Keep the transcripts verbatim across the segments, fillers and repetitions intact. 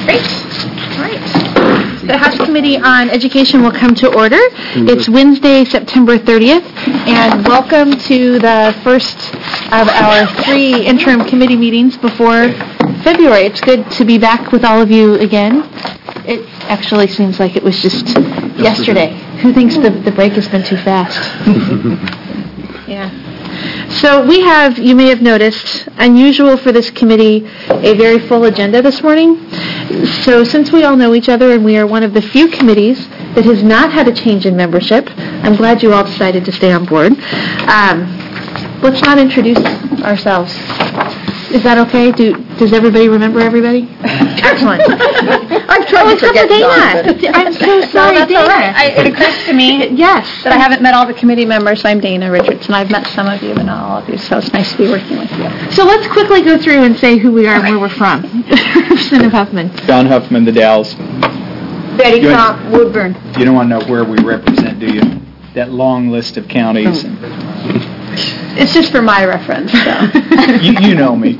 Great. All right. The House Committee on Education will come to order. It's Wednesday, September thirtieth, and welcome to the first of our three interim committee meetings before February. It's good to be back with all of you again. It actually seems like it was just yesterday. Who thinks the, the break has been too fast? Yeah. So we have, you may have noticed, unusual for this committee, a very full agenda this morning. So since we all know each other and we are one of the few committees that has not had a change in membership, I'm glad you all decided to stay on board. Um, let's not introduce ourselves. Is that okay? Do, does everybody remember everybody? Excellent. I'm trying to forget Dana. I'm so sorry, no, that's Dana. all right. I, it occurs to me yes. that I haven't met all the committee members. I'm Dana Richardson. I've met some of you, but not all of you, so it's nice to be working with you. So let's quickly go through and say who we are and where we're from. Representative Huffman. John Huffman, the Dalles. Betty You Cromp, Woodburn. You don't want to know where we represent, do you? That long list of counties. Oh. It's just for my reference, so. you, you know me.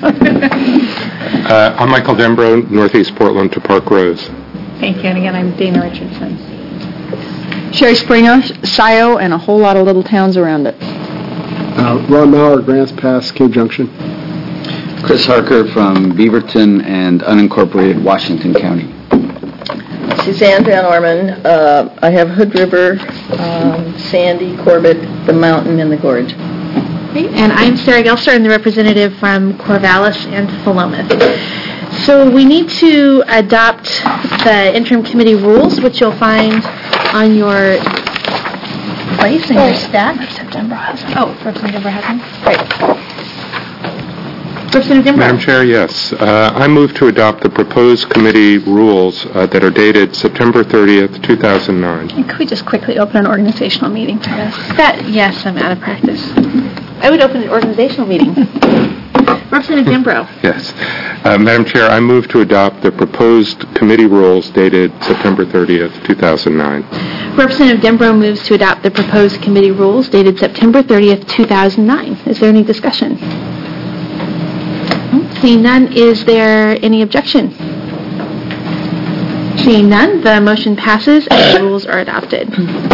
uh, I'm Michael Dembro, Northeast Portland to Park Rose. Thank you, and again, I'm Dana Richardson. Sherry Springer, Scio, and a whole lot of little towns around it. Uh, Ron Mauer, Grants Pass, Cave Junction. Chris Harker from Beaverton and unincorporated Washington County. Suzanne Van Orman. Uh, I have Hood River, um, Sandy, Corbett, the mountain, and the gorge. Okay. And I'm Sarah Gelster. I'm the representative from Corvallis and Philomath. So we need to adopt the interim committee rules, which you'll find on your place in your stack. September Hassan. Oh, Representative Hassan. Right. Representative Madam Chair, yes. Uh, I move to adopt the proposed committee rules uh, that are dated September thirtieth, two thousand nine. And could we just quickly open an organizational meeting for this? That, yes, I'm out of practice. I would open an organizational meeting. Representative Dembro. Yes. Uh, Madam Chair, I move to adopt the proposed committee rules dated September thirtieth, two thousand nine. Representative Dembro moves to adopt the proposed committee rules dated September thirtieth, two thousand nine. Is there any discussion? Seeing none, is there any objection? Seeing none, the motion passes and the rules are adopted.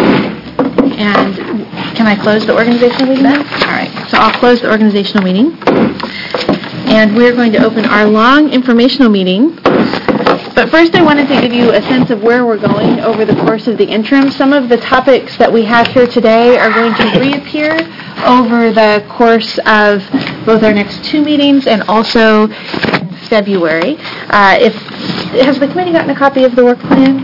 And can I close the organizational meeting now? All right, so I'll close the organizational meeting. And we're going to open our long informational meeting. But first I wanted to give you a sense of where we're going over the course of the interim. Some of the topics that we have here today are going to reappear over the course of both our next two meetings and also in February. Uh, if has the committee gotten a copy of the work plan?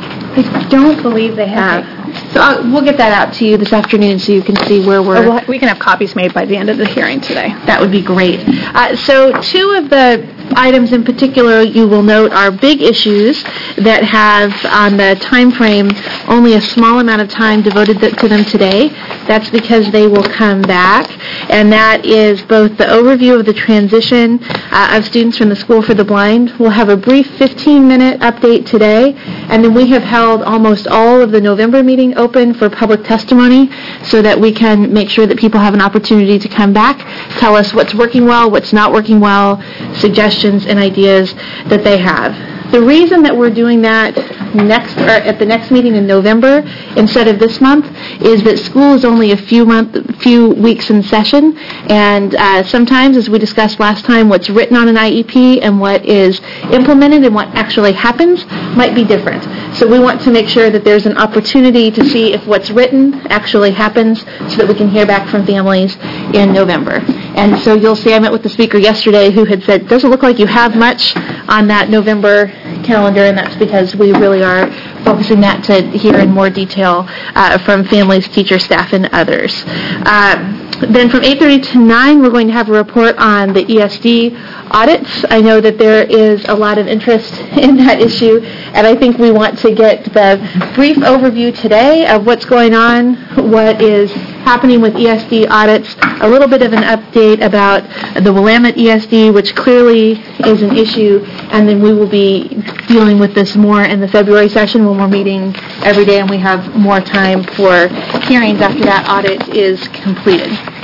I don't believe they have. Okay. So I'll, we'll get that out to you this afternoon so you can see where we're... Or we'll, we can have copies made by the end of the hearing today. That would be great. Uh, so two of the items in particular you will note are big issues that have on the time frame only a small amount of time devoted th- to them today. That's because they will come back, and that is both the overview of the transition uh, of students from the School for the Blind. We'll have a brief fifteen-minute update today, and then we have held almost all of the November meeting open for public testimony so that we can make sure that people have an opportunity to come back, tell us what's working well, what's not working well, suggestions and ideas that they have. The reason that we're doing that next or at the next meeting in November instead of this month is that school is only a few month, few weeks in session, and uh, sometimes, as we discussed last time, what's written on an I E P and what is implemented and what actually happens might be different. So we want to make sure that there's an opportunity to see if what's written actually happens so that we can hear back from families in November. And so you'll see I met with the speaker yesterday who had said, doesn't look like you have much on that November calendar, and that's because we really are focusing that to hear in more detail uh, from families, teachers, staff, and others. Uh, then from eight thirty to nine, we're going to have a report on the E S D audits. I know that there is a lot of interest in that issue, and I think we want to get the brief overview today of what's going on, what is happening with E S D audits, a little bit of an update about the Willamette E S D, which clearly is an issue, and then we will be dealing with this more in the February session when we're meeting every day and we have more time for hearings after that audit is completed.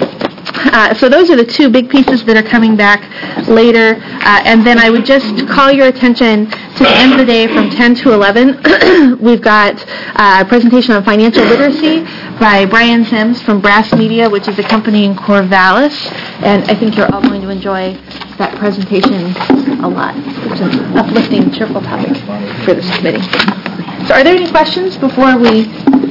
Uh, so those are the two big pieces that are coming back later. Uh, and then I would just call your attention to the end of the day from ten to eleven. We've got uh, a presentation on financial literacy by Brian Sims from Brass Media, which is a company in Corvallis. And I think you're all going to enjoy that presentation a lot. It's an uplifting, cheerful topic for this committee. So are there any questions before we...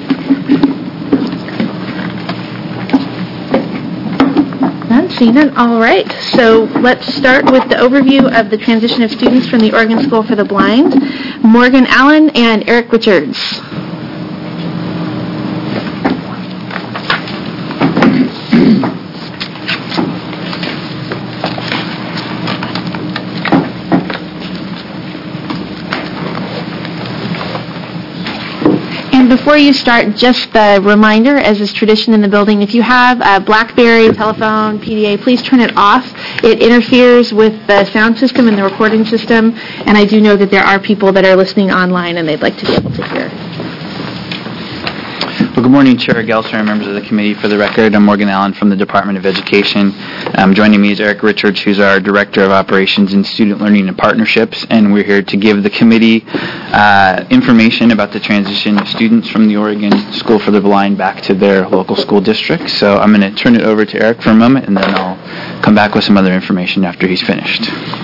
None, seeing none. All right. So let's start with the overview of the transition of students from the Oregon School for the Blind. Morgan Allen and Eric Richards. And before you start, just the reminder, as is tradition in the building, if you have a BlackBerry, telephone, P D A, please turn it off. It interferes with the sound system and the recording system, and I do know that there are people that are listening online and they'd like to be able to hear. Well, good morning, Chair Gelser and members of the committee. For the record, I'm Morgan Allen from the Department of Education. Um, joining me is Eric Richards, who's our Director of Operations in Student Learning and Partnerships, and we're here to give the committee uh, information about the transition of students from the Oregon School for the Blind back to their local school district. So I'm going to turn it over to Eric for a moment, and then I'll come back with some other information after he's finished.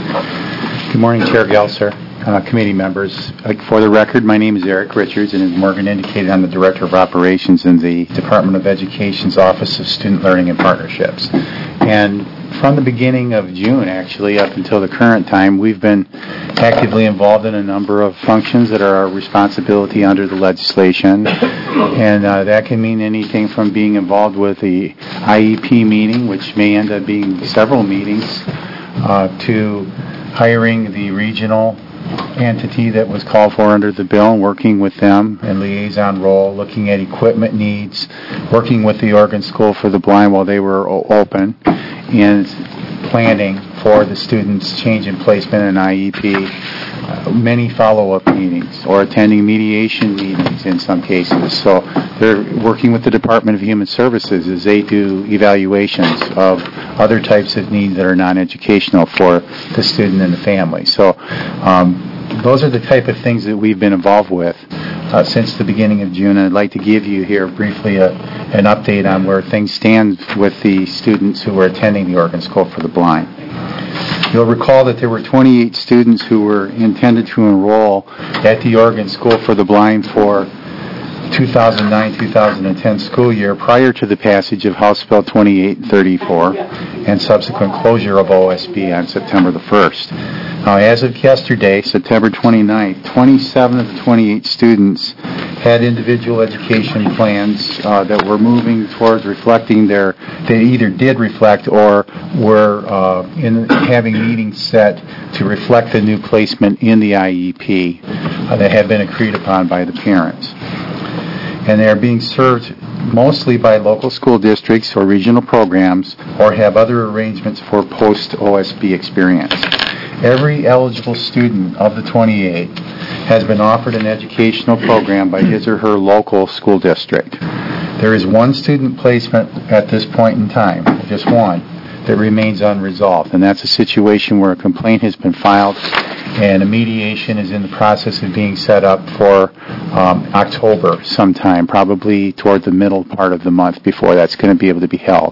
Good morning, Chair Gelser. Uh, committee members. Uh, for the record, my name is Eric Richards, and as Morgan indicated, I'm the Director of Operations in the Department of Education's Office of Student Learning and Partnerships. And from the beginning of June, actually, up until the current time, we've been actively involved in a number of functions that are our responsibility under the legislation. And uh, that can mean anything from being involved with the I E P meeting, which may end up being several meetings, uh, to hiring the regional entity that was called for under the bill and working with them in liaison role, looking at equipment needs, working with the Oregon School for the Blind while they were o- open, and planning for the students' change in placement in I E P, uh, many follow-up meetings, or attending mediation meetings in some cases. So they're working with the Department of Human Services as they do evaluations of other types of needs that are non-educational for the student and the family. So um, those are the type of things that we've been involved with uh, since the beginning of June. And I'd like to give you here briefly a, an update on where things stand with the students who are attending the Oregon School for the Blind. You'll recall that there were twenty-eight students who were intended to enroll at the Oregon School for the Blind for two thousand nine two thousand ten school year prior to the passage of House Bill twenty-eight thirty-four and subsequent closure of O S B on September the first. Now, as of yesterday, September twenty-ninth, twenty-seven of the twenty-eight students had individual education plans uh, that were moving towards reflecting their, they either did reflect or were uh, in having meetings set to reflect the new placement in the I E P uh, that had been agreed upon by the parents. And they are being served mostly by local school districts or regional programs, or have other arrangements for post-O S B experience. Every eligible student of the twenty-eight has been offered an educational program by his or her local school district. There is one student placement at this point in time, just one, that remains unresolved, and that's a situation where a complaint has been filed and a mediation is in the process of being set up for um, October sometime, probably toward the middle part of the month before that's going to be able to be held.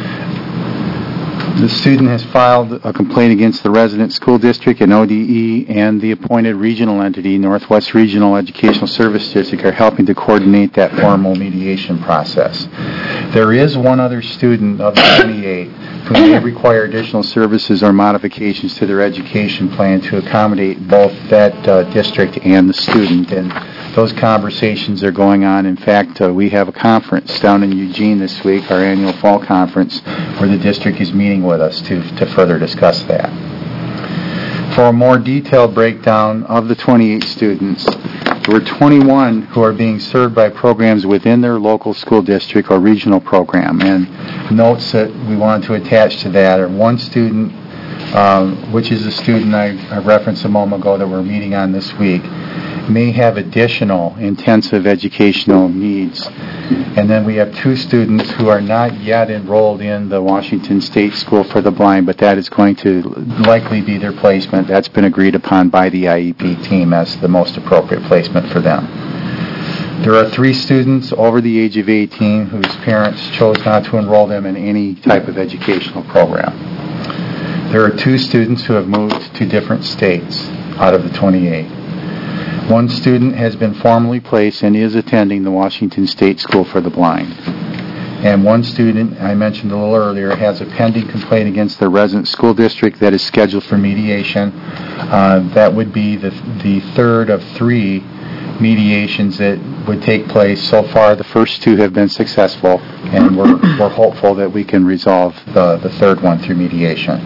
The student has filed a complaint against the resident school district and O D E, and the appointed regional entity, Northwest Regional Educational Service District, are helping to coordinate that formal mediation process. There is one other student of the twenty-eight who may require additional services or modifications to their education plan to accommodate both that uh, district and the student, and those conversations are going on. In fact, uh, we have a conference down in Eugene this week, our annual fall conference, where the district is meeting with us to, to further discuss that. For a more detailed breakdown of the twenty-eight students, there were twenty-one who are being served by programs within their local school district or regional program. And notes that we wanted to attach to that are one student, um, which is a student I, I referenced a moment ago that we're meeting on this week, may have additional intensive educational needs. And then we have two students who are not yet enrolled in the Washington State School for the Blind, but that is going to likely be their placement. That's been agreed upon by the I E P team as the most appropriate placement for them. There are three students over the age of eighteen whose parents chose not to enroll them in any type of educational program. There are two students who have moved to different states out of the twenty-eight. One student has been formally placed and is attending the Washington State School for the Blind. And one student, I mentioned a little earlier, has a pending complaint against the resident school district that is scheduled for mediation. Uh, that would be the, the third of three mediations that would take place. So far, the first two have been successful, and we're, we're hopeful that we can resolve the, the third one through mediation.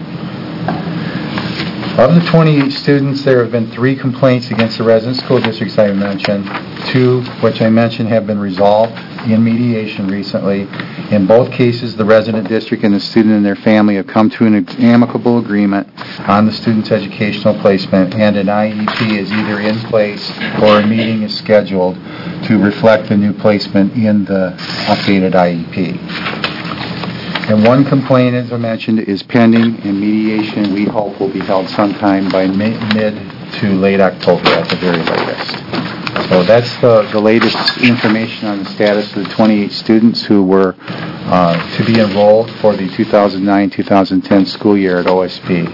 Of the twenty-eight students, there have been three complaints against the resident school districts I mentioned. Two, which I mentioned, have been resolved in mediation recently. In both cases, the resident district and the student and their family have come to an amicable agreement on the student's educational placement, and an I E P is either in place or a meeting is scheduled to reflect the new placement in the updated I E P. And one complaint, as I mentioned, is pending, and mediation we hope will be held sometime by mid to late October at the very latest. So that's the, the latest information on the status of the twenty-eight students who were uh, to be enrolled for the two thousand nine two thousand ten school year at O S P.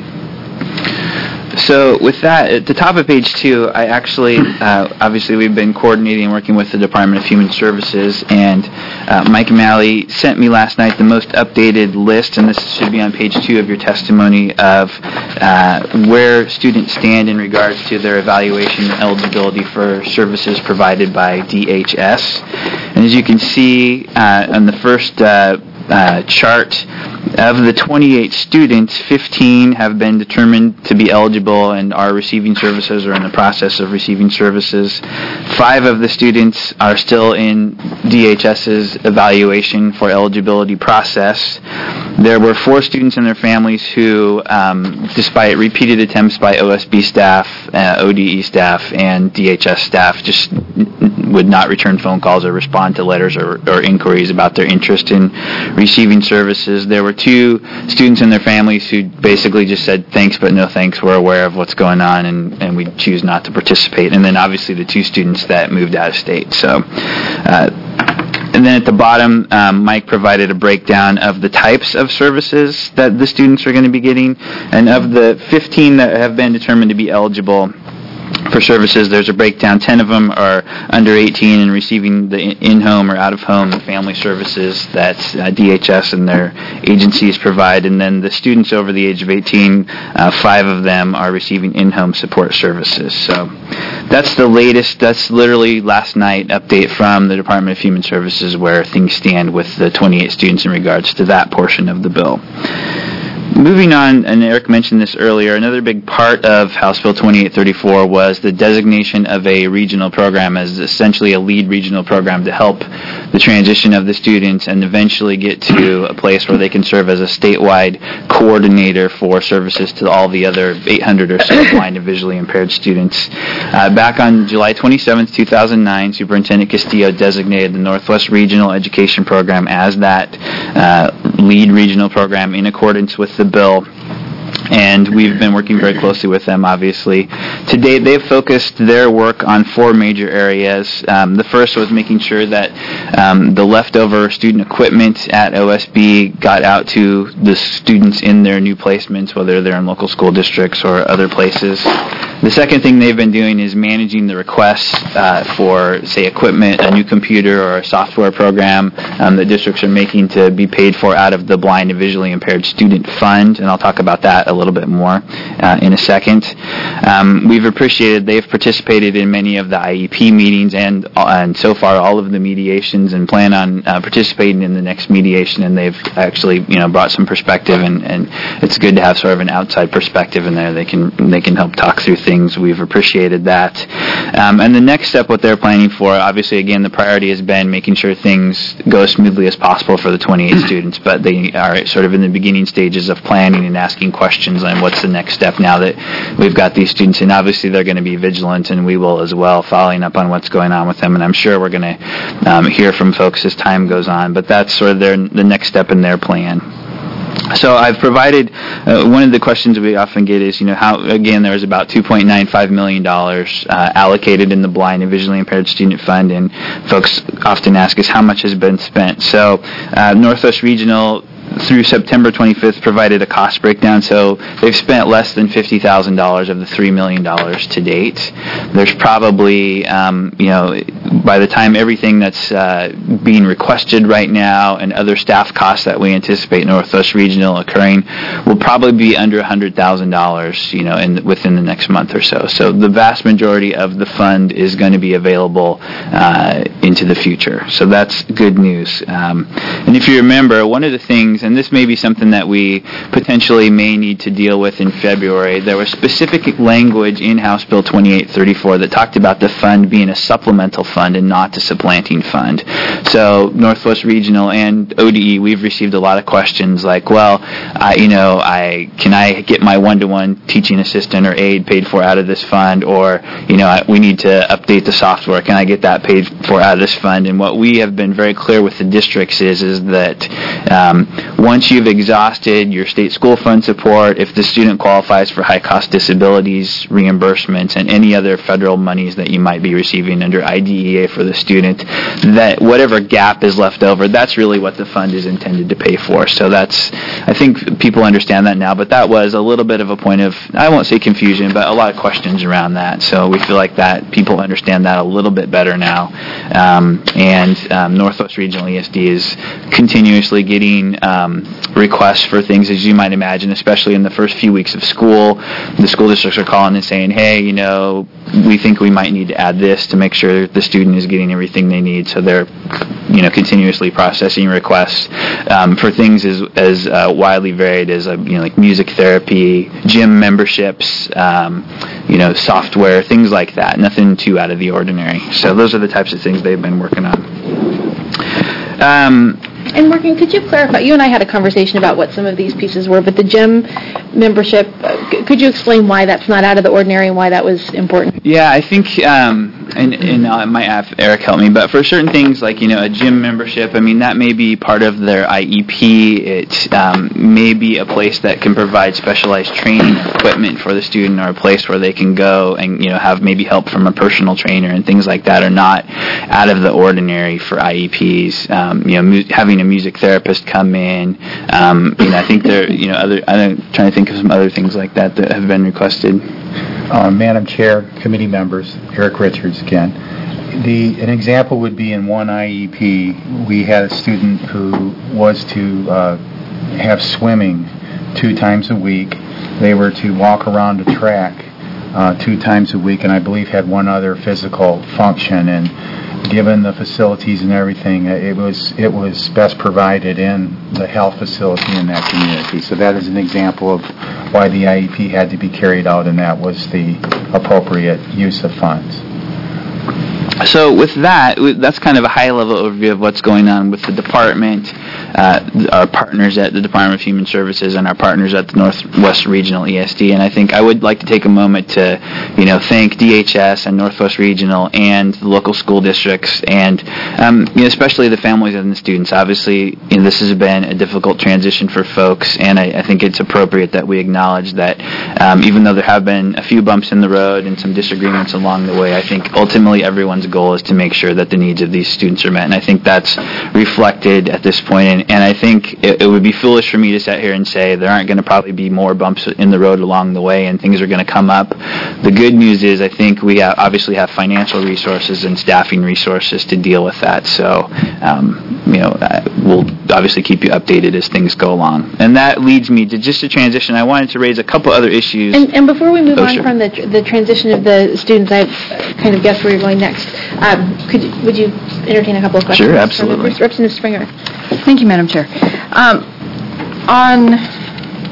So with that, at the top of page two, I actually, uh, obviously we've been coordinating and working with the Department of Human Services, and uh, Mike Malley sent me last night the most updated list, and this should be on page two of your testimony, of uh, where students stand in regards to their evaluation and eligibility for services provided by D H S. And as you can see uh, on the first uh, uh, chart, of the twenty-eight students, fifteen have been determined to be eligible and are receiving services or in the process of receiving services. Five of the students are still in D H S's evaluation for eligibility process. There were four students and their families who, um, despite repeated attempts by O S B staff, uh, O D E staff, and D H S staff, just n- would not return phone calls or respond to letters or, or inquiries about their interest in receiving services. There were two students and their families who basically just said thanks but no thanks, we're aware of what's going on, and, and we choose not to participate. And then obviously the two students that moved out of state. So, uh, and then at the bottom, um, Mike provided a breakdown of the types of services that the students are going to be getting. And of the fifteen that have been determined to be eligible for services, there's a breakdown. ten of them are under eighteen and receiving the in-home or out-of-home family services that uh, D H S and their agencies provide. And then the students over the age of eighteen, uh, five of them are receiving in-home support services. So that's the latest, that's literally last night update from the Department of Human Services where things stand with the twenty-eight students in regards to that portion of the bill. Moving on, and Eric mentioned this earlier, another big part of House Bill twenty-eight thirty-four was the designation of a regional program as essentially a lead regional program to help the transition of the students and eventually get to a place where they can serve as a statewide coordinator for services to all the other eight hundred or so blind and visually impaired students. Uh, back on July twenty-seventh, two thousand nine, Superintendent Castillo designated the Northwest Regional Education Program as that uh, lead regional program in accordance with the bill, and we've been working very closely with them, obviously. To date, they've focused their work on four major areas. Um, the first was making sure that um, the leftover student equipment at O S B got out to the students in their new placements, whether they're in local school districts or other places. The second thing they've been doing is managing the requests uh, for, say, equipment, a new computer or a software program um, that districts are making to be paid for out of the Blind and Visually Impaired Student Fund, and I'll talk about that a little bit more uh, in a second. Um, we've appreciated they've participated in many of the I E P meetings and, uh, and so far all of the mediations, and plan on uh, participating in the next mediation, and they've actually, you know, brought some perspective, and, and it's good to have sort of an outside perspective in there. They can, they can help talk through things. We've appreciated that. Um, and the next step, what they're planning for, obviously, again, the priority has been making sure things go as smoothly as possible for the twenty-eight students, but they are sort of in the beginning stages of planning and asking questions on what's the next step now that we've got these students. And obviously, they're going to be vigilant, and we will as well, following up on what's going on with them. And I'm sure we're going to um, hear from folks as time goes on, but that's sort of their, the next step in their plan. So I've provided, uh, one of the questions we often get is, you know, how, again, there was about two point nine five million dollars uh, allocated in the Blind and Visually Impaired Student Fund, and folks often ask us how much has been spent. So uh, Northwest Regional, through September twenty-fifth, provided a cost breakdown. So they've spent less than fifty thousand dollars of the three million dollars to date. There's probably, um, you know, by the time everything that's uh, being requested right now and other staff costs that we anticipate Northwest Regional occurring will probably be under one hundred thousand dollars, you know, in, within the next month or so. So the vast majority of the fund is going to be available uh, into the future. So that's good news. Um, and if you remember, one of the things, and this may be something that we potentially may need to deal with in February, there was specific language in House Bill twenty-eight thirty-four that talked about the fund being a supplemental fund and not a supplanting fund. So Northwest Regional and O D E, we've received a lot of questions like, well, I, you know, I can I get my one-to-one teaching assistant or aide paid for out of this fund, or, you know, I, we need to update the software. Can I get that paid for out of this fund? And what we have been very clear with the districts is, is that um, once you've exhausted your state school fund support, if the student qualifies for high-cost disabilities, reimbursements, and any other federal monies that you might be receiving under I D E A for the student, that whatever gap is left over, that's really what the fund is intended to pay for. So that's, I think people understand that now, but that was a little bit of a point of, I won't say confusion, but a lot of questions around that. So we feel like that people understand that a little bit better now. Um, and um, Northwest Regional E S D is continuously getting um, requests for things, as you might imagine, especially in the first few weeks of school. The school districts are calling and saying, hey, you know, we think we might need to add this to make sure the student is getting everything they need. So they're, you know, continuously processing requests um, for things as as uh, widely varied as, uh, you know, like music therapy, gym memberships, um, you know, software, things like that. Nothing too out of the ordinary. So those are the types of things they've been working on. Um, And Morgan, could you clarify, you and I had a conversation about what some of these pieces were, but the gym membership, uh, c- could you explain why that's not out of the ordinary and why that was important? Yeah, I think, um, and, and I might have Eric help me, but for certain things like, you know, a gym membership, I mean, that may be part of their I E P. It um, may be a place that can provide specialized training equipment for the student, or a place where they can go and, you know, have maybe help from a personal trainer, and things like that are not out of the ordinary for I E Ps. Um, you know, mu- having a music therapist come in, um, you know, I think there, you know, other, I'm trying to think of some other things like that that have been requested. Uh, Madam Chair, committee members, Eric Richards again. The an example would be in one I E P, we had a student who was to uh, have swimming two times a week. They were to walk around a track uh, two times a week, and I believe had one other physical function. And given the facilities and everything, it was it was best provided in the health facility in that community. So that is an example of why the I E P had to be carried out, and that was the appropriate use of funds. So with that, that's kind of a high-level overview of what's going on with the department, uh, our partners at the Department of Human Services, and our partners at the Northwest Regional E S D. And I think I would like to take a moment to, you know, thank D H S and Northwest Regional and the local school districts, and um, you know, especially the families and the students. Obviously, you know, this has been a difficult transition for folks, and I, I think it's appropriate that we acknowledge that um, even though there have been a few bumps in the road and some disagreements along the way, I think ultimately everyone's goal is to make sure that the needs of these students are met, and I think that's reflected at this point. And, and I think it, it would be foolish for me to sit here and say there aren't going to probably be more bumps in the road along the way, and things are going to come up. The good news is I think we have, obviously have financial resources and staffing resources to deal with that. So, um, you know, we'll obviously keep you updated as things go along. And that leads me to just a transition. I wanted to raise a couple other issues. And, and before we move Oh, on sure. from the tr- the transition of the students, I kind of guessed where you're going next. Um, could you, would you entertain a couple of questions? Sure, absolutely. From Representative Springer. Thank you, Madam Chair. Um, on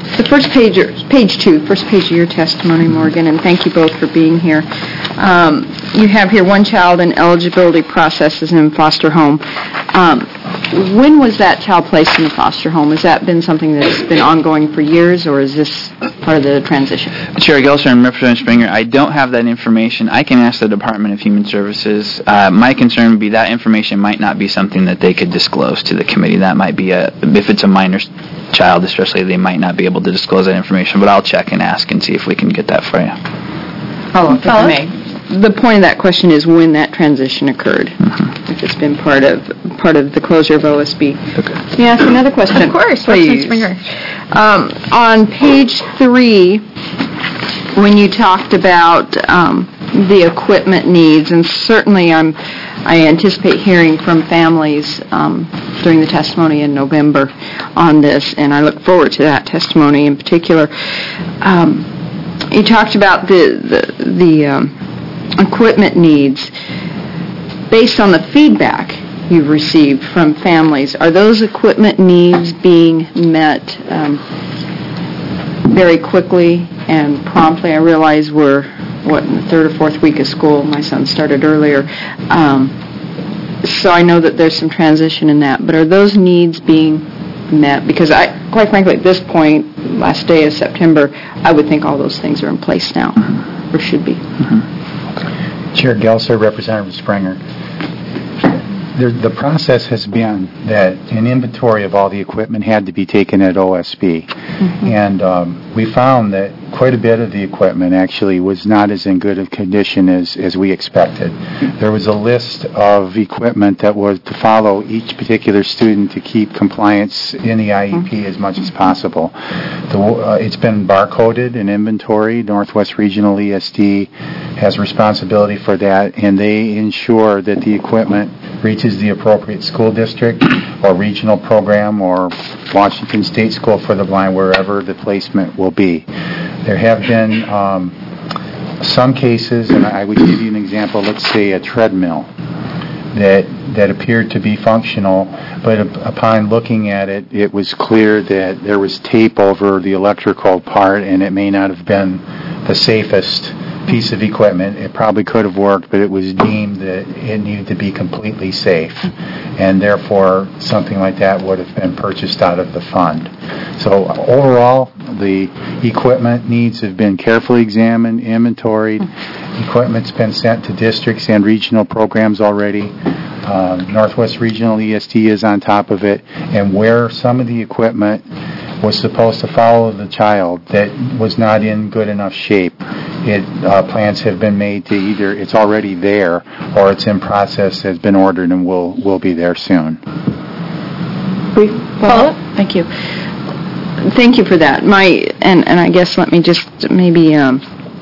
The first page, page two, first page of your testimony, Morgan, and thank you both for being here. Um, you have here one child in eligibility processes in foster home. Um, when was that child placed in the foster home? Has that been something that's been ongoing for years, or is this part of the transition? Chair Gelser and Representative Springer, I don't have that information. I can ask the Department of Human Services. Uh, my concern would be that information might not be something that they could disclose to the committee. That might be a, if it's a minor child especially, they might not be able to disclose that information, but I'll check and ask and see if we can get that for you. Follow-up, if I may. The point of that question is when that transition occurred, mm-hmm. if it's been part of part of the closure of O S B. Okay. Let me ask you another question. Of course, please. Springer. Um, on page three, when you talked about um, the equipment needs, and certainly I'm, I anticipate hearing from families um, during the testimony in November on this, and I look forward to that testimony in particular. Um, you talked about the the, the um, equipment needs. Based on the feedback you've received from families, are those equipment needs being met um, very quickly and promptly? I realize we're, what, in the third or fourth week of school. My son started earlier. Um, so I know that there's some transition in that, but are those needs being met? Because I, quite frankly, at this point, last day of September, I would think all those things are in place now, or should be. Mm-hmm. Chair Gelser, Representative Springer. The, the process has been that an inventory of all the equipment had to be taken at O S B. Mm-hmm. And um, we found that quite a bit of the equipment actually was not as in good of condition as, as we expected. There was a list of equipment that was to follow each particular student to keep compliance in the I E P mm-hmm. as much as possible. The, uh, it's been barcoded and inventoried. Northwest Regional E S D has responsibility for that, and they ensure that the equipment reaches the appropriate school district or regional program or Washington State School for the Blind, wherever the placement will be. There have been um, some cases, and I would give you an example, let's say a treadmill that that appeared to be functional, but upon looking at it, it was clear that there was tape over the electrical part, and it may not have been the safest piece of equipment. It probably could have worked, but it was deemed that it needed to be completely safe, and therefore something like that would have been purchased out of the fund. So overall, the equipment needs have been carefully examined, inventoried. Equipment's been sent to districts and regional programs already. Um, Northwest Regional E S D is on top of it, and where some of the equipment was supposed to follow the child that was not in good enough shape, it uh, plans have been made to either it's already there or it's in process, has been ordered, and will will be there soon. Brief follow-up? Thank you. Thank you for that. My and and I guess let me just maybe um,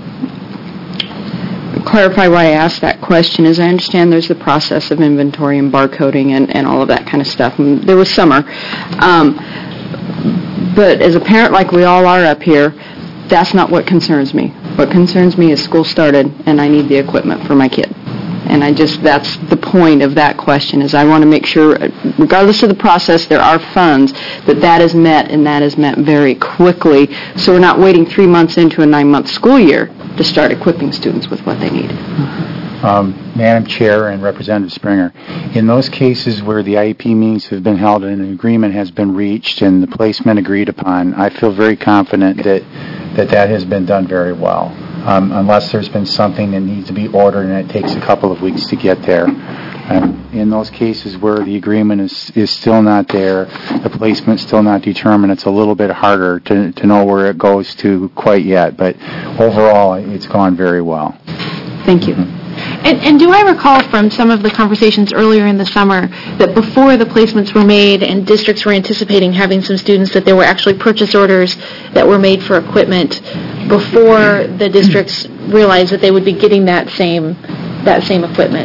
clarify why I asked that question. Is I understand there's the process of inventory and barcoding and, and all of that kind of stuff. And there was summer. Um, But as a parent, like we all are up here, that's not what concerns me. What concerns me is school started, and I need the equipment for my kid. And I just, that's the point of that question, is I want to make sure, regardless of the process, there are funds, that that is met, and that is met very quickly, so we're not waiting three months into a nine-month school year to start equipping students with what they need. Um, Madam Chair and Representative Springer, in those cases where the I E P meetings have been held and an agreement has been reached and the placement agreed upon, I feel very confident that that, that has been done very well, um, unless there's been something that needs to be ordered and it takes a couple of weeks to get there. Um, in those cases where the agreement is, is still not there, the placement's still not determined, it's a little bit harder to, to know where it goes to quite yet, but overall it's gone very well. Thank you. Mm-hmm. And, and do I recall from some of the conversations earlier in the summer that before the placements were made and districts were anticipating having some students, that there were actually purchase orders that were made for equipment before the districts realized that they would be getting that same that same equipment?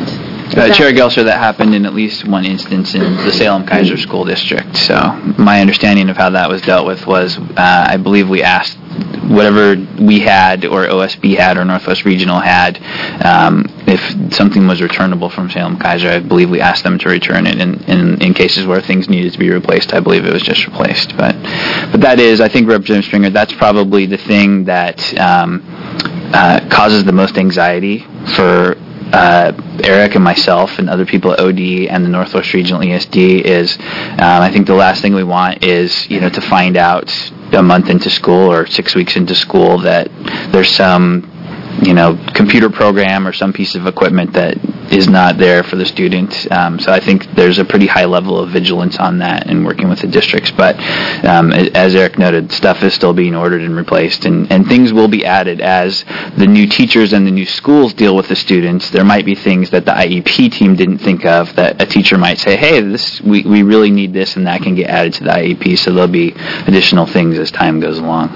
Uh, Chair Gelsher, that happened in at least one instance in the Salem-Keizer School District. So my understanding of how that was dealt with was, uh, I believe we asked whatever we had or O S B had or Northwest Regional had, um, if something was returnable from Salem-Keizer, I believe we asked them to return it. And in, in cases where things needed to be replaced, I believe it was just replaced. But, but that is, I think, Representative Stringer, that's probably the thing that um, uh, causes the most anxiety for Uh, Eric and myself and other people at O D and the Northwest Regional E S D is, um, I think the last thing we want is, you know, to find out a month into school or six weeks into school that there's some, you know, computer program or some piece of equipment that is not there for the student. Um, so I think there's a pretty high level of vigilance on that and working with the districts. But um, as Eric noted, stuff is still being ordered and replaced, and, and things will be added as the new teachers and the new schools deal with the students. There might be things that the I E P team didn't think of that a teacher might say, hey, this we, we really need this, and that can get added to the I E P. So there'll be additional things as time goes along.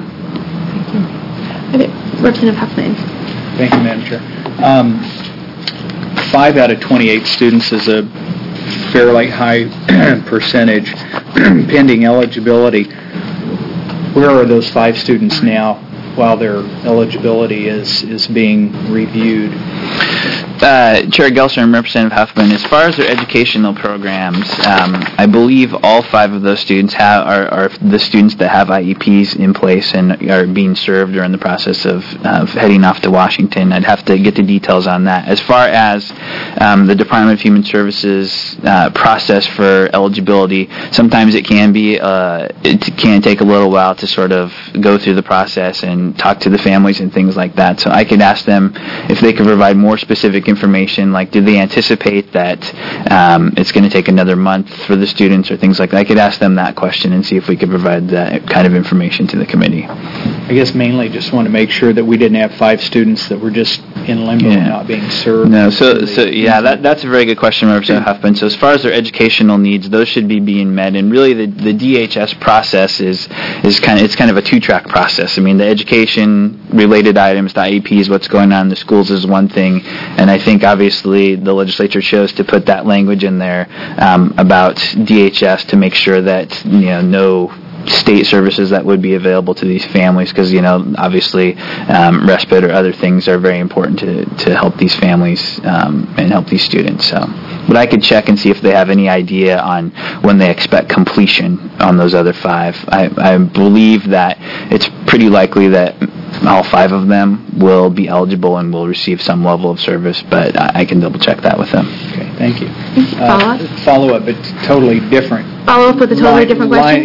Okay. Representative Huffman. Thank you, Madam Chair. Um, Five out of twenty-eight students is a fairly high percentage pending eligibility. Where are those five students now while their eligibility is, is being reviewed? Uh, Chair Gelsher and Representative Huffman, as far as their educational programs, um, I believe all five of those students have, are, are the students that have I E Ps in place and are being served or in the process of, of heading off to Washington. I'd have to get the details on that. As far as um, the Department of Human Services uh, process for eligibility, sometimes it can be, uh, it can take a little while to sort of go through the process and talk to the families and things like that. So I could ask them if they could provide more specific information, like do they anticipate that um, it's going to take another month for the students or things like that. I could ask them that question and see if we could provide that kind of information to the committee. I guess mainly just want to make sure that we didn't have five students that were just in limbo Yeah. and not being served. No, so so yeah, that that's a very good question, Representative Huffman. So as far as their educational needs, those should be being met, and really the, the D H S process is is kind of it's kind of a two-track process. I mean, the education-related items, the I E Ps, what's going on in the schools is one thing, and I think obviously the legislature chose to put that language in there um, about D H S to make sure that you know no state services that would be available to these families, because you know obviously um, respite or other things are very important to, to help these families um, and help these students. So, but I could check and see if they have any idea on when they expect completion on those other five. I, I believe that it's pretty likely that all five of them will be eligible and will receive some level of service, but I, I can double check that with them. Okay, thank you. Follow-up? Uh, follow-up, but totally different. Follow up with a totally Line- different line- question?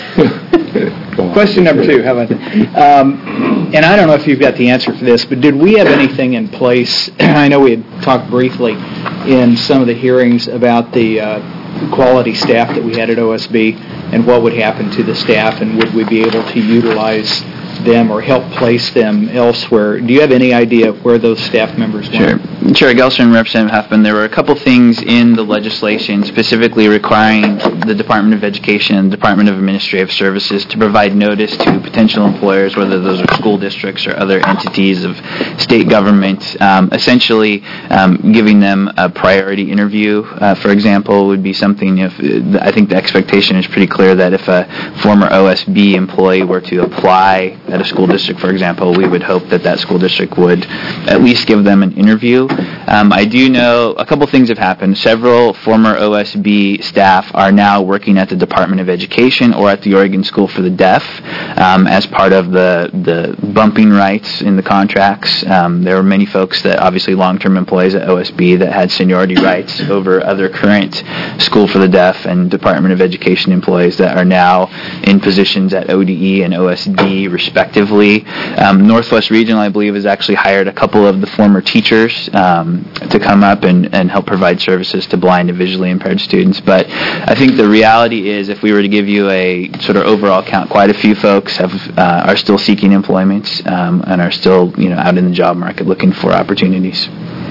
Yeah. Question number two, how about that? Um, and I don't know if you've got the answer for this, but did we have anything in place? I know we had talked briefly in some of the hearings about the uh, quality staff that we had at O S B and what would happen to the staff, and would we be able to utilize them or help place them elsewhere? Do you have any idea of where those staff members went? Sure. Chair Gelsher and Representative Huffman, there were a couple things in the legislation specifically requiring the Department of Education and Department of Administrative Services to provide notice to potential employers, whether those are school districts or other entities of state government, um, essentially um, giving them a priority interview, uh, for example, would be something. If I think the expectation is pretty clear that if a former O S B employee were to apply at a school district, for example, we would hope that that school district would at least give them an interview. Um, I do know a couple things have happened. Several former O S B staff are now working at the Department of Education or at the Oregon School for the Deaf um, as part of the, the bumping rights in the contracts. Um, there were many folks that obviously long-term employees at O S B that had seniority rights over other current School for the Deaf and Department of Education employees that are now in positions at O D E and O S D respectively. Um, Northwest Regional, I believe, has actually hired a couple of the former teachers um, to come up and, and help provide services to blind and visually impaired students. But I think the reality is, if we were to give you a sort of overall count, quite a few folks have uh, are still seeking employment um, and are still, you know, out in the job market looking for opportunities.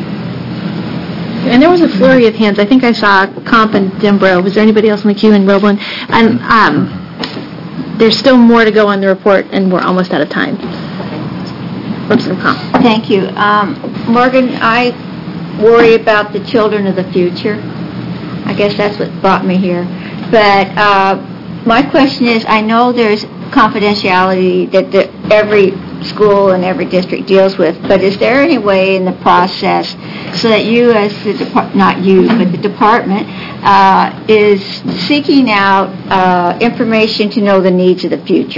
And there was a flurry of hands. I think I saw Comp and Dimbro. Was there anybody else in the queue in Roblin? And um, there's still more to go on the report, and we're almost out of time. Representative Comp. Thank you. Um, Morgan, I worry about the children of the future. I guess that's what brought me here. But uh, my question is, I know there's confidentiality that the, every school and every district deals with, but is there any way in the process so that you as the department, not you, but the department, uh, is seeking out uh, information to know the needs of the future?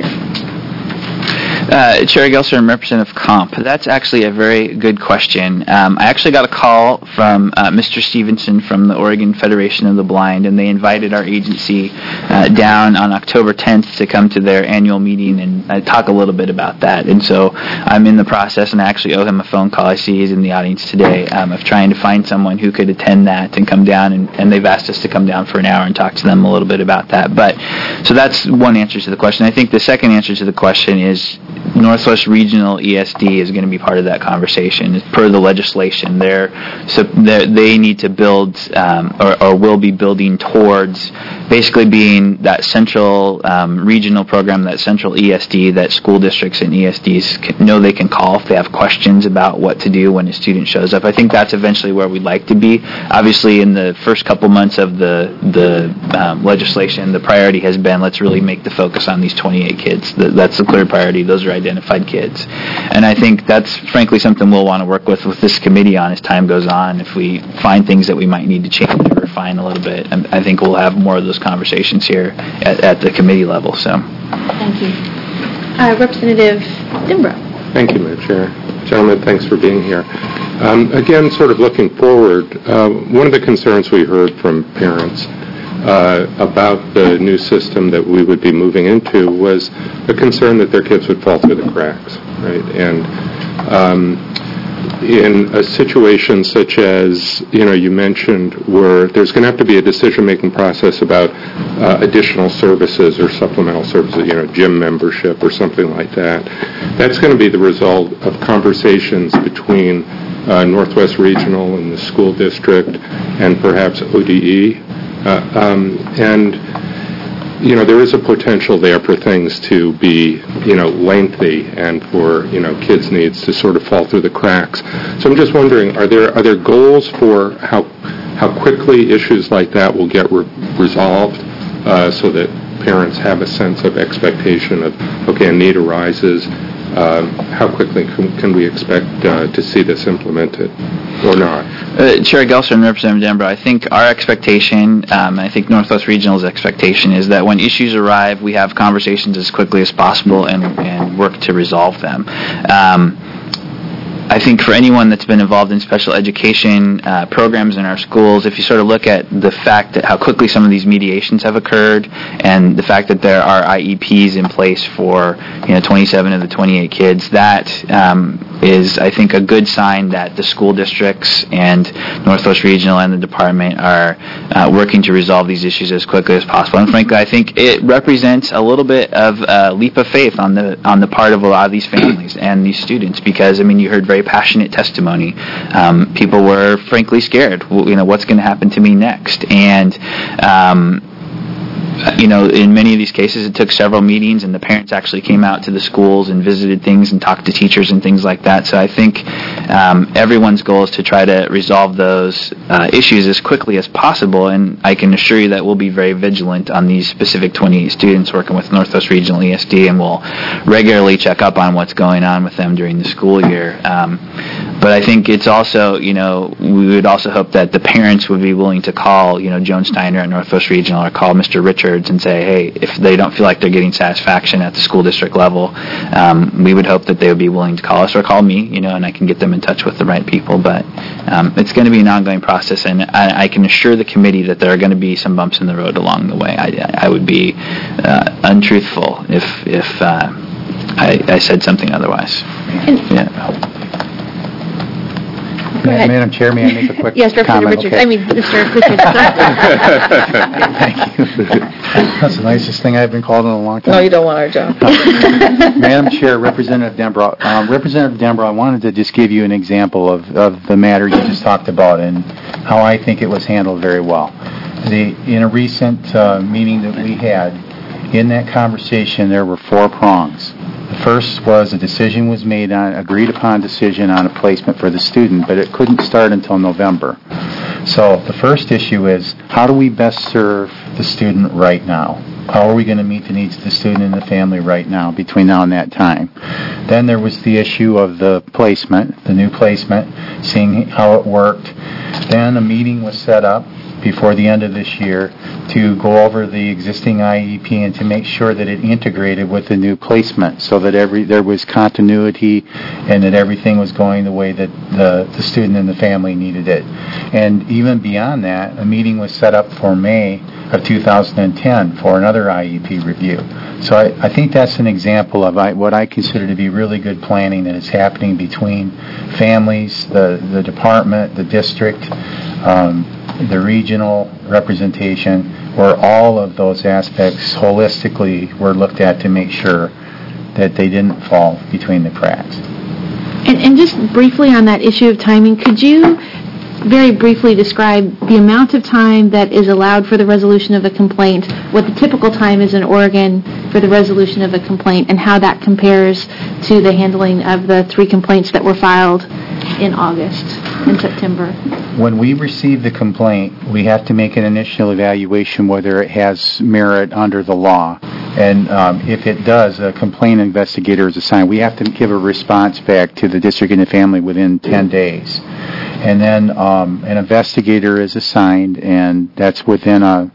Uh, Chair Gelser and Representative Comp, that's actually a very good question. Um, I actually got a call from uh, Mister Stevenson from the Oregon Federation of the Blind, and they invited our agency uh, down on October tenth to come to their annual meeting and uh, talk a little bit about that. And so I'm in the process, and I actually owe him a phone call. I see he's in the audience today, um, of trying to find someone who could attend that and come down, and, and they've asked us to come down for an hour and talk to them a little bit about that. But so that's one answer to the question. I think the second answer to the question is Northwest Regional E S D is going to be part of that conversation. Per the legislation, they're, so they're, they need to build um, or, or will be building towards basically being that central um, regional program, that central E S D that school districts and E S Ds can, know they can call if they have questions about what to do when a student shows up. I think that's eventually where we'd like to be. Obviously, in the first couple months of the the um, legislation, the priority has been let's really make the focus on these twenty-eight kids. That's the clear priority. Those are identified kids. And I think that's frankly something we'll want to work with with this committee on as time goes on. If we find things that we might need to change or refine a little bit, and I think we'll have more of those conversations here at, at the committee level. So, thank you. Uh, Representative Dimbrow. Thank you, Madam Chair. Gentlemen, thanks for being here. Um, again, sort of looking forward, uh, one of the concerns we heard from parents Uh, about the new system that we would be moving into was a concern that their kids would fall through the cracks, right? And um, in a situation such as, you know, you mentioned, where there's going to have to be a decision-making process about uh, additional services or supplemental services, you know, gym membership or something like that, that's going to be the result of conversations between uh, Northwest Regional and the school district and perhaps O D E. Uh, um, and, you know, there is a potential there for things to be, you know, lengthy and for, you know, kids' needs to sort of fall through the cracks. So I'm just wondering, are there are there goals for how how quickly issues like that will get re- resolved uh, so that parents have a sense of expectation of, okay, a need arises, um, how quickly can, can we expect uh, to see this implemented or not? Uh, Chair Gelser and Representative Denbrough, I think our expectation, um, I think Northwest Regional's expectation, is that when issues arrive, we have conversations as quickly as possible and, and work to resolve them. Um, I think for anyone that's been involved in special education uh, programs in our schools, if you sort of look at the fact that how quickly some of these mediations have occurred and the fact that there are I E Ps in place for, you know, twenty-seven of the twenty-eight kids, that um, is, I think, a good sign that the school districts and Northwest Regional and the department are uh, working to resolve these issues as quickly as possible. And frankly, I think it represents a little bit of a leap of faith on the on the part of a lot of these families and these students, because, I mean, you heard very passionate testimony. Um, people were frankly scared. You know, what's going to happen to me next? And um, you know, in many of these cases, it took several meetings, and the parents actually came out to the schools and visited things and talked to teachers and things like that. So I think um, everyone's goal is to try to resolve those uh, issues as quickly as possible, and I can assure you that we'll be very vigilant on these specific twenty-eight students working with Northwest Regional E S D, and we'll regularly check up on what's going on with them during the school year. Um, but I think it's also, you know, we would also hope that the parents would be willing to call, you know, Joan Steiner at Northwest Regional or call Mister Richards and say, hey, if they don't feel like they're getting satisfaction at the school district level, um, we would hope that they would be willing to call us or call me, you know, and I can get them in touch with the right people. But um, it's going to be an ongoing process, and I, I can assure the committee that there are going to be some bumps in the road along the way. I, I would be uh, untruthful if if uh, I, I said something otherwise. Yeah. ahead. Madam Chair, may I make a quick Yes, Representative comment? Richards. Okay. I mean, Mister Richards. Thank you. That's the nicest thing I've been called in a long time. No, you don't want our job. Madam Chair, Representative Denbrough, um, Representative Denbrough, I wanted to just give you an example of, of the matter you just talked about and how I think it was handled very well. The, in a recent uh, meeting that we had, in that conversation, there were four prongs. The First was a decision was made on, agreed upon decision on a placement for the student, but it couldn't start until November. So the first issue is, how do we best serve the student right now? How are we going to meet the needs of the student and the family right now, between now and that time? Then there was the issue of the placement, the new placement, seeing how it worked. Then a meeting was set up before the end of this year to go over the existing I E P and to make sure that it integrated with the new placement, so that every there was continuity and that everything was going the way that the, the student and the family needed it. And even beyond that, a meeting was set up for May of two thousand ten for another I E P review. So I, I think that's an example of I, what I consider to be really good planning that is happening between families, the, the department, the district, um, the regional representation, where all of those aspects holistically were looked at to make sure that they didn't fall between the cracks. And, and just briefly on that issue of timing, could you very briefly describe the amount of time that is allowed for the resolution of a complaint, what the typical time is in Oregon for the resolution of a complaint, and how that compares to the handling of the three complaints that were filed in August and September? When we receive the complaint, we have to make an initial evaluation whether it has merit under the law. And um, if it does, a complaint investigator is assigned. We have to give a response back to the district and the family within ten days. And then um, an investigator is assigned, and that's within a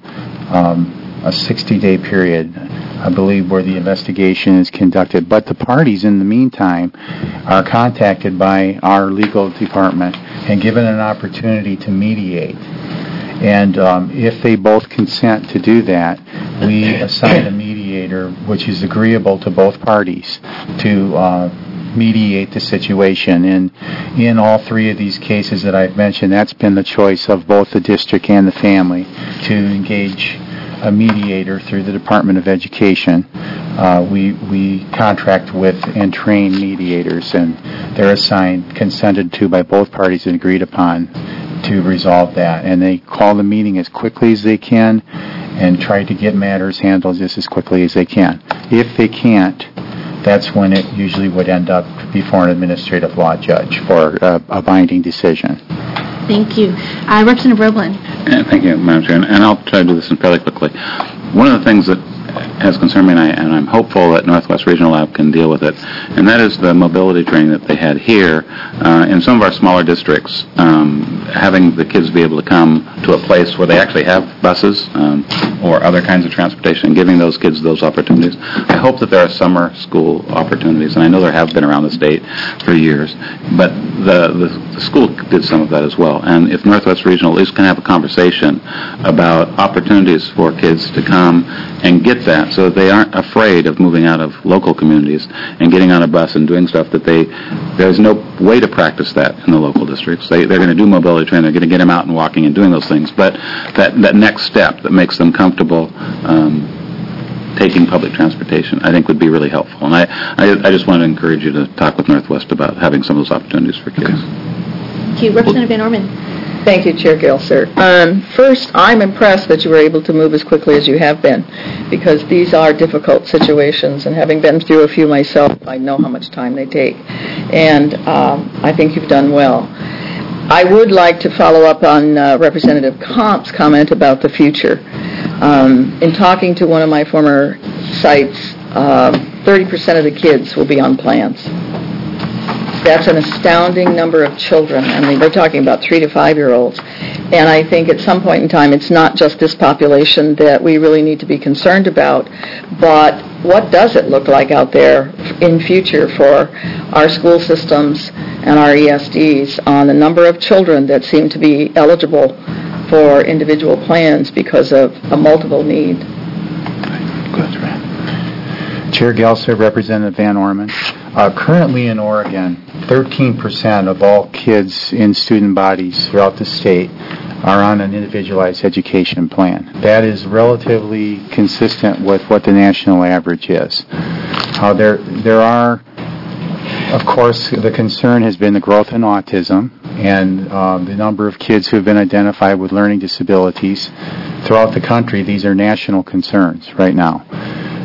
um, a sixty-day period, I believe, where the investigation is conducted. But the parties, in the meantime, are contacted by our legal department and given an opportunity to mediate. And um, if they both consent to do that, we assign a mediator, which is agreeable to both parties, to uh, mediate the situation. And in all three of these cases that I've mentioned, that's been the choice of both the district and the family, to engage a mediator through the Department of Education. Uh, we we contract with and train mediators, and they're assigned, consented to by both parties and agreed upon to resolve that. And they call the meeting as quickly as they can and try to get matters handled just as quickly as they can. If they can't, that's when it usually would end up before an administrative law judge for a, a binding decision. Thank you. Uh, Representative Roblin. Uh, thank you, Madam Chair, and, and I'll try to do this in fairly quickly. One of the things that has concerned me, and, I, and I'm hopeful that Northwest Regional Lab can deal with it, and that is the mobility training that they had here. Uh, in some of our smaller districts, um, having the kids be able to come to a place where they actually have buses um, or other kinds of transportation, and giving those kids those opportunities. I hope that there are summer school opportunities, and I know there have been around the state for years, but the, the, the school did some of that as well. And if Northwest Regional at least can have a conversation about opportunities for kids to come and get that, so that they aren't afraid of moving out of local communities and getting on a bus and doing stuff that they, there's no way to practice that in the local districts. They, they're going to do mobility training, they're going to get them out and walking and doing those things, but that, that next step that makes them comfortable um, taking public transportation, I think would be really helpful. And I, I, I just want to encourage you to talk with Northwest about having some of those opportunities for kids. Thank you. Representative Van Orman. Thank you, Chair Gelser. Um, first, I'm impressed that you were able to move as quickly as you have been, because these are difficult situations, and having been through a few myself, I know how much time they take. And um, I think you've done well. I would like to follow up on uh, Representative Komp's comment about the future. Um, in talking to one of my former sites, uh, thirty percent of the kids will be on plans. That's an astounding number of children. I mean, we're talking about three to five-year-olds. And I think at some point in time, it's not just this population that we really need to be concerned about, but what does it look like out there in future for our school systems and our E S Ds on the number of children that seem to be eligible for individual plans because of a multiple need? Chair Gelser, Representative Van Orman. Uh, currently in Oregon, thirteen percent of all kids in student bodies throughout the state are on an individualized education plan. That is relatively consistent with what the national average is. Uh, there, there are, of course, the concern has been the growth in autism and um, the number of kids who have been identified with learning disabilities throughout the country. These are national concerns right now.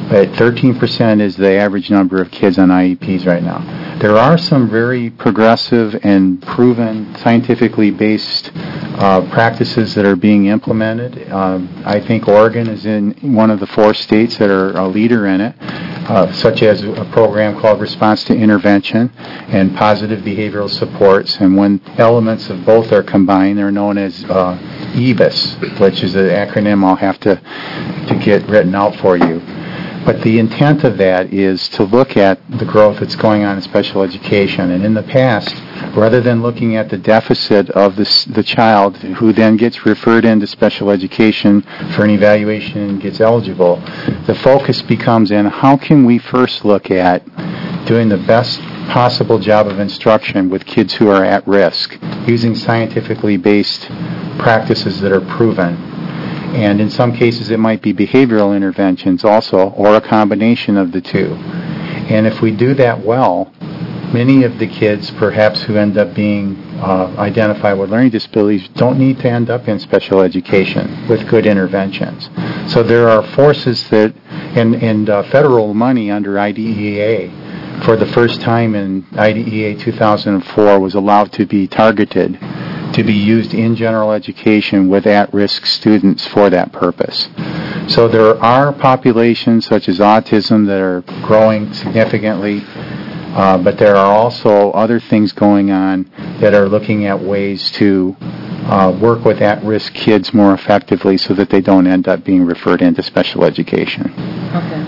but thirteen percent is the average number of kids on I E Ps right now. There are some very progressive and proven, scientifically based uh, practices that are being implemented. Um, I think Oregon is in one of the four states that are a leader in it, uh, such as a program called Response to Intervention and Positive Behavioral Supports. And when elements of both are combined, they're known as uh, E B I S, which is an acronym I'll have to, to get written out for you. But the intent of that is to look at the growth that's going on in special education. And in the past, rather than looking at the deficit of the, the child who then gets referred into special education for an evaluation and gets eligible, the focus becomes in how can we first look at doing the best possible job of instruction with kids who are at risk, using scientifically based practices that are proven. And in some cases, it might be behavioral interventions also, or a combination of the two. And if we do that well, many of the kids, perhaps who end up being uh, identified with learning disabilities, don't need to end up in special education with good interventions. So there are forces that, and, and uh, federal money under I D E A, for the first time in I D E A two thousand four, was allowed to be targeted to be used in general education with at-risk students for that purpose. So there are populations such as autism that are growing significantly, uh, but there are also other things going on that are looking at ways to uh, work with at-risk kids more effectively so that they don't end up being referred into special education. Okay.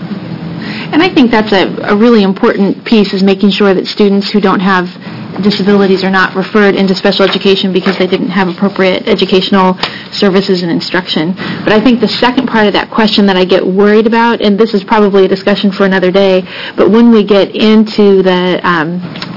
And I think that's a, a really important piece, is making sure that students who don't have disabilities are not referred into special education because they didn't have appropriate educational services and instruction. But I think the second part of that question that I get worried about, and this is probably a discussion for another day, but when we get into the um,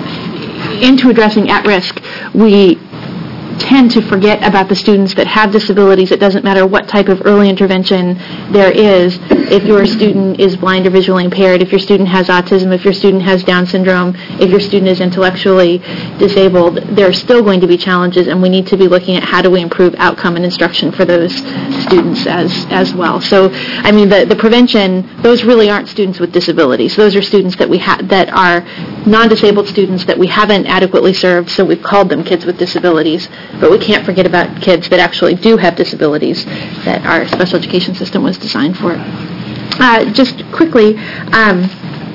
into addressing at risk, we tend to forget about the students that have disabilities. It doesn't matter what type of early intervention there is. If your student is blind or visually impaired, if your student has autism, if your student has Down syndrome, if your student is intellectually disabled, there are still going to be challenges, and we need to be looking at how do we improve outcome and instruction for those students as as well. So, I mean, the, the prevention, those really aren't students with disabilities. Those are students that we ha- that are non-disabled students that we haven't adequately served, so we've called them kids with disabilities. But we can't forget about kids that actually do have disabilities that our special education system was designed for. Uh, just quickly, um,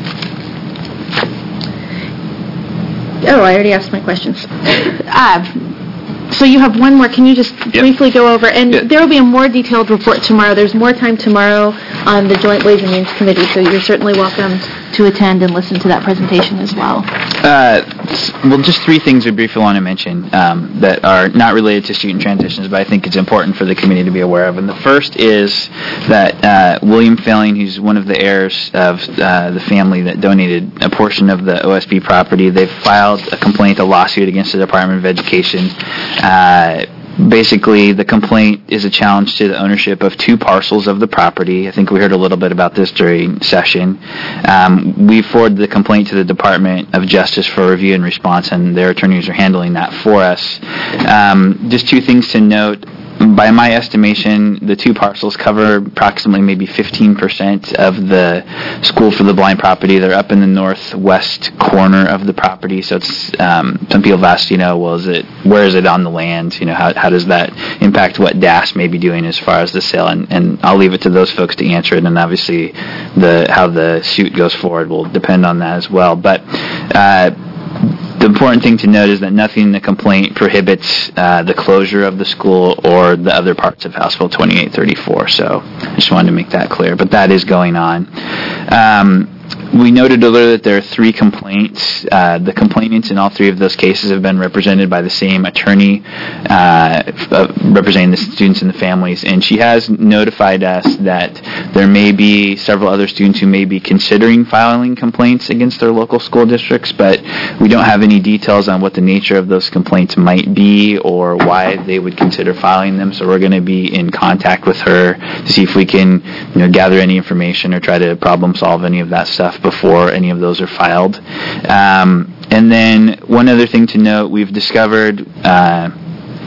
oh, I already asked my questions. Uh, so you have one more. Can you just yep. briefly go over? And yep. there will be a more detailed report tomorrow. There's more time tomorrow on the Joint Ways and Means Committee, so you're certainly welcome to attend and listen to that presentation as well. Uh, well, just three things I briefly want to mention um, that are not related to student transitions, but I think it's important for the committee to be aware of. And the first is that uh, William Failing, who's one of the heirs of uh, the family that donated a portion of the O S B property, they've filed a complaint, a lawsuit against the Department of Education. Uh, Basically, the complaint is a challenge to the ownership of two parcels of the property. I think we heard a little bit about this during session. Um, we forwarded the complaint to the Department of Justice for review and response, and their attorneys are handling that for us. Um, just two things to note. By my estimation, the two parcels cover approximately maybe fifteen percent of the School for the Blind property. They're up in the northwest corner of the property, so it's um, some people have asked, you know, well, is it where is it on the land? You know, how how does that impact what D A S may be doing as far as the sale? And, and I'll leave it to those folks to answer it. And obviously, the how the suit goes forward will depend on that as well. But uh, the important thing to note is that nothing in the complaint prohibits uh, the closure of the school or the other parts of House Bill twenty-eight thirty-four. So I just wanted to make that clear. But that is going on. Um, we noted earlier that there are three complaints. Uh, the complainants in all three of those cases have been represented by the same attorney uh, uh, representing the students and the families, and she has notified us that there may be several other students who may be considering filing complaints against their local school districts, but we don't have any details on what the nature of those complaints might be or why they would consider filing them, so we're going to be in contact with her to see if we can, you know, gather any information or try to problem solve any of that stuff before any of those are filed. Um, and then one other thing to note, we've discovered uh,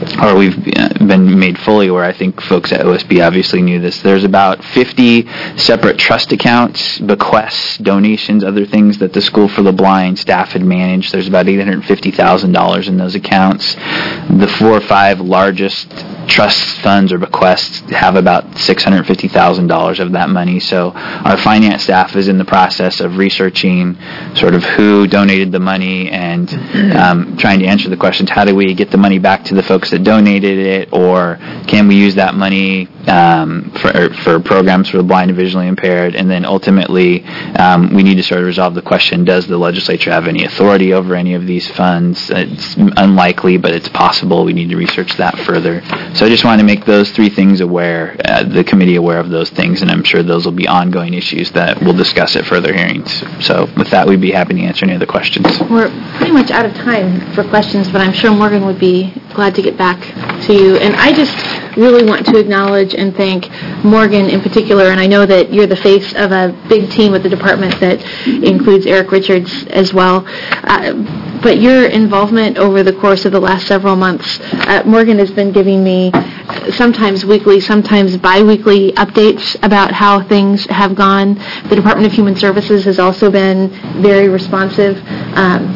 or we've uh, been made fully aware, I think folks at O S B obviously knew this, there's about fifty separate trust accounts, bequests, donations, other things that the School for the Blind staff had managed. There's about eight hundred fifty thousand dollars in those accounts. The four or five largest trust funds or bequests have about six hundred fifty thousand dollars of that money. So our finance staff is in the process of researching sort of who donated the money and um, trying to answer the questions, how do we get the money back to the folks that donated it, or can we use that money um, for, for programs for the blind and visually impaired? And then ultimately, um, we need to sort of resolve the question, does the legislature have any authority over any of these funds? It's unlikely, but it's possible. We need to research that further. So I just wanted to make those three things aware, uh, the committee aware of those things, and I'm sure those will be ongoing issues that we'll discuss at further hearings. So with that, we'd be happy to answer any other questions. We're pretty much out of time for questions, but I'm sure Morgan would be glad to get back to you. And I just really want to acknowledge and thank Morgan in particular, and I know that you're the face of a big team at the department that includes Eric Richards as well. Uh, but your involvement over the course of the last several months, uh, Morgan has been giving me sometimes weekly, sometimes bi-weekly updates about how things have gone. The Department of Human Services has also been very responsive. Um,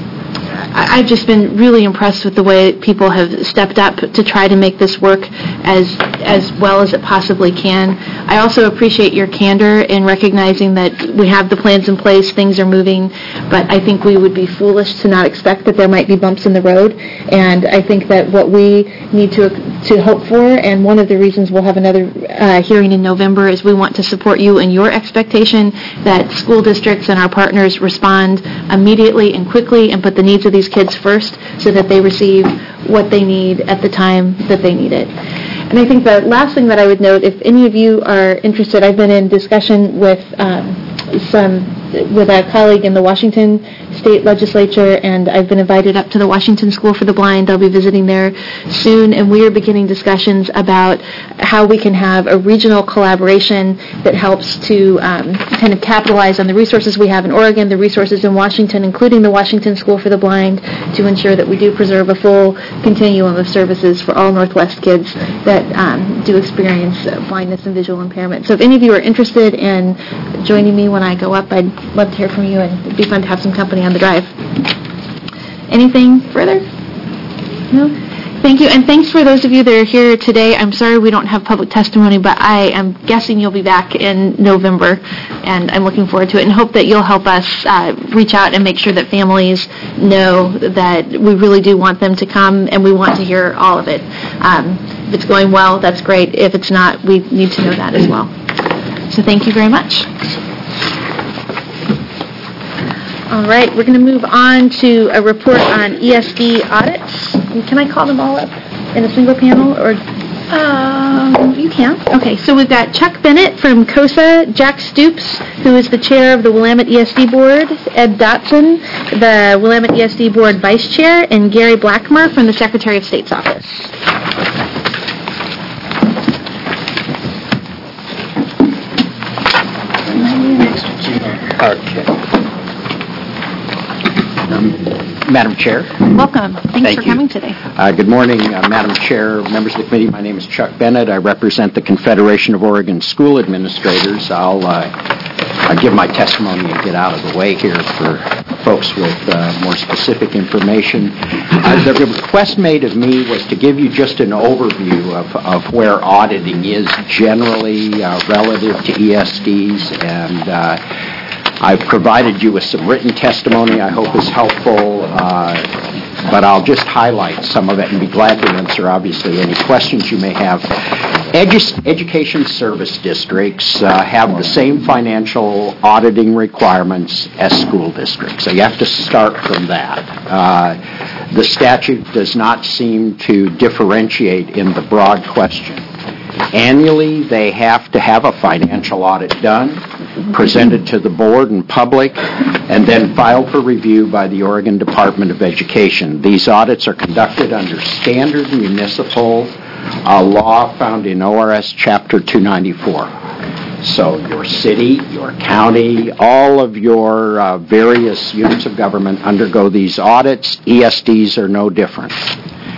I- I've just been really impressed with the way people have stepped up to try to make this work as as well as it possibly can. I also appreciate your candor in recognizing that we have the plans in place, things are moving, but I think we would be foolish to not expect that there might be bumps in the road. And I think that what we need to to hope for, and one of the reasons we'll have another uh, hearing in November, is we want to support you in your expectation that school districts and our partners respond immediately and quickly and put the needs of these kids first so that they receive what they need at the time that they need it. And I think the last thing that I would note, if any of you are interested, I've been in discussion with um, some with a colleague in the Washington State Legislature, and I've been invited up to the Washington School for the Blind. I'll be visiting there soon, and we are beginning discussions about how we can have a regional collaboration that helps to um, kind of capitalize on the resources we have in Oregon, the resources in Washington, including the Washington School for the Blind, to ensure that we do preserve a full continuum of services for all Northwest kids that um, do experience uh, blindness and visual impairment. So if any of you are interested in joining me when I go up, I'd love to hear from you, and it'd be fun to have some company on the drive. Anything further? No? Thank you, and thanks for those of you that are here today. I'm sorry we don't have public testimony, but I am guessing you'll be back in November, and I'm looking forward to it, and hope that you'll help us uh, reach out and make sure that families know that we really do want them to come, and we want to hear all of it. Um, if it's going well, that's great. If it's not, we need to know that as well. So thank you very much. All right, we're going to move on to a report on E S D audits. Can I call them all up in a single panel, or um, you can? Okay, so we've got Chuck Bennett from COSA, Jack Stoops, who is the chair of the Willamette E S D Board, Ed Dotson, the Willamette E S D Board Vice Chair, and Gary Blackmer from the Secretary of State's office. Okay. Um, Madam Chair. Welcome. Thanks Thank for you. coming today. Uh, good morning, uh, Madam Chair, members of the committee. My name is Chuck Bennett. I represent the Confederation of Oregon School Administrators. I'll uh, I'll give my testimony and get out of the way here for folks with uh, more specific information. Uh, the request made of me was to give you just an overview of, of where auditing is generally uh, relative to E S Ds, and uh, I've provided you with some written testimony I hope is helpful, uh, but I'll just highlight some of it and be glad to answer, obviously, any questions you may have. Edu- education service districts uh, have the same financial auditing requirements as school districts, so you have to start from that. Uh, the statute does not seem to differentiate in the broad question. Annually, they have to have a financial audit done, presented to the board and public, and then filed for review by the Oregon Department of Education. These audits are conducted under standard municipal uh, law found in O R S Chapter two ninety-four. So your city, your county, all of your uh, various units of government undergo these audits. E S Ds are no different.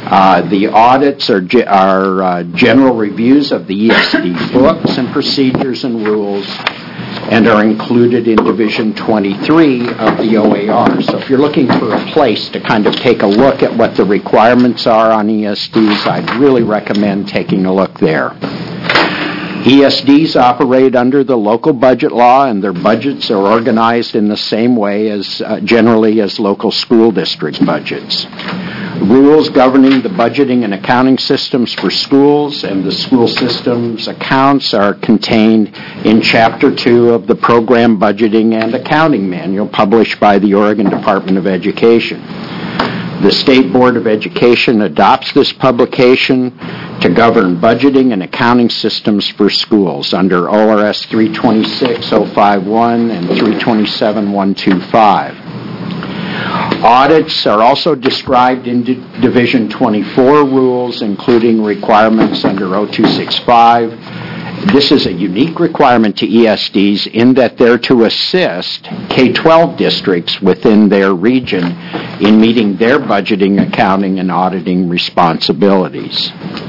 Uh, The audits are ge- are uh, general reviews of the E S D books and procedures and rules, and are included in Division twenty-three of the O A R. So if you're looking for a place to kind of take a look at what the requirements are on E S Ds, I'd really recommend taking a look there. E S Ds operate under the local budget law, and their budgets are organized in the same way as uh, generally as local school district budgets. Rules governing the budgeting and accounting systems for schools and the school systems accounts are contained in Chapter two of the Program Budgeting and Accounting Manual published by the Oregon Department of Education. The State Board of Education adopts this publication to govern budgeting and accounting systems for schools under O R S three twenty-six oh fifty-one and three twenty-seven one twenty-five. Audits are also described in D- Division twenty-four rules, including requirements under O two sixty-five. This is a unique requirement to E S Ds in that they're to assist K twelve districts within their region in meeting their budgeting, accounting, and auditing responsibilities.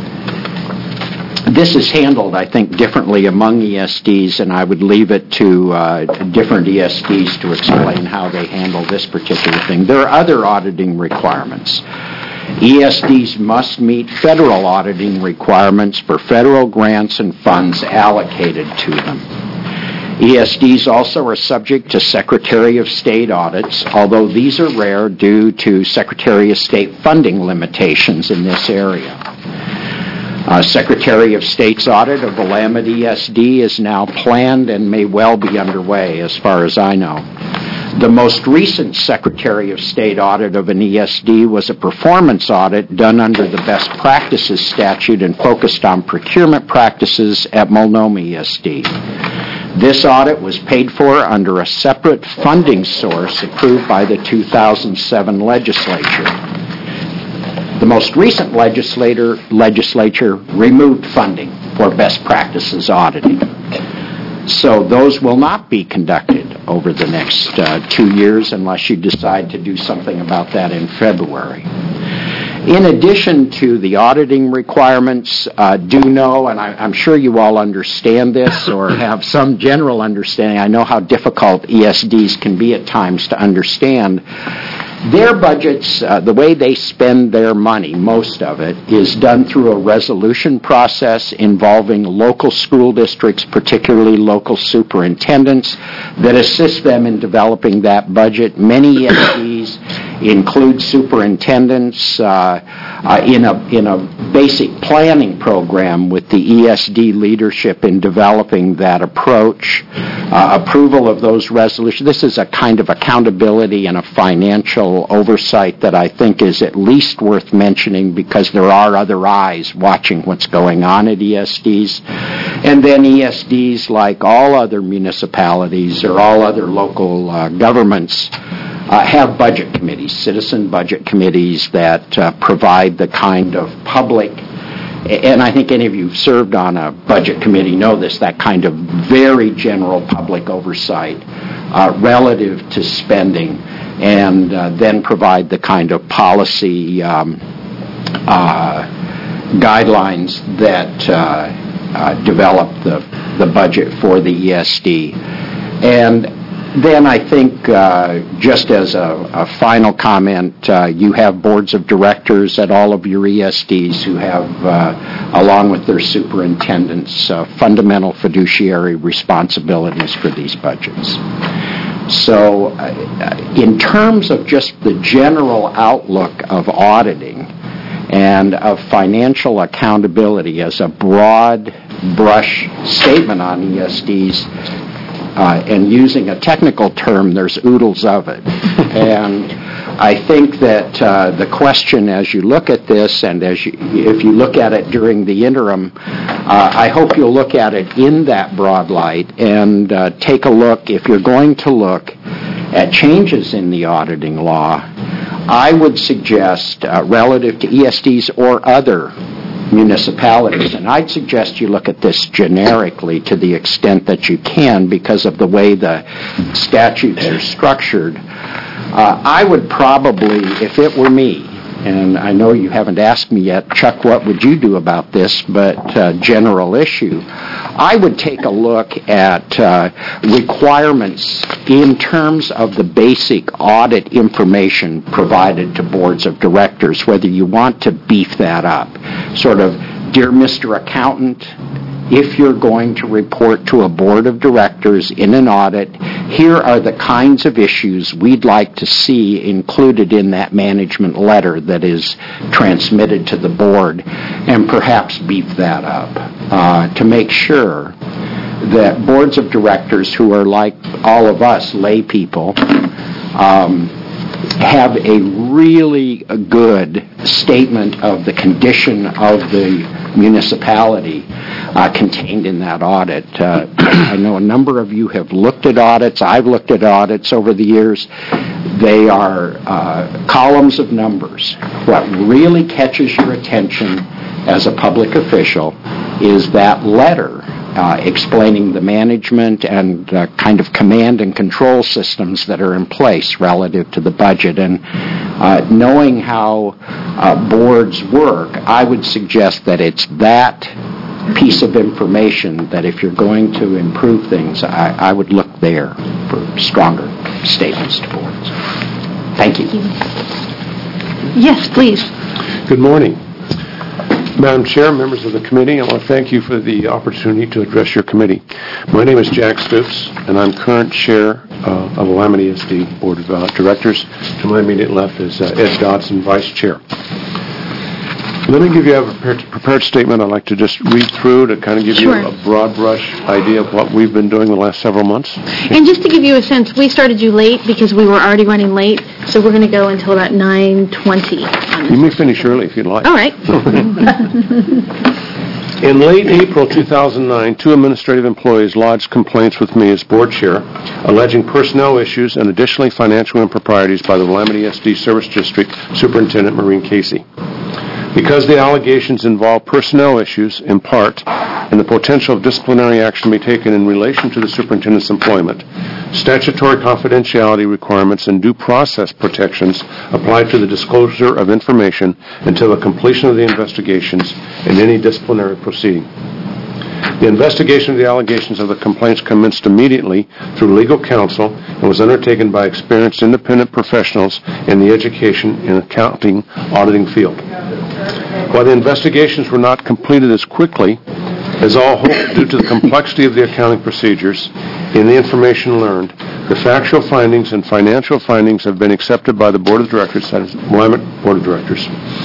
This is handled, I think, differently among E S Ds, and I would leave it to uh, different E S Ds to explain how they handle this particular thing. There are other auditing requirements. E S Ds must meet federal auditing requirements for federal grants and funds allocated to them. E S Ds also are subject to Secretary of State audits, although these are rare due to Secretary of State funding limitations in this area. Uh, Secretary of State's audit of Willamette E S D is now planned and may well be underway, as far as I know. The most recent Secretary of State audit of an E S D was a performance audit done under the Best Practices Statute and focused on procurement practices at Multnomah E S D. This audit was paid for under a separate funding source approved by the two thousand seven legislature. The most recent legislator, legislature removed funding for best practices auditing. So those will not be conducted over the next uh, two years unless you decide to do something about that in February. In addition to the auditing requirements, uh, do know, and I, I'm sure you all understand this or have some general understanding, I know how difficult E S Ds can be at times to understand. Their budgets, uh, the way they spend their money, most of it, is done through a resolution process involving local school districts, particularly local superintendents, that assist them in developing that budget. Many E S Ds include superintendents uh, uh, in a in a basic planning program with the E S D leadership in developing that approach. Uh, approval of those resolutions. This is a kind of accountability and a financial oversight that I think is at least worth mentioning because there are other eyes watching what's going on at E S Ds. And then E S Ds, like all other municipalities or all other local uh, governments, Uh, have budget committees, citizen budget committees that uh, provide the kind of public, and I think any of you who've served on a budget committee know this, that kind of very general public oversight uh, relative to spending, and uh, then provide the kind of policy um, uh, guidelines that uh, uh, develop the, the budget for the E S D. And then I think, uh, just as a, a final comment, uh, you have boards of directors at all of your E S Ds who have, uh, along with their superintendents, uh, fundamental fiduciary responsibilities for these budgets. So uh, in terms of just the general outlook of auditing and of financial accountability as a broad brush statement on E S Ds, Uh, and using a technical term, there's oodles of it. And I think that uh, the question as you look at this, and as you, if you look at it during the interim, uh, I hope you'll look at it in that broad light and uh, take a look, if you're going to look at changes in the auditing law, I would suggest uh, relative to E S Ds or other municipalities, and I'd suggest you look at this generically to the extent that you can because of the way the statutes are structured. Uh, I would probably, if it were me, and I know you haven't asked me yet, Chuck, what would you do about this, but uh, general issue. I would take a look at uh, requirements in terms of the basic audit information provided to boards of directors, whether you want to beef that up. Sort of, dear Mister Accountant, if you're going to report to a board of directors in an audit, here are the kinds of issues we'd like to see included in that management letter that is transmitted to the board, and perhaps beef that up uh, to make sure that boards of directors, who are like all of us lay people, um, have a really good statement of the condition of the municipality uh, contained in that audit. Uh, I know a number of you have looked at audits. I've looked at audits over the years. They are uh, columns of numbers. What really catches your attention as a public official is that letter Uh, explaining the management and uh, kind of command and control systems that are in place relative to the budget. And uh, knowing how uh, boards work, I would suggest that it's that piece of information that if you're going to improve things, I, I would look there for stronger statements to boards. Thank you. Yes, please. Good morning. Madam Chair, members of the committee, I want to thank you for the opportunity to address your committee. My name is Jack Stoops, and I'm current chair uh, of Willamette E S D Board of uh, Directors. To my immediate left is uh, Ed Dodson, Vice Chair. Let me give you a prepared, prepared statement I'd like to just read through to kind of give Sure. you a broad brush idea of what we've been doing the last several months. And just to give you a sense, we started you late because we were already running late, so we're going to go until about nine twenty. You may finish early if you'd like. All right. In late April two thousand nine, two administrative employees lodged complaints with me as board chair, alleging personnel issues and additionally financial improprieties by the Willamette E S D Service District Superintendent Maureen Casey. Because the allegations involve personnel issues, in part, and the potential of disciplinary action to be taken in relation to the superintendent's employment, statutory confidentiality requirements and due process protections apply to the disclosure of information until the completion of the investigations and any disciplinary proceeding. The investigation of the allegations of the complaints commenced immediately through legal counsel and was undertaken by experienced independent professionals in the education and accounting auditing field. While the investigations were not completed as quickly as all hoped due to the complexity of the accounting procedures and the information learned, the factual findings and financial findings have been accepted by the Board of Directors, that is, Willamette Board of Directors.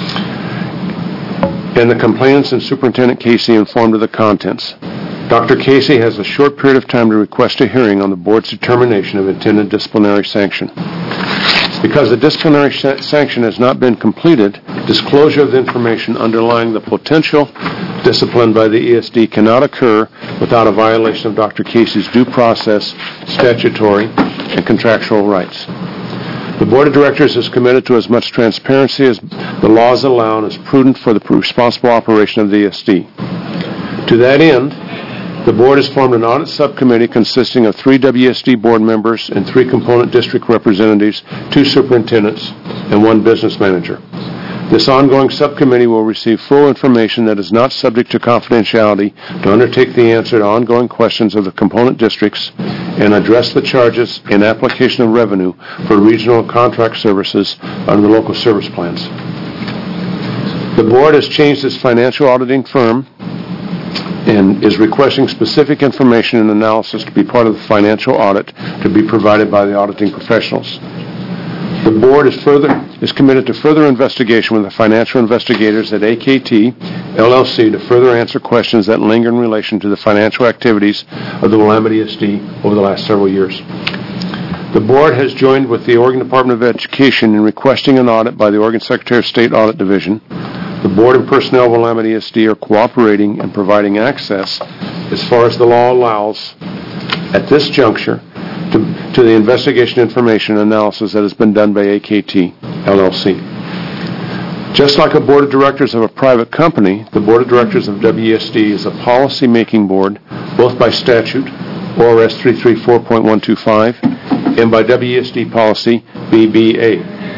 And the complainants and Superintendent Casey informed of the contents. Doctor Casey has a short period of time to request a hearing on the board's determination of intended disciplinary sanction. Because the disciplinary sanction has not been completed, disclosure of the information underlying the potential discipline by the E S D cannot occur without a violation of Doctor Casey's due process, statutory, and contractual rights. The Board of Directors is committed to as much transparency as the laws allow and is prudent for the responsible operation of the E S D. To that end, the Board has formed an audit subcommittee consisting of three W S D board members and three component district representatives, two superintendents, and one business manager. This ongoing subcommittee will receive full information that is not subject to confidentiality to undertake the answer to ongoing questions of the component districts and address the charges and application of revenue for regional contract services under the local service plans. The Board has changed its financial auditing firm and is requesting specific information and analysis to be part of the financial audit to be provided by the auditing professionals. The Board is further is committed to further investigation with the financial investigators at A K T, L L C to further answer questions that linger in relation to the financial activities of the Willamette E S D over the last several years. The Board has joined with the Oregon Department of Education in requesting an audit by the Oregon Secretary of State Audit Division. The Board and personnel of Willamette E S D are cooperating and providing access as far as the law allows at this juncture to, to the investigation information analysis that has been done by A K T, L L C. Just like a Board of Directors of a private company, the Board of Directors of W E S D is a policy-making board, both by statute, O R S three thirty-four point one two five, and by W E S D policy, B B A.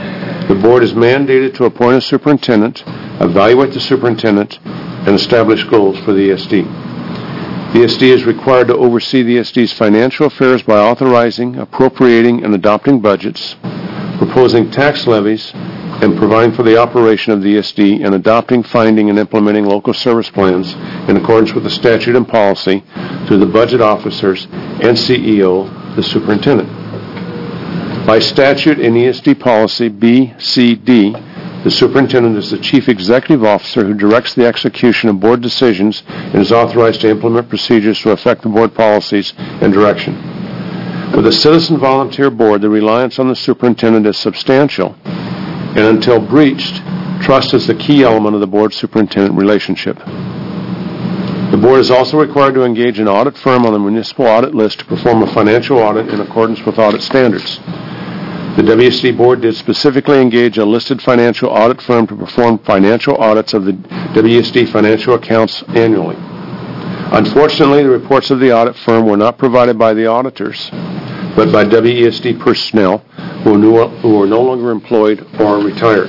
The board is mandated to appoint a superintendent, evaluate the superintendent, and establish goals for the E S D. The E S D is required to oversee the E S D's financial affairs by authorizing, appropriating, and adopting budgets, proposing tax levies, and providing for the operation of the E S D and adopting, finding, and implementing local service plans in accordance with the statute and policy through the budget officers and C E O, the superintendent. By statute in E S D policy B C D, the superintendent is the chief executive officer who directs the execution of board decisions and is authorized to implement procedures to affect the board policies and direction. With a citizen volunteer board, the reliance on the superintendent is substantial, and until breached, trust is the key element of the board-superintendent relationship. The board is also required to engage an audit firm on the municipal audit list to perform a financial audit in accordance with audit standards. The W S D board did specifically engage a listed financial audit firm to perform financial audits of the W S D financial accounts annually. Unfortunately, the reports of the audit firm were not provided by the auditors, but by W E S D personnel who, knew, who are no longer employed or retired.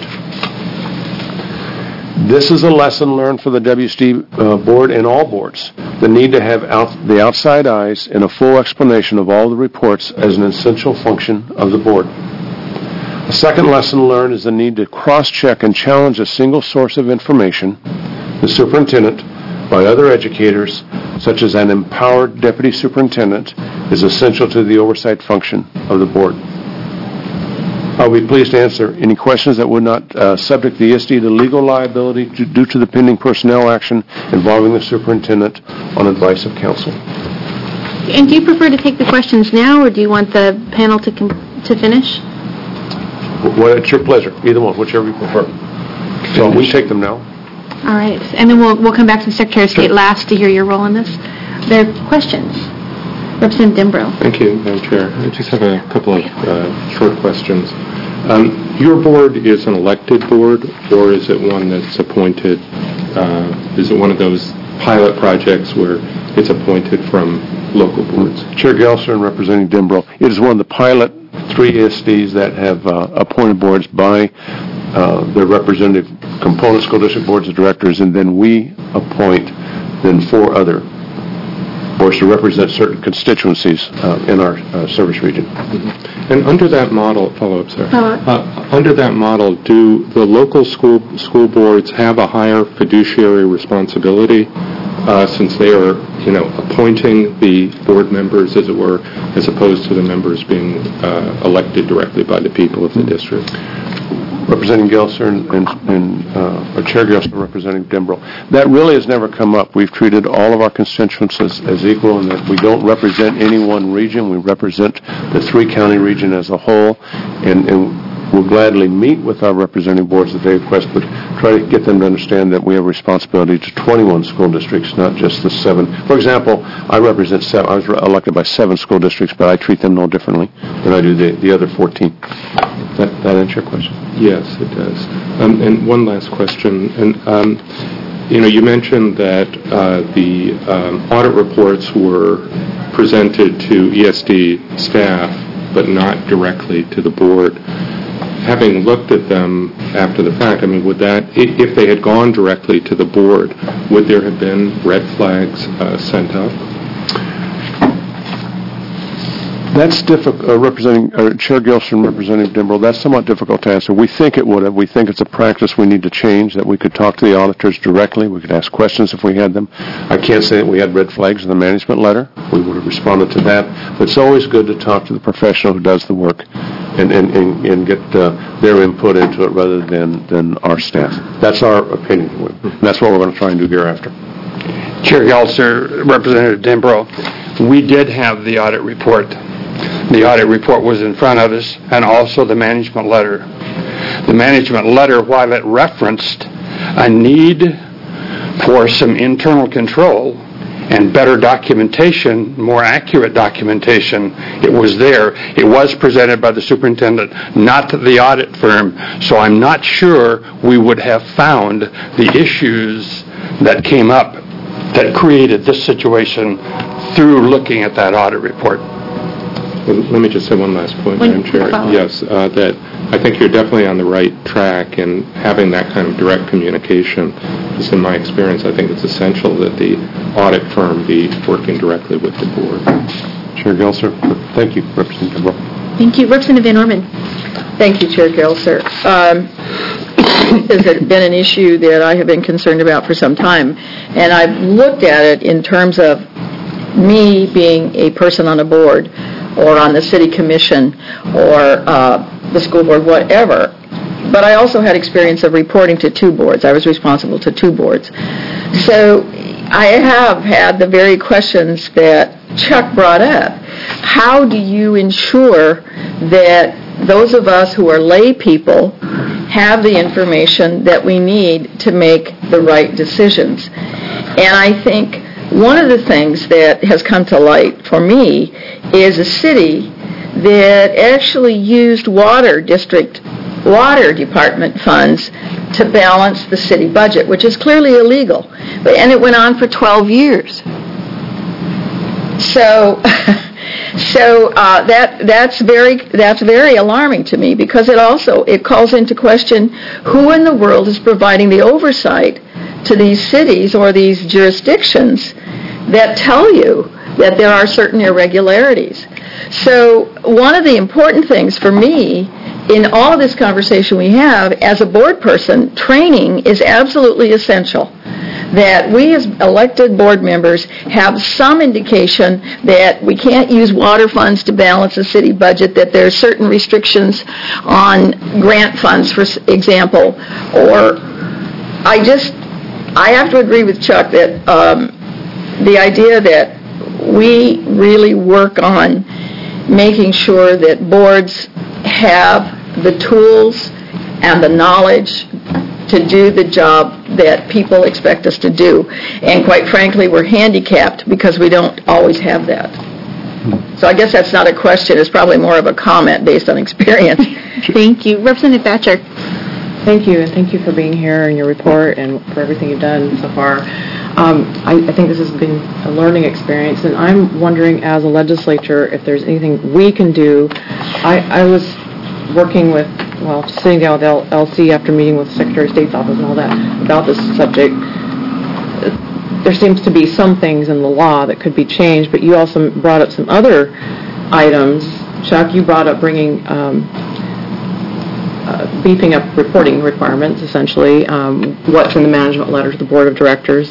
This is a lesson learned for the W S D uh, board and all boards. The need to have out, the outside eyes and a full explanation of all the reports as an essential function of the board. A second lesson learned is the need to cross-check and challenge a single source of information, the superintendent, by other educators, such as an empowered deputy superintendent, is essential to the oversight function of the board. I'll be pleased to answer any questions that would not uh, subject the E S D to legal liability to, due to the pending personnel action involving the superintendent on advice of counsel. And do you prefer to take the questions now, or do you want the panel to com- to finish? Well, it's your pleasure. Either one, whichever you prefer. So we take them now. All right, and then we'll we'll come back to the Secretary of State last to hear your role in this. There are questions. Representative Dembrow. Thank you, Madam Chair. I just have a couple of uh, short questions. Um, your board is an elected board, or is it one that's appointed? Uh, is it one of those pilot projects where it's appointed from local boards? Chair Gelser and Representative Dembrow. It is one of the pilot three E S Ds that have uh, appointed boards by uh, their representative component school district boards of directors, and then we appoint then four other boards to represent certain constituencies uh, in our uh, service region. Mm-hmm. And under that model, follow-up, sir. Follow-up. Uh, under that model, do the local school school boards have a higher fiduciary responsibility uh, since they are, you know, appointing the board members, as it were, as opposed to the members being uh, elected directly by the people of the district? Representing Gelser and, and, and uh, or Chair Gelser and Representative Dembrow. That really has never come up. We've treated all of our constituents as, as equal in that we don't represent any one region. We represent the three-county region as a whole, and, and we'll gladly meet with our representative boards that they request, but try to get them to understand that we have responsibility to twenty-one school districts, not just the seven. For example, I represent seven. I was elected by seven school districts, but I treat them no differently than I do the, the other fourteen. That, that answer your question? Yes, it does. Um, and one last question. And um, you know, you mentioned that uh, the um, audit reports were presented to E S D staff, but not directly to the board. Having looked at them after the fact, I mean, would that, if they had gone directly to the board, would there have been red flags uh, sent up? That's difficult, uh, representing, uh, Chair Gelser and Representative Dembrow, that's somewhat difficult to answer. We think it would have. We think it's a practice we need to change, that we could talk to the auditors directly. We could ask questions if we had them. I can't say that we had red flags in the management letter. We would have responded to that. But it's always good to talk to the professional who does the work and, and, and, and get uh, their input into it rather than, than our staff. That's our opinion. And that's what we're going to try and do hereafter. Chair Gelser, Representative Dembrow, we did have the audit report. The audit report was in front of us, and also the management letter. The management letter, while it referenced a need for some internal control and better documentation, more accurate documentation, it was there. It was presented by the superintendent, not the audit firm, so I'm not sure we would have found the issues that came up that created this situation through looking at that audit report. Well, let me just say one last point, Madam Chair. Yes, uh, that I think you're definitely on the right track, and having that kind of direct communication, just in my experience, I think it's essential that the audit firm be working directly with the board. Chair Gelser. Thank you, Representative Brock. Thank you. Representative Van Orman. Thank you, Chair Gelser. Um, this has been an issue that I have been concerned about for some time, and I've looked at it in terms of me being a person on a board or on the city commission or uh, the school board, whatever. But I also had experience of reporting to two boards. I was responsible to two boards. So I have had the very questions that Chuck brought up. How do you ensure that those of us who are lay people have the information that we need to make the right decisions? And I think one of the things that has come to light for me is a city that actually used water district, water department funds to balance the city budget, which is clearly illegal. But, and it went on for twelve years. So, so uh, that that's very that's very alarming to me, because it also it calls into question who in the world is providing the oversight to these cities or these jurisdictions that tell you that there are certain irregularities. So one of the important things for me in all of this conversation we have, as a board person, training is absolutely essential. That we as elected board members have some indication that we can't use water funds to balance a city budget, that there are certain restrictions on grant funds, for example. Or I just, I have to agree with Chuck that um, the idea that we really work on making sure that boards have the tools and the knowledge to do the job that people expect us to do. And quite frankly, we're handicapped because we don't always have that. So I guess that's not a question. It's probably more of a comment based on experience. Thank you. Representative Thatcher. Thank you, and thank you for being here and your report and for everything you've done so far. Um, I, I think this has been a learning experience, and I'm wondering, as a legislature, if there's anything we can do. I, I was working with, well, sitting down with L- LC after meeting with the Secretary of State's office and all that about this subject. There seems to be some things in the law that could be changed, but you also brought up some other items. Chuck, you brought up bringing, um, uh, beefing up reporting requirements, essentially, um, what's in the management letter to the Board of Directors.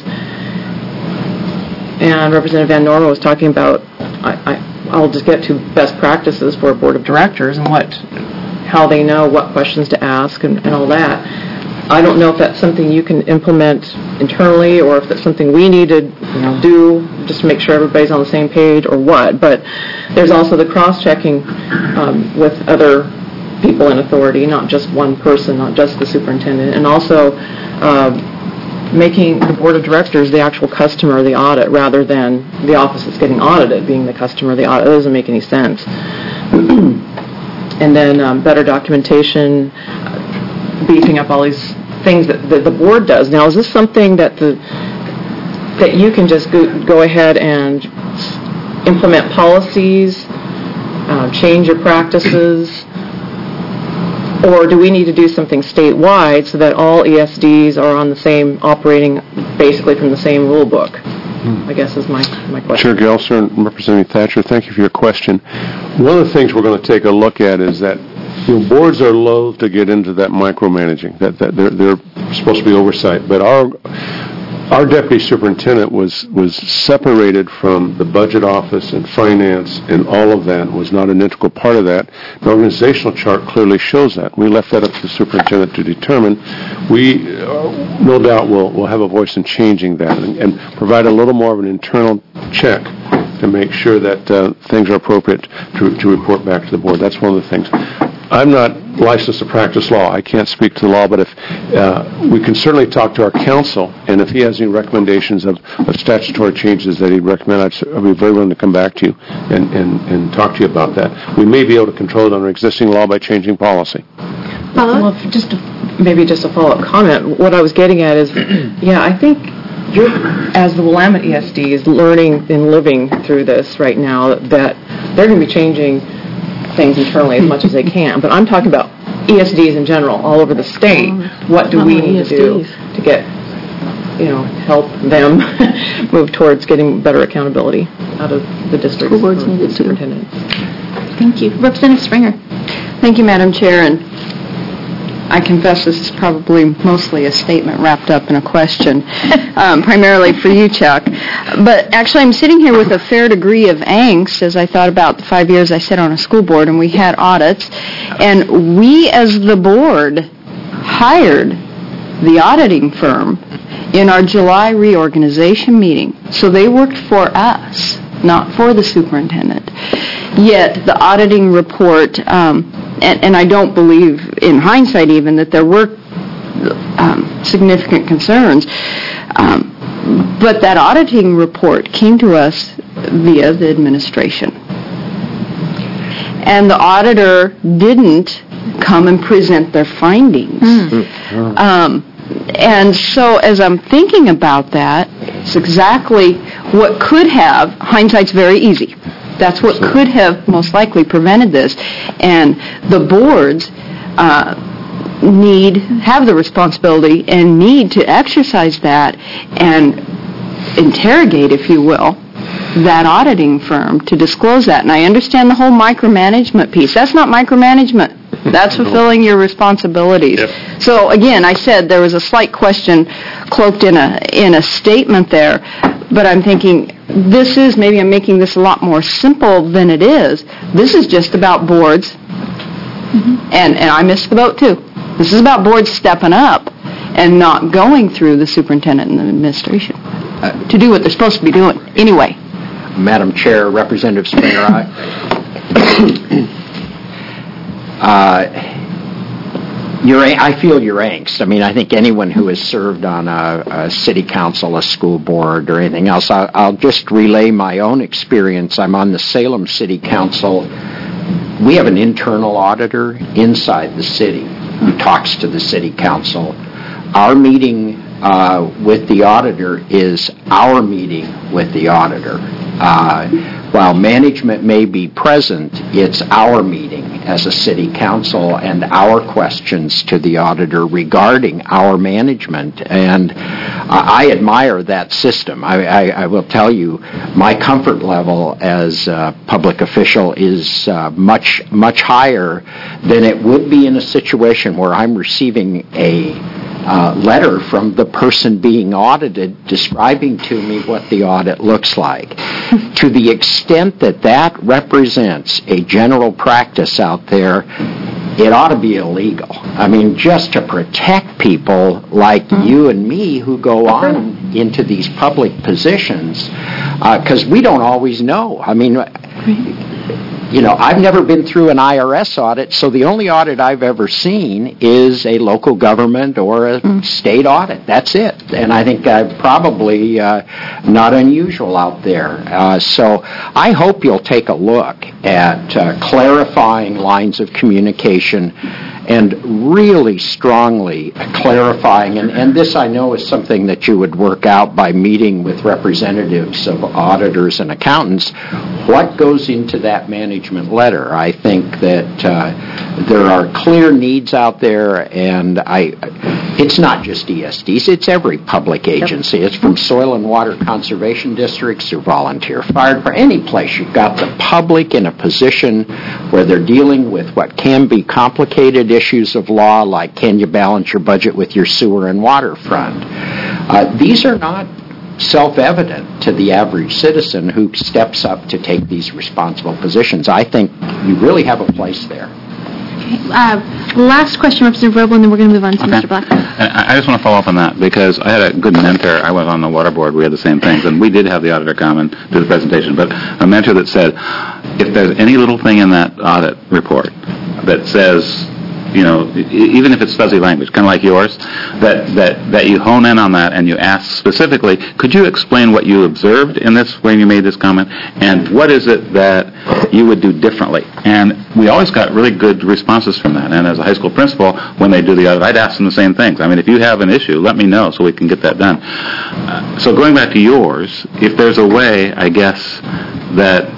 And Representative Van Norman was talking about, I, I, I'll just get to best practices for a Board of Directors and what, how they know what questions to ask and, and all that. I don't know if that's something you can implement internally or if that's something we need to, you know, do just to make sure everybody's on the same page or what. But there's also the cross-checking um, with other people in authority, not just one person, not just the superintendent, and also uh, making the Board of Directors the actual customer of the audit rather than the office that's getting audited being the customer of the audit. That doesn't make any sense. And then um, better documentation, uh, beefing up all these things that the, the board does. Now, is this something that the that you can just go, go ahead and implement policies, uh, change your practices, or do we need to do something statewide so that all E S Ds are on the same, operating basically from the same rule book? I guess is my, my question. Chair Gelser and Representative Thatcher, thank you for your question. One of the things we're going to take a look at is that, you know, boards are loath to get into that micromanaging. That, that they're, they're supposed to be oversight, but our our deputy superintendent was was separated from the budget office and finance, and all of that was not an integral part of that. The organizational chart clearly shows that. We left that up to the superintendent to determine. We, uh, no doubt, will will have a voice in changing that and, and provide a little more of an internal check to make sure that uh, things are appropriate to, to report back to the board. That's one of the things. I'm not licensed to practice law. I can't speak to the law, but if uh, we can certainly talk to our counsel, and if he has any recommendations of, of statutory changes that he'd recommend, I'd, I'd be very willing to come back to you and, and, and talk to you about that. We may be able to control it under existing law by changing policy. Well, if just to, maybe just a follow-up comment. What I was getting at is, yeah, I think you're, as the Willamette E S D is learning and living through this right now, that they're going to be changing things internally as much as they can. But I'm talking about E S Ds in general, all over the state. What do we need to do to get, you know, help them move towards getting better accountability out of the districts? School boards need it too. Superintendents. Thank you. Representative Springer. Thank you, Madam Chair, and I confess this is probably mostly a statement wrapped up in a question, um, primarily for you, Chuck. But actually, I'm sitting here with a fair degree of angst as I thought about the five years I sat on a school board and we had audits, and we as the board hired the auditing firm in our July reorganization meeting. So they worked for us, not for the superintendent. Yet the auditing report, um, and, and I don't believe, in hindsight even, that there were um, significant concerns, um, but that auditing report came to us via the administration. And the auditor didn't come and present their findings. Mm. Um, and so as I'm thinking about that, it's exactly what could have, hindsight's very easy. That's what could have most likely prevented this. And the boards uh, need, have the responsibility and need to exercise that and interrogate, if you will, that auditing firm to disclose that. And I understand the whole micromanagement piece. That's not micromanagement. That's fulfilling your responsibilities. Yep. So again, I said there was a slight question cloaked in a in a statement there, but I'm thinking this is, maybe I'm making this a lot more simple than it is. This is just about boards, mm-hmm. and, and I missed the boat too. This is about boards stepping up and not going through the superintendent and the administration uh, to do what they're supposed to be doing anyway. Madam Chair, Representative Springer, I... Uh, your, I feel your angst. I mean, I think anyone who has served on a, a city council, a school board, or anything else, I, I'll just relay my own experience. I'm on the Salem City Council. We have an internal auditor inside the city who talks to the city council. Our meeting uh, with the auditor is our meeting with the auditor. Uh, while management may be present, it's our meeting as a city council and our questions to the auditor regarding our management. And uh, I admire that system. I, I, I will tell you, my comfort level as a public official is uh, much, much higher than it would be in a situation where I'm receiving a Uh, letter from the person being audited describing to me what the audit looks like. To the extent that that represents a general practice out there, it ought to be illegal. I mean, just to protect people like mm-hmm. you and me who go on into these public positions, because uh, we don't always know. I mean, you know, I've never been through an I R S audit, so the only audit I've ever seen is a local government or a mm. state audit. That's it. And I think I'm probably uh, not unusual out there. Uh, so I hope you'll take a look at uh, clarifying lines of communication and really strongly clarifying, and, and this I know is something that you would work out by meeting with representatives of auditors and accountants, what goes into that management letter. I think that uh, there are clear needs out there, and I, it's not just E S Ds, it's every public agency. It's from soil and water conservation districts or volunteer fire, for any place you've got the public in a position where they're dealing with what can be complicated issues of law, like can you balance your budget with your sewer and water fund. Uh, these are not self-evident to the average citizen who steps up to take these responsible positions. I think you really have a place there. Okay. Uh, last question, Representative Roble, and then we're going to move on to okay. Mister Black. I I just want to follow up on that because I had a good mentor. I was on the water board. We had the same things, and we did have the auditor come and do the presentation. But a mentor that said, if there's any little thing in that audit report that says, you know, even if it's fuzzy language, kind of like yours, that, that, that you hone in on that and you ask specifically, could you explain what you observed in this when you made this comment, and what is it that you would do differently? And we always got really good responses from that. And as a high school principal, when they do the audit, I'd ask them the same things. I mean, if you have an issue, let me know so we can get that done. Uh, so going back to yours, if there's a way, I guess, that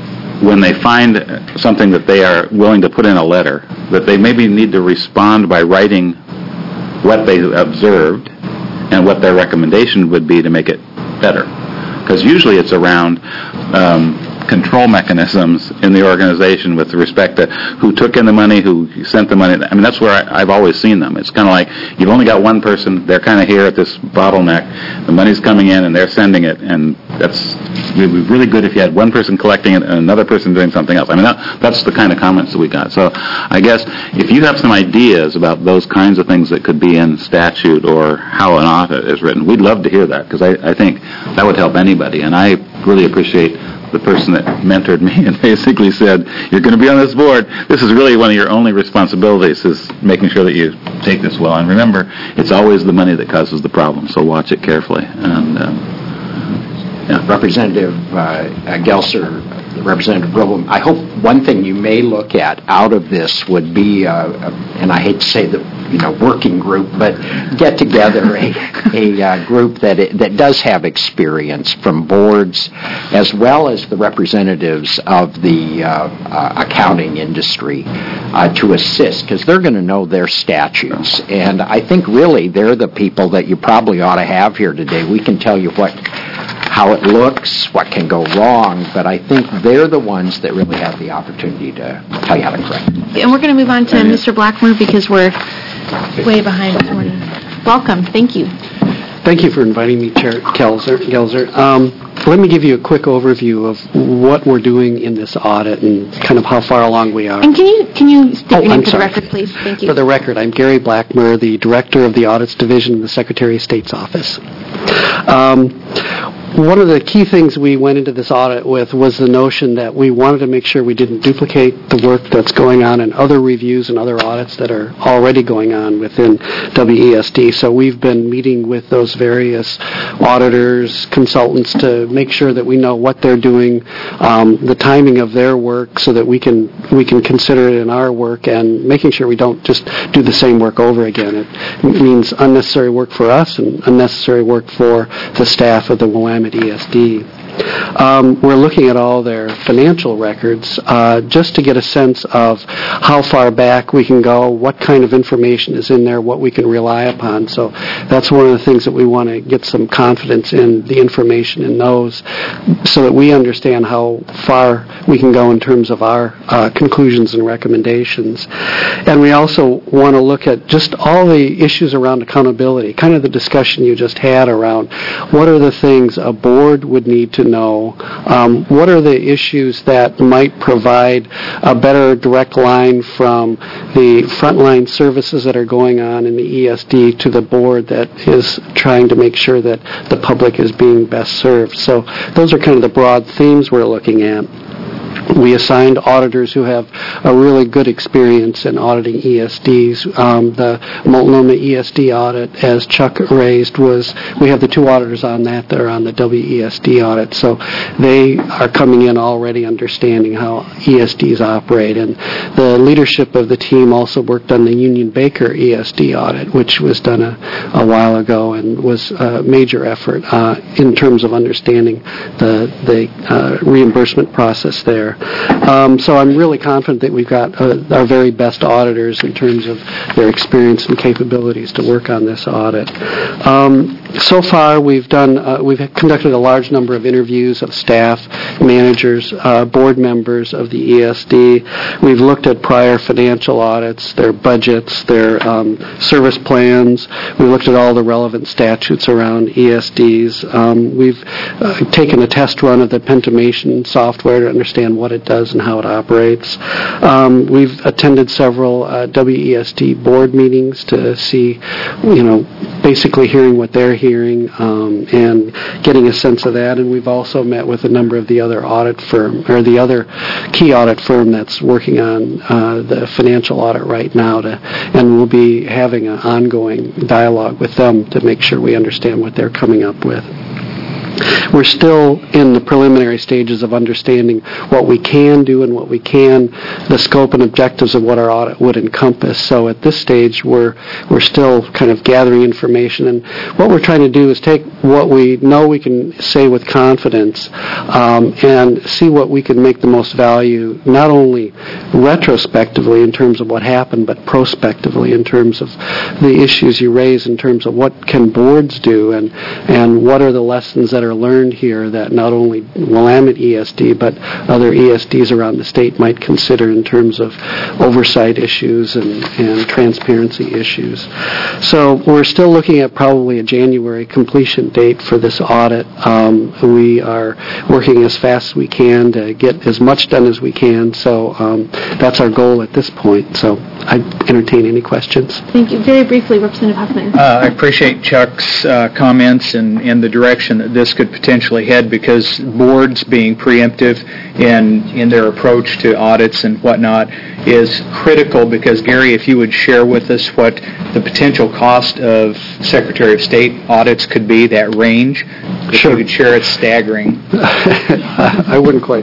when they find something that they are willing to put in a letter, that they maybe need to respond by writing what they observed and what their recommendation would be to make it better. Because usually it's around um, control mechanisms in the organization with respect to who took in the money, who sent the money. I mean, that's where I, I've always seen them. It's kind of like you've only got one person. They're kind of here at this bottleneck. The money's coming in, and they're sending it, and that's it would be really good if you had one person collecting it and another person doing something else. I mean, that, that's the kind of comments that we got. So I guess if you have some ideas about those kinds of things that could be in statute or how an audit is written, we'd love to hear that, because I, I think that would help anybody. And I really appreciate the person that mentored me and basically said, you're going to be on this board. This is really one of your only responsibilities, is making sure that you take this well. And remember, it's always the money that causes the problem, so watch it carefully. And um, yeah. Representative uh, Gelser, Representative Robel, I hope one thing you may look at out of this would be, uh, a, and I hate to say the you know working group, but get together a, a uh, group that it, that does have experience from boards, as well as the representatives of the uh, uh, accounting industry uh, to assist, because they're going to know their statutes, and I think really they're the people that you probably ought to have here today. We can tell you what. How it looks, what can go wrong, but I think they're the ones that really have the opportunity to tell you how to correct it. And we're going to move on to Mister Blackmer because we're way behind this morning. Welcome. Thank you. Thank you for inviting me, Chair Gelser. Gelser. Um, let me give you a quick overview of what we're doing in this audit and kind of how far along we are. And can you can you state Oh, your name I'm for sorry. the record, please? Thank you. For the record, I'm Gary Blackmer, the Director of the Audits Division in the Secretary of State's office. Um, One of the key things we went into this audit with was the notion that we wanted to make sure we didn't duplicate the work that's going on in other reviews and other audits that are already going on within W E S D. So we've been meeting with those various auditors, consultants, to make sure that we know what they're doing, um, the timing of their work, so that we can we can consider it in our work, and making sure we don't just do the same work over again. It means unnecessary work for us and unnecessary work for the staff of the Willamette E S D. Um, we're looking at all their financial records uh, just to get a sense of how far back we can go, what kind of information is in there, what we can rely upon. So that's one of the things that we want to get some confidence in, the information in those, so that we understand how far we can go in terms of our uh, conclusions and recommendations. And we also want to look at just all the issues around accountability, kind of the discussion you just had around what are the things a board would need to know, um, what are the issues that might provide a better direct line from the frontline services that are going on in the E S D to the board that is trying to make sure that the public is being best served. So those are kind of the broad themes we're looking at. We assigned auditors who have a really good experience in auditing E S Ds. Um, the Multnomah E S D audit, as Chuck raised, was we have the two auditors on that that are on the W E S D audit. So they are coming in already understanding how E S Ds operate. And the leadership of the team also worked on the Union Baker E S D audit, which was done a, a while ago and was a major effort uh, in terms of understanding the, the uh, reimbursement process there. Um, so I'm really confident that we've got uh, our very best auditors in terms of their experience and capabilities to work on this audit. Um, so far, we've done uh, we've conducted a large number of interviews of staff, managers, uh, board members of the E S D. We've looked at prior financial audits, their budgets, their um, service plans. We looked at all the relevant statutes around E S Ds. Um, we've uh, taken a test run of the Pentimation software to understand what it does and how it operates. Um, we've attended several uh, W E S D board meetings to see, you know, basically hearing what they're hearing um, and getting a sense of that. And we've also met with a number of the other audit firm, or the other key audit firm that's working on uh, the financial audit right now, to, and we'll be having an ongoing dialogue with them to make sure we understand what they're coming up with. we're still in the preliminary stages of understanding what we can do and what we can, the scope and objectives of what our audit would encompass. So at this stage, we're we're still kind of gathering information, and what we're trying to do is take what we know we can say with confidence um, and see what we can make the most value, not only retrospectively in terms of what happened, but prospectively in terms of the issues you raise, in terms of what can boards do and and what are the lessons that are learned here that not only Willamette E S D but other E S Ds around the state might consider in terms of oversight issues and, and transparency issues. So we're still looking at probably a January completion date for this audit. Um, we are working as fast as we can to get as much done as we can, so um, that's our goal at this point. So I entertain any questions. Thank you. Very briefly, Representative Huffman. Uh, I appreciate Chuck's uh, comments and, and the direction that this could potentially head, because boards being preemptive in in their approach to audits and whatnot is critical, because, Gary, if you would share with us what the potential cost of Secretary of State audits could be, that range, if sure. you could share, it's staggering. I wouldn't quite.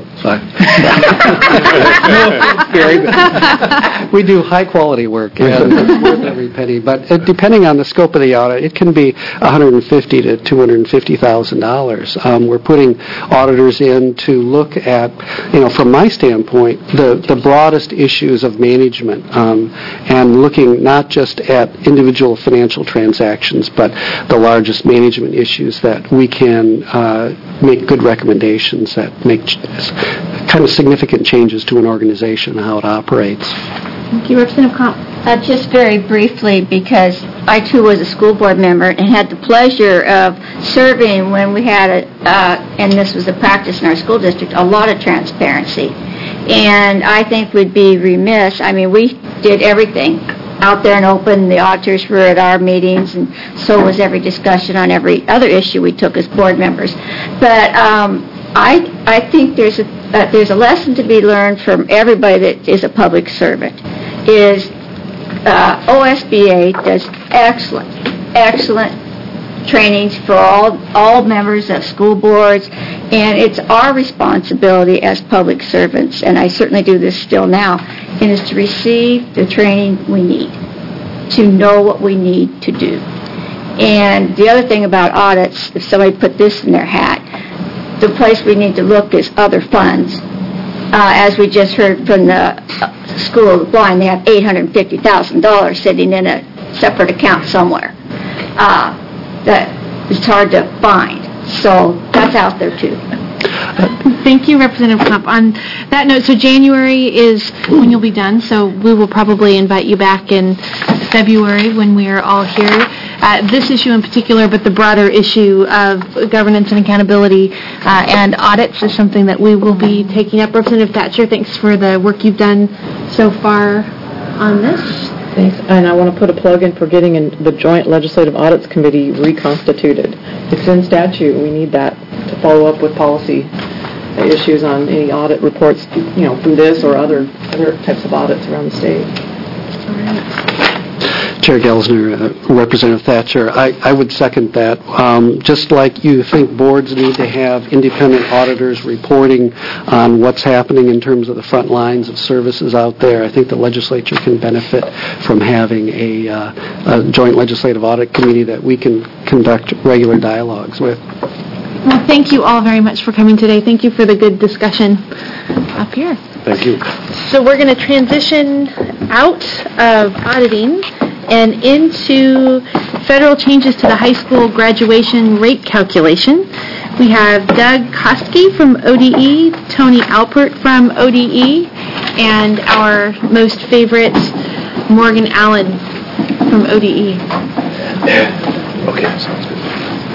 Gary, but we do high-quality work, and it's worth every penny. But uh, depending on the scope of the audit, it can be one hundred fifty thousand to two hundred fifty thousand dollars. Um, we're putting auditors in to look at, you know, from my standpoint, the, the broadest issues of management, um, and looking not just at individual financial transactions, but the largest management issues that we can uh, make good recommendations that make ch- kind of significant changes to an organization and how it operates. Thank you. Representative Comp. Uh, just very briefly, because I too was a school board member and had the pleasure of serving when we had, a, uh, and this was the practice in our school district, a lot of transparency. And I think we'd be remiss, I mean, we did everything out there and open. The auditors were at our meetings, and so was every discussion on every other issue we took as board members. But um, I I think there's a uh, there's a lesson to be learned from everybody that is a public servant. Is uh, O S B A does excellent, excellent trainings for all all members of school boards, and it's our responsibility as public servants, and I certainly do this still now, and is to receive the training we need, to know what we need to do. And the other thing about audits, if somebody put this in their hat, the place we need to look is other funds. Uh, as we just heard from the uh, School of the Blind, they have eight hundred fifty thousand dollars sitting in a separate account somewhere. Uh, that it's hard to find. So that's out there too. Thank you, Representative Kump. On that note, so January is when you'll be done, so we will probably invite you back in February when we are all here. Uh, this issue in particular, but the broader issue of governance and accountability uh, and audits is something that we will be taking up. Representative Thatcher, thanks for the work you've done so far on this. Thanks, and I want to put a plug in for getting in the Joint Legislative Audits Committee reconstituted. It's in statute, and we need that to follow up with policy issues on any audit reports, you know, through this or other other types of audits around the state. All right. Chair Gelsner, uh, Representative Thatcher, I, I would second that. Um, just like you think boards need to have independent auditors reporting on what's happening in terms of the front lines of services out there, I think the legislature can benefit from having a, uh, a joint legislative audit committee that we can conduct regular dialogues with. Well, thank you all very much for coming today. Thank you for the good discussion up here. Thank you. So we're going to transition out of auditing and into federal changes to the high school graduation rate calculation. We have Doug Kostke from O D E, Tony Alpert from O D E, and our most favorite Morgan Allen from O D E. Okay, sounds good.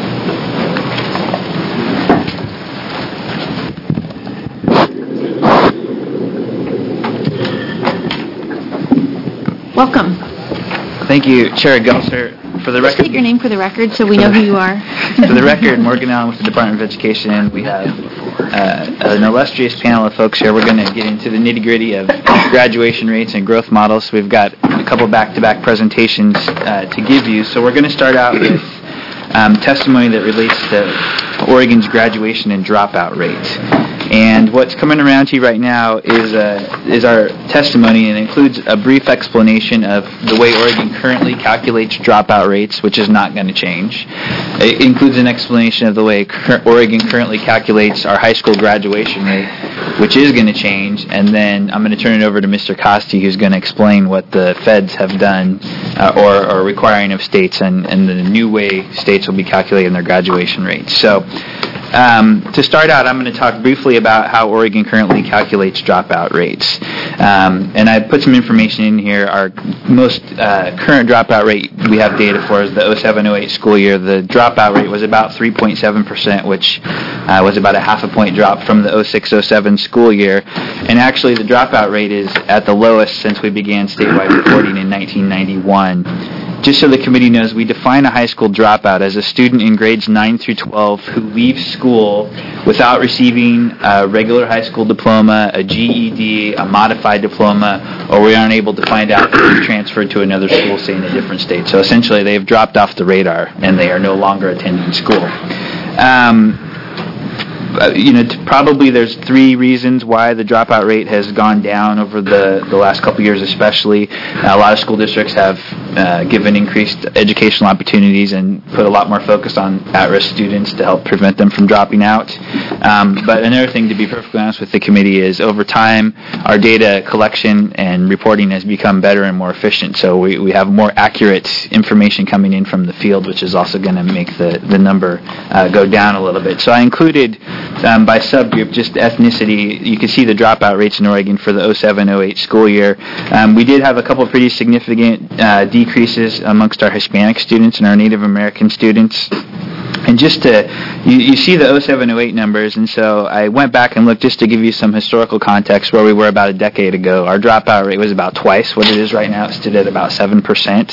Welcome. Thank you, Chair Gelser. For the Just record, state your name for the record so we know who you are. For the record, Morgan Allen with the Department of Education. We have uh, an illustrious panel of folks here. We're going to get into the nitty-gritty of graduation rates and growth models. We've got a couple back-to-back presentations uh, to give you. So we're going to start out with um, testimony that relates to Oregon's graduation and dropout rates. And what's coming around to you right now is uh, is our testimony, and includes a brief explanation of the way Oregon currently calculates dropout rates, which is not going to change. It includes an explanation of the way cur- Oregon currently calculates our high school graduation rate, which is going to change. And then I'm going to turn it over to Mister Costi, who's going to explain what the feds have done uh, or are requiring of states, and, and the new way states will be calculating their graduation rates. So. Um, to start out, I'm going to talk briefly about how Oregon currently calculates dropout rates. Um, and I put some information in here. Our most uh, current dropout rate we have data for is the oh seven oh eight school year. The dropout rate was about three point seven percent, which uh, was about a half a point drop from the oh six oh seven school year. And actually, the dropout rate is at the lowest since we began statewide reporting in nineteen ninety-one. Just so the committee knows, we define a high school dropout as a student in grades nine through twelve who leaves school without receiving a regular high school diploma, a G E D, a modified diploma, or we aren't able to find out that they've transferred to another school, say in a different state. So essentially, they've dropped off the radar and they are no longer attending school. Um, Uh, you know, t- probably there's three reasons why the dropout rate has gone down over the, the last couple years especially. Uh, a lot of school districts have uh, given increased educational opportunities and put a lot more focus on at-risk students to help prevent them from dropping out. Um, but another thing, to be perfectly honest with the committee, is over time our data collection and reporting has become better and more efficient. So we, we have more accurate information coming in from the field, which is also going to make the, the number uh, go down a little bit. So I included Um, by subgroup, just ethnicity. You can see the dropout rates in Oregon for the oh seven oh eight school year. Um, we did have a couple of pretty significant uh, decreases amongst our Hispanic students and our Native American students. And just to, you, you see the oh seven oh eight numbers, and so I went back and looked just to give you some historical context where we were about a decade ago. Our dropout rate was about twice what it is right now. It stood at about seven percent.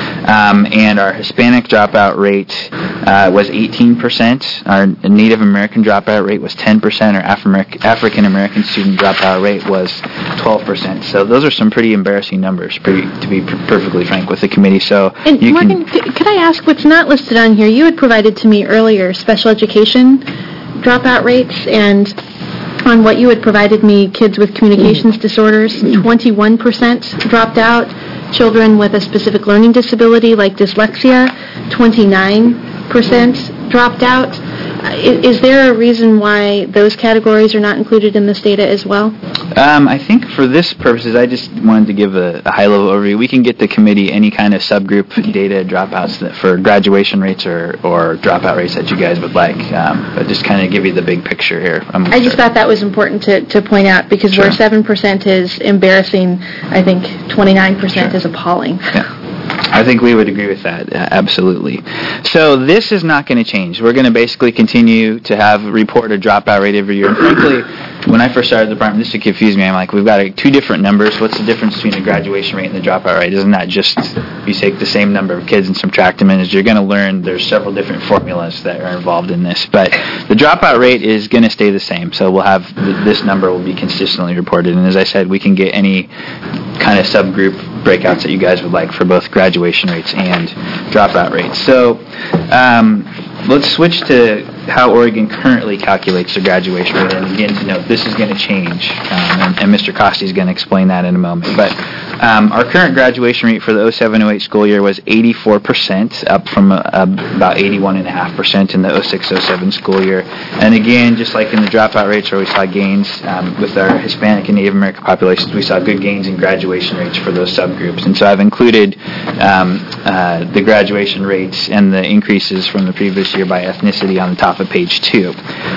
Um, and our Hispanic dropout rate uh, was eighteen percent. Our Native American dropout rate was ten percent. Our Afri- African American student dropout rate was twelve percent. So those are some pretty embarrassing numbers, pretty, to be per- perfectly frank with the committee. So And you Morgan, can, c- could I ask what's not listed on here? You had provided to me earlier special education dropout rates, and on what you had provided me, kids with communications disorders, twenty-one percent dropped out. Children with a specific learning disability like dyslexia, twenty-nine percent dropped out. Is, is there a reason why those categories are not included in this data as well? Um, I think for this purposes, I just wanted to give a, a high-level overview. We can get the committee any kind of subgroup data dropouts that for graduation rates or, or dropout rates that you guys would like, um, but just kind of give you the big picture here. I'm I just thought that was important to, to point out, because Sure. where seven percent is embarrassing, I think twenty-nine percent Sure. is appalling. Yeah. I think we would agree with that, uh, absolutely. So this is not going to change. We're going to basically continue to have report a dropout rate every year. And frankly, when I first started the department, this would confuse me. I'm like, we've got uh, two different numbers. What's the difference between the graduation rate and the dropout rate? Isn't that just you take the same number of kids and subtract them? And as you're going to learn, there's several different formulas that are involved in this. But the dropout rate is going to stay the same. So we'll have th- this number will be consistently reported. And as I said, we can get any kind of subgroup breakouts that you guys would like for both graduation rates and dropout rates. So um, let's switch to how Oregon currently calculates the graduation rate. And again, to note, this is going to change, um, and, and Mister Costi is going to explain that in a moment. But um, our current graduation rate for the oh seven oh eight school year was eighty-four percent, up from uh, about eighty-one point five percent in the oh six oh seven school year. And again, just like in the dropout rates where we saw gains um, with our Hispanic and Native American populations, we saw good gains in graduation rates for those subgroups. And so I've included um, uh, the graduation rates and the increases from the previous year by ethnicity on the top of page two.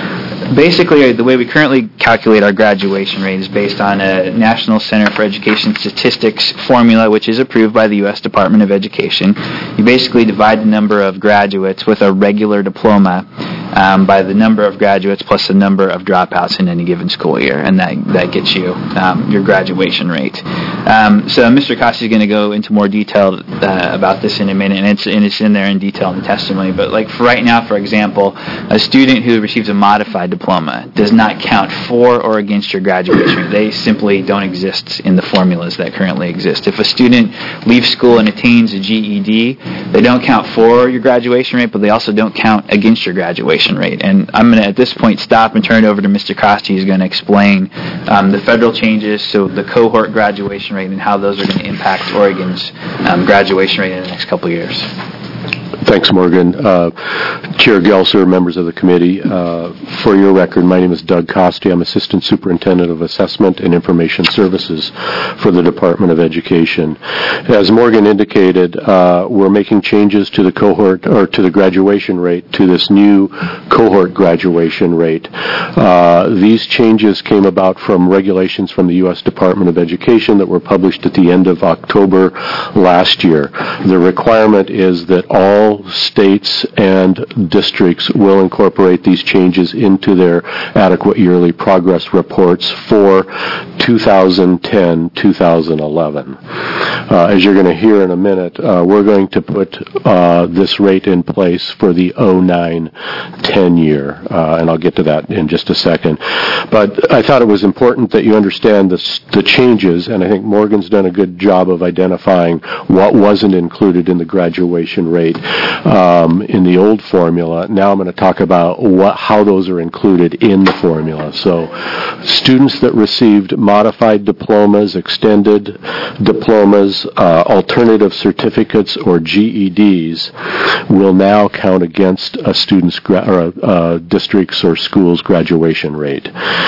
Basically, the way we currently calculate our graduation rate is based on a National Center for Education Statistics formula, which is approved by the U S Department of Education. You basically divide the number of graduates with a regular diploma um, by the number of graduates plus the number of dropouts in any given school year, and that that gets you um, your graduation rate. Um, so Mister Costi is going to go into more detail uh, about this in a minute, and it's and it's in there in detail in the testimony. But like for right now, for example, a student who receives a modified diploma does not count for or against your graduation. They simply don't exist in the formulas that currently exist. If a student leaves school and attains a G E D, they don't count for your graduation rate, but they also don't count against your graduation rate. And I'm going to, at this point, stop and turn it over to Mister Costi, who's going to explain um, the federal changes, so the cohort graduation rate and how those are going to impact Oregon's um, graduation rate in the next couple of years. Thanks, Morgan. Uh, Chair Gelser, members of the committee, uh, for your record, my name is Doug Costi. I'm Assistant Superintendent of Assessment and Information Services for the Department of Education. As Morgan indicated, uh, we're making changes to the cohort or to the graduation rate to this new cohort graduation rate. Uh, these changes came about from regulations from the U S Department of Education that were published at the end of October last year. The requirement is that all states and districts will incorporate these changes into their adequate yearly progress reports for two thousand ten to two thousand eleven. Uh, as you're going to hear in a minute, uh, we're going to put uh, this rate in place for the oh nine ten year, uh, and I'll get to that in just a second. But I thought it was important that you understand the, the changes, and I think Morgan's done a good job of identifying what wasn't included in the graduation rate um, in the old formula. Now I'm going to talk about what, how those are included in the formula. So students that received modified diplomas, extended diplomas, uh, alternative certificates, or G E Ds will now count against a student's gra- or a, a district's or school's graduation rate.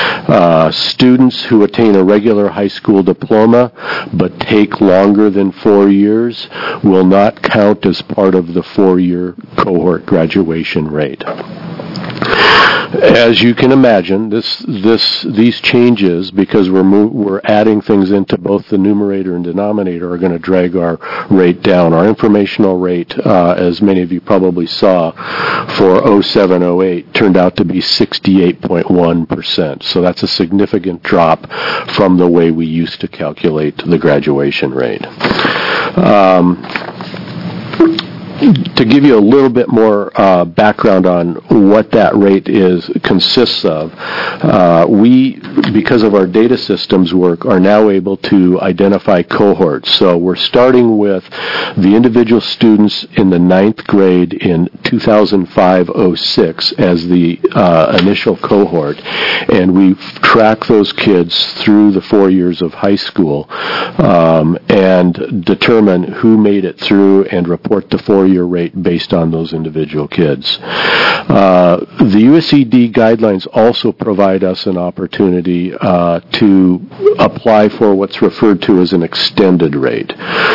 Uh, students who attain a regular high school diploma but take longer than four years will not count as part of the four-year cohort graduation rate. As you can imagine, this, this, these changes, because we're move, we're adding things into both the numerator and denominator, are going to drag our rate down. Our informational rate, uh, as many of you probably saw, for oh seven oh eight turned out to be sixty-eight point one percent. So that's a significant drop from the way we used to calculate the graduation rate. Um, To give you a little bit more uh, background on what that rate is consists of, uh, we, because of our data systems work, are now able to identify cohorts. So we're starting with the individual students in the ninth grade in two thousand five oh six as the uh, initial cohort, and we track those kids through the four years of high school um, and determine who made it through and report the four-year rate based on those individual kids. Uh, the U S E D guidelines also provide us an opportunity uh, to apply for what's referred to as an extended rate.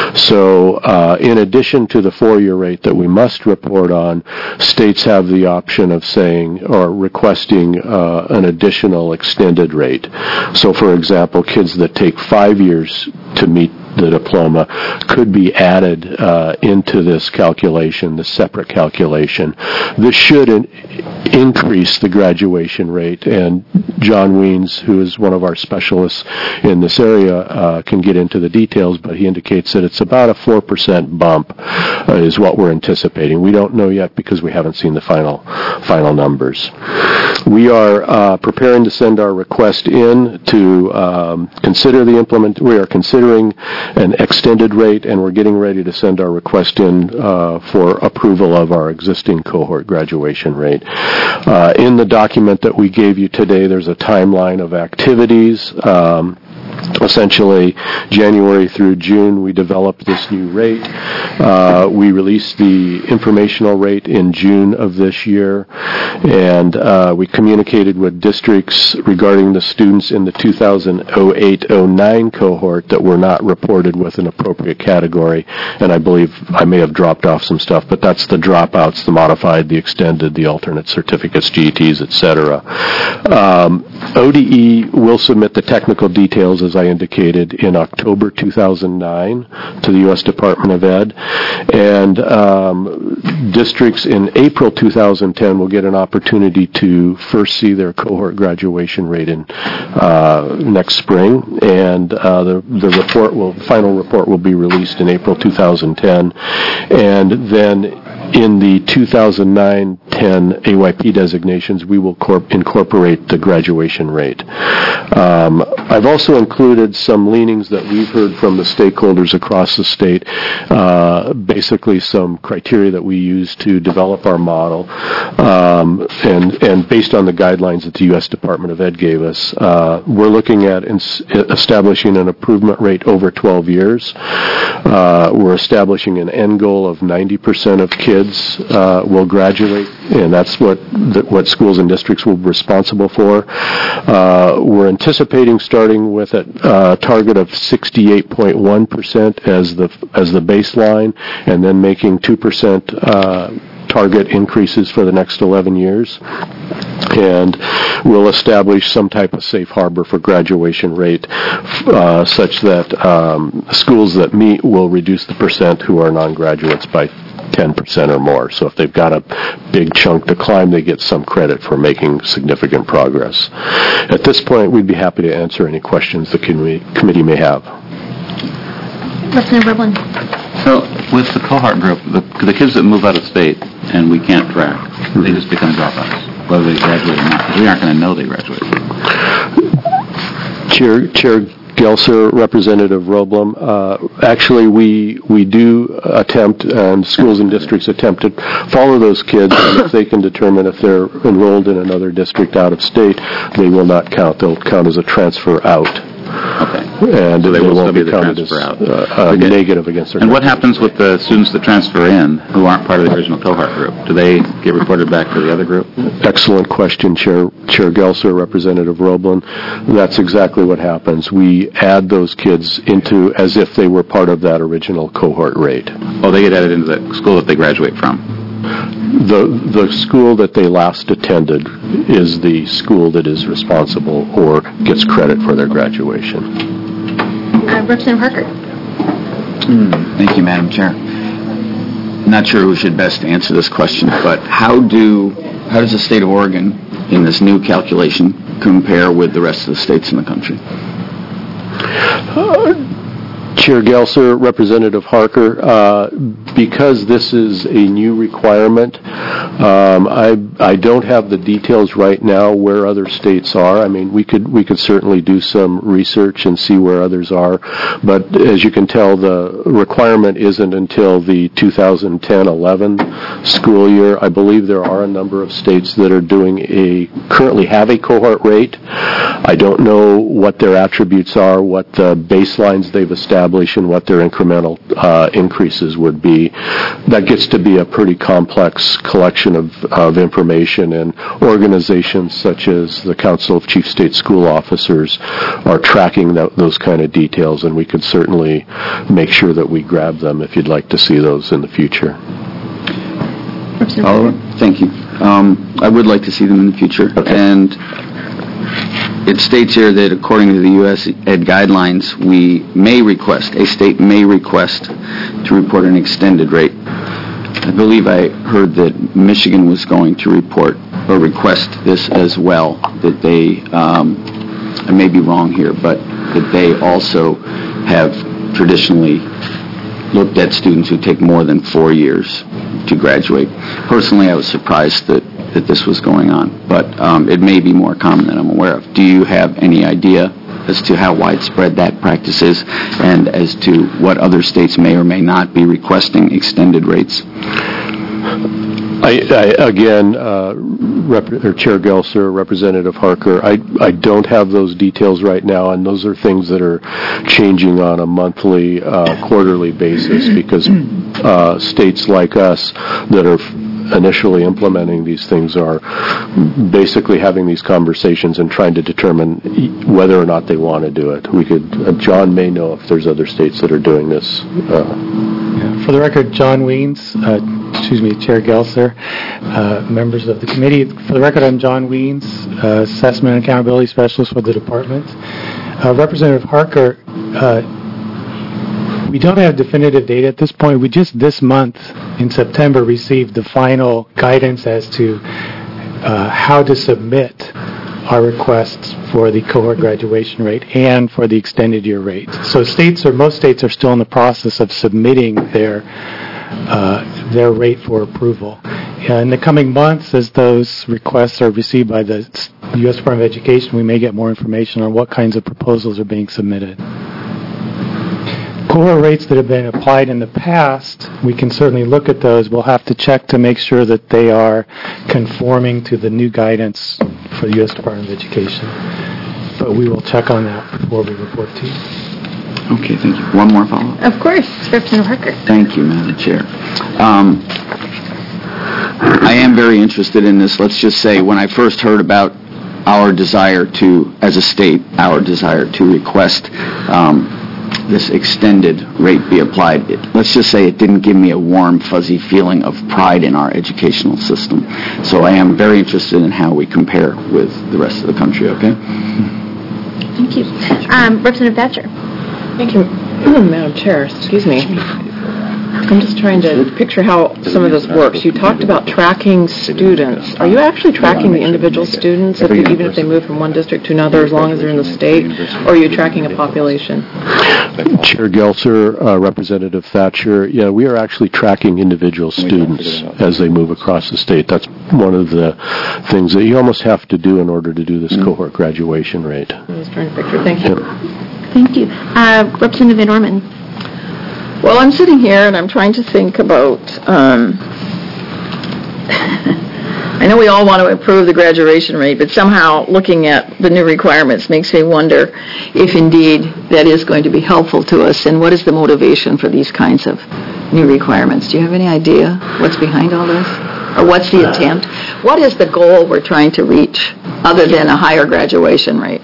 So uh, in addition to the four-year rate that we must report on, states have the option of saying or requesting uh, an additional extended rate. So for example, kids that take five years to meet the diploma could be added uh, into this calculation, this separate calculation. This should in- increase the graduation rate, and John Weens, who is one of our specialists in this area, uh, can get into the details, but he indicates that it's about a four percent bump uh, is what we're anticipating. We don't know yet because we haven't seen the final final numbers. We are uh, preparing to send our request in to um, consider the implement. We are considering an extended rate, and we're getting ready to send our request in uh, for approval of our existing cohort graduation rate. Uh, in the document that we gave you today, there's a timeline of activities. Um, Essentially, January through June, we developed this new rate. Uh, we released the informational rate in June of this year, and uh, we communicated with districts regarding the students in the two thousand eight oh nine cohort that were not reported with an appropriate category, and I believe I may have dropped off some stuff, but that's the dropouts, the modified, the extended, the alternate certificates, G E Ts, et cetera. Um, O D E will submit the technical details as I indicated, in October two thousand nine to the U S Department of Ed. And um, districts in April two thousand ten will get an opportunity to first see their cohort graduation rate in uh, next spring. And uh, the, the report will, final report will be released in April two thousand ten. And then in the two thousand nine ten A Y P designations, we will corp- incorporate the graduation rate. Um, I've also included some leanings that we've heard from the stakeholders across the state, uh, basically some criteria that we use to develop our model, um, and, and based on the guidelines that the U S Department of Ed gave us, uh, we're looking at ins- establishing an improvement rate over twelve years. Uh, we're establishing an end goal of ninety percent of kids uh, will graduate, and that's what the, what schools and districts will be responsible for. Uh, we're anticipating starting with a uh, target of sixty-eight point one percent as the as the baseline, and then making two percent uh, target increases for the next eleven years. And we'll establish some type of safe harbor for graduation rate uh, such that um, schools that meet will reduce the percent who are non-graduates by ten percent or more. So if they've got a big chunk to climb, they get some credit for making significant progress. At this point, we'd be happy to answer any questions the committee, committee may have. Representative Roblin. So with the cohort group, the, the kids that move out of state and we can't track, mm-hmm. they just become dropouts, whether they graduate or not, because we aren't going to know they graduated. Chair, Chair Gelser, Representative Roblin, uh, actually we we do attempt, and schools and districts attempt to follow those kids, and if they can determine if they're enrolled in another district out of state, they will not count. They'll count as a transfer out. Okay. And so they, they will won't still be be the counted transfer as out. Uh, uh, negative against their And what happens with the students that transfer in who aren't part of the original cohort group? Do they get reported back to the other group? Excellent question, Chair Chair Gelser, Representative Roblin. That's exactly what happens. We add those kids into as if they were part of that original cohort rate. Oh, they get added into the school that they graduate from? The the school that they last attended is the school that is responsible or gets credit for their graduation. Uh, Representative Harker. Mm, thank you, Madam Chair. Not sure who should best answer this question, but how do how does the state of Oregon in this new calculation compare with the rest of the states in the country? Uh, Chair Gelser, Representative Harker, uh, because this is a new requirement, um, I I don't have the details right now where other states are. I mean, we could we could certainly do some research and see where others are, but as you can tell, the requirement isn't until the two thousand ten eleven school year. I believe there are a number of states that are doing a currently have a cohort rate. I don't know what their attributes are, what the baselines they've established, and what their incremental uh, increases would be. That gets to be a pretty complex collection of, of information, and organizations such as the Council of Chief State School Officers are tracking that, those kind of details, and we could certainly make sure that we grab them if you'd like to see those in the future. Oliver? Thank you. Um, I would like to see them in the future. Okay. And it states here that according to the U S Ed guidelines, we may request, a state may request to report an extended rate. I believe I heard that Michigan was going to report or request this as well, that they, um, I may be wrong here, but that they also have traditionally looked at students who take more than four years to graduate. Personally, I was surprised that that this was going on, but um, it may be more common than I'm aware of. Do you have any idea as to how widespread that practice is, and as to what other states may or may not be requesting extended rates? I, I, again, uh, Rep, or Chair Gelser, Representative Harker, I, I don't have those details right now, and those are things that are changing on a monthly, uh, quarterly basis, because uh, states like us that are initially implementing these things are basically having these conversations and trying to determine whether or not they want to do it. We could, uh, John may know if there's other states that are doing this. Uh, yeah, for the record, John Weens, uh, excuse me, Chair Gelser, uh, members of the committee. For the record, I'm John Weens, uh, Assessment and Accountability Specialist with the department. Uh, Representative Harker, uh, we don't have definitive data at this point. We just this month, in September, received the final guidance as to uh, how to submit our requests for the cohort graduation rate and for the extended year rate. So states, or most states, are still in the process of submitting their uh, their rate for approval. Uh, in the coming months, as those requests are received by the U S Department of Education, we may get more information on what kinds of proposals are being submitted. Cohort rates that have been applied in the past, we can certainly look at those. We'll have to check to make sure that they are conforming to the new guidance for the U S Department of Education. But we will check on that before we report to you. Okay, thank you. One more follow-up. Of course, Representative Harker. Thank you, Madam Chair. Um, I am very interested in this. Let's just say when I first heard about our desire to, as a state, our desire to request um, this extended rate be applied, it, let's just say it didn't give me a warm, fuzzy feeling of pride in our educational system. So I am very interested in how we compare with the rest of the country, okay? Thank you. Um, Representative Thatcher. Thank you, Madam Chair. Excuse me. I'm just trying to picture how some of this works. You talked about tracking students. Are you actually tracking the individual students, if, even if they move from one district to another, as long as they're in the state, or are you tracking a population? Chair Gelser, uh, Representative Thatcher, yeah, we are actually tracking individual students as they move across the state. That's one of the things that you almost have to do in order to do this cohort graduation rate. I was trying to picture. Thank you. Yeah. Thank you. Uh, Representative Van Orman. Well, I'm sitting here and I'm trying to think about, um, I know we all want to improve the graduation rate, but somehow looking at the new requirements makes me wonder if indeed that is going to be helpful to us, and what is the motivation for these kinds of new requirements? Do you have any idea what's behind all this? Or what's the attempt? What is the goal we're trying to reach other than a higher graduation rate?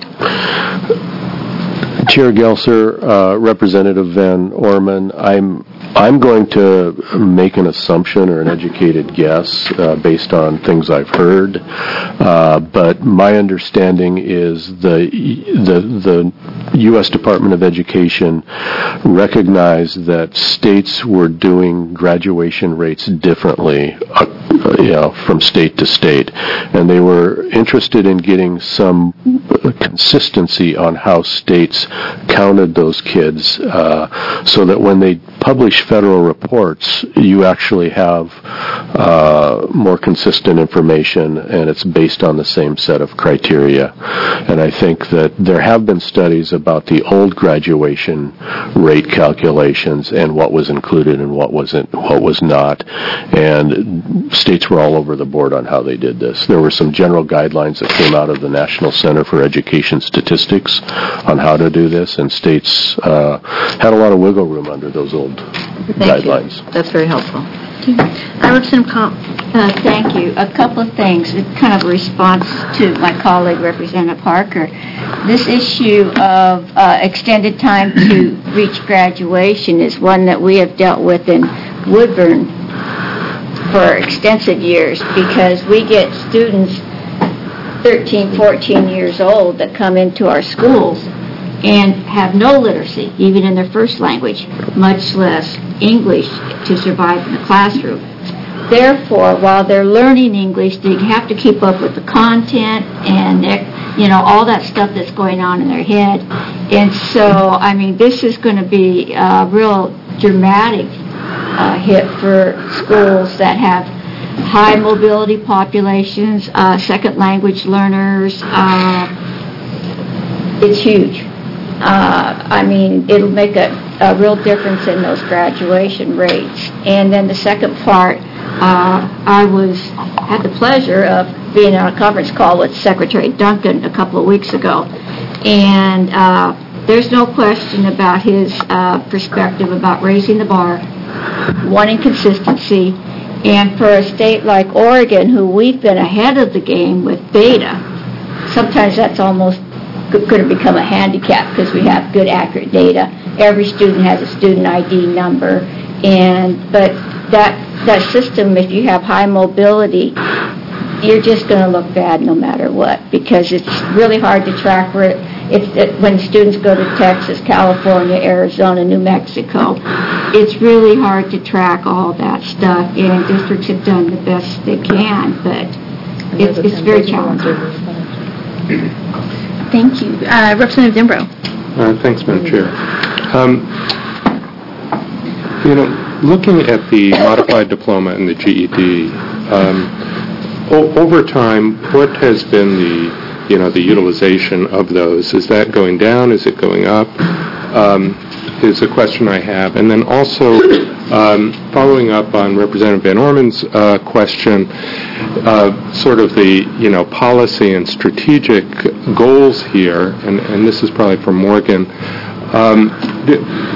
Chair Gelser, uh, Representative Van Orman, I'm I'm going to make an assumption or an educated guess uh, based on things I've heard, uh, but my understanding is the the the U S Department of Education recognized that states were doing graduation rates differently, uh, you know, from state to state, and they were interested in getting some consistency on how states counted those kids, uh, so that when they publish federal reports, you actually have uh, more consistent information, and it's based on the same set of criteria. And I think that there have been studies about the old graduation rate calculations and what was included and what wasn't, what was not. And states were all over the board on how they did this. There were some general guidelines that came out of the National Center for Education Statistics on how to do this, and states uh, had a lot of wiggle room under those old Thank guidelines. You. That's very helpful. I Representative Comp. Uh, thank you. A couple of things, kind of a response to my colleague, Representative Harker. This issue of uh, extended time to reach graduation is one that we have dealt with in Woodburn for extensive years, because we get students thirteen, fourteen years old that come into our schools and have no literacy, even in their first language, much less English to survive in the classroom. Therefore, while they're learning English, they have to keep up with the content and, you know, all that stuff that's going on in their head. And so, I mean, this is going to be a real dramatic uh, hit for schools that have high mobility populations, uh, second language learners. Uh, it's huge. Uh, I mean, it'll make a, a real difference in those graduation rates. And then the second part, uh, I was had the pleasure of being on a conference call with Secretary Duncan a couple of weeks ago, and uh, there's no question about his uh, perspective about raising the bar, wanting consistency, and for a state like Oregon, who we've been ahead of the game with beta, sometimes that's almost going to become a handicap because we have good, accurate data. Every student has a student I D number, and but that that system, if you have high mobility, you're just going to look bad no matter what, because it's really hard to track where it's it, when students go to Texas, California, Arizona, New Mexico. It's really hard to track all that stuff, and districts have done the best they can, but it's, it's very challenging. Thank you. Uh, Representative Dembro. Uh, thanks, Madam Chair. Um, you know, looking at the modified diploma and the G E D, um, o- over time, what has been the, you know, the utilization of those? Is that going down? Is it going up? Um, is a question I have. And then also, um, following up on Representative Van Orman's uh, question, uh, sort of the, you know, policy and strategic goals here, and, and this is probably for Morgan, um, the,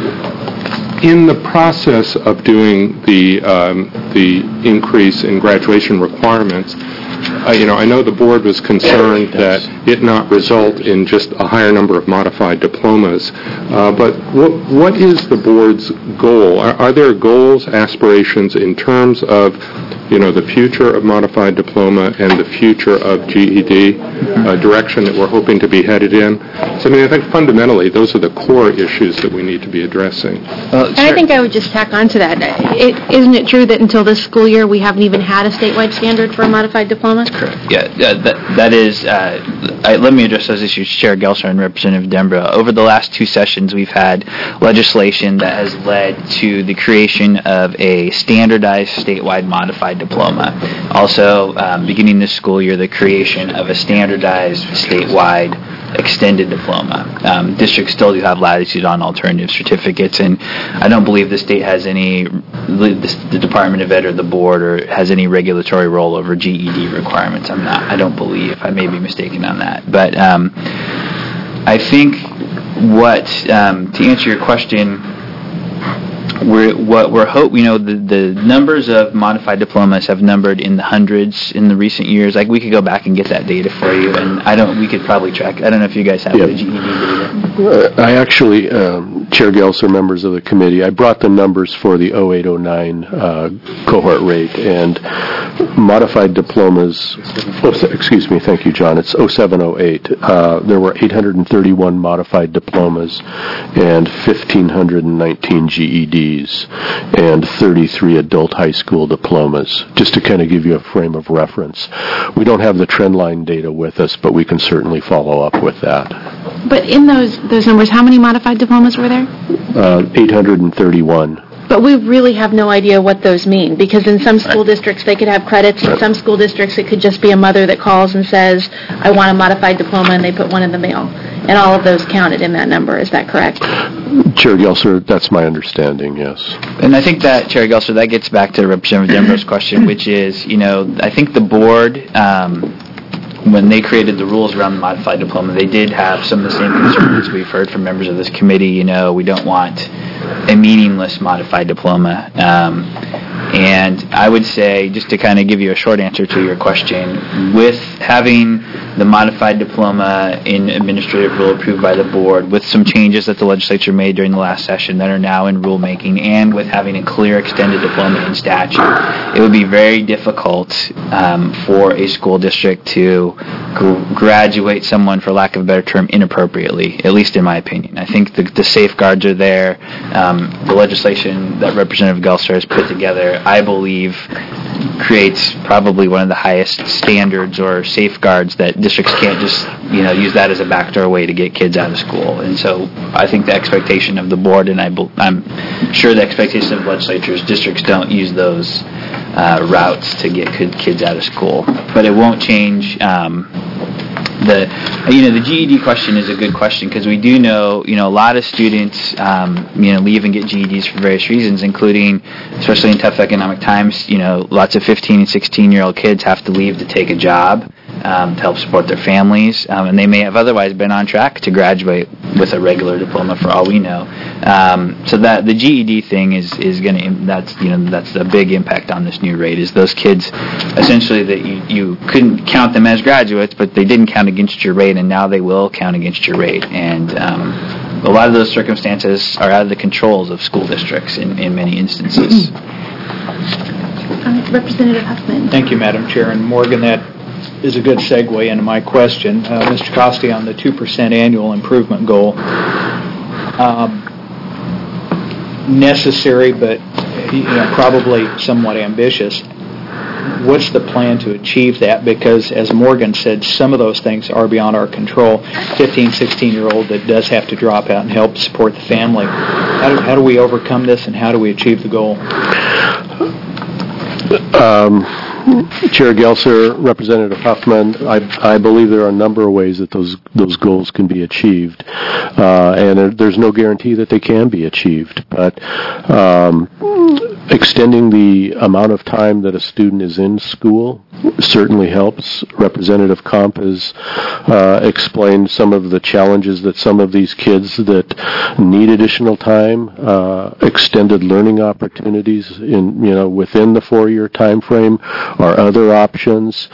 in the process of doing the um, the increase in graduation requirements, uh, you know, I know the board was concerned that it not result in just a higher number of modified diplomas, uh, but what what is the board's goal? Are, are there goals, aspirations in terms of, you know, the future of modified diploma and the future of G E D, uh, direction that we're hoping to be headed in? So, I mean, I think fundamentally those are the core issues that we need to be addressing. Uh, and I think I would just tack on to that. It, isn't it true that until this school year we haven't even had a statewide standard for a modified diploma? That's correct. Yeah, uh, that, that is, uh, I, let me address those issues, Chair Gelsler and Representative Dembro. Over the last two sessions, we've had legislation that has led to the creation of a standardized statewide modified diploma. Also, um, beginning this school year, the creation of a standardized statewide extended diploma. Um, districts still do have latitude on alternative certificates, and I don't believe the state has any, the, the Department of Ed or the board or has any regulatory role over G E D requirements. I'm not, I don't believe. I may be mistaken on that. But um, I think what, um, to answer your question, We're, what we're hope, you know, the, the numbers of modified diplomas have numbered in the hundreds in the recent years. Like, we could go back and get that data for you, and I don't, we could probably track, I don't know if you guys have Yeah. the G E D data. Uh, I actually, um, Chair Gelser, members of the committee, I brought the numbers for the oh eight oh nine uh, cohort rate, and modified diplomas, oh, s- excuse me, thank you, John, it's oh seven oh eight. Uh, there were eight hundred thirty-one modified diplomas and one thousand five hundred nineteen G E Ds and thirty-three adult high school diplomas, just to kind of give you a frame of reference. We don't have the trend line data with us, but we can certainly follow up with that. But in those those numbers, how many modified diplomas were there? Uh, eight hundred thirty-one. But we really have no idea what those mean, because in some school districts they could have credits, in some school districts it could just be a mother that calls and says, I want a modified diploma, and they put one in the mail. And all of those counted in that number, is that correct? Chair Gelser, that's my understanding, yes. And I think that, Chair Gelser, that gets back to Representative Dembro's question, which is, you know, I think the board, um, when they created the rules around the modified diploma, they did have some of the same concerns we've heard from members of this committee. You know, we don't want a meaningless modified diploma. Um, and I would say, just to kind of give you a short answer to your question, with having the modified diploma in administrative rule approved by the board, with some changes that the legislature made during the last session that are now in rulemaking, and with having a clear extended diploma in statute, it would be very difficult um, for a school district to gr- graduate someone, for lack of a better term, inappropriately, at least in my opinion. I think the, the safeguards are there. Um, the legislation that Representative Gelser has put together, I believe, creates probably one of the highest standards or safeguards that districts can't just, you know, use that as a backdoor way to get kids out of school. And so I think the expectation of the board, and I bel- I'm sure the expectation of legislatures, districts don't use those uh, routes to get kids out of school. But it won't change. Um, The, you know, the G E D question is a good question, because we do know, you know, a lot of students, um, you know, leave and get G E Ds for various reasons, including, especially in tough economic times, you know, lots of fifteen and sixteen-year-old kids have to leave to take a job um, to help support their families, um, and they may have otherwise been on track to graduate with a regular diploma, for all we know. Um, so that the G E D thing is is going to, that's, you know, that's a big impact on this new rate, is those kids essentially that you, you couldn't count them as graduates, but they didn't count against your rate, and now they will count against your rate. And um, a lot of those circumstances are out of the controls of school districts in, in many instances. Uh, Representative Huffman. Thank you, Madam Chair. And Morgan, that is a good segue into my question. Uh, Mister Costi, on the two percent annual improvement goal, um, necessary but you know, probably somewhat ambitious. What's the plan to achieve that? Because, as Morgan said, some of those things are beyond our control. fifteen, sixteen-year-old that does have to drop out and help support the family. How do, how do we overcome this, and how do we achieve the goal? Um, Chair Gelser, Representative Huffman, I, I believe there are a number of ways that those those goals can be achieved, uh, and there, there's no guarantee that they can be achieved. But um, extending the amount of time that a student is in school certainly helps. Representative Comp has uh, explained some of the challenges that some of these kids that need additional time, uh, extended learning opportunities in you know within the four-year time frame are other options.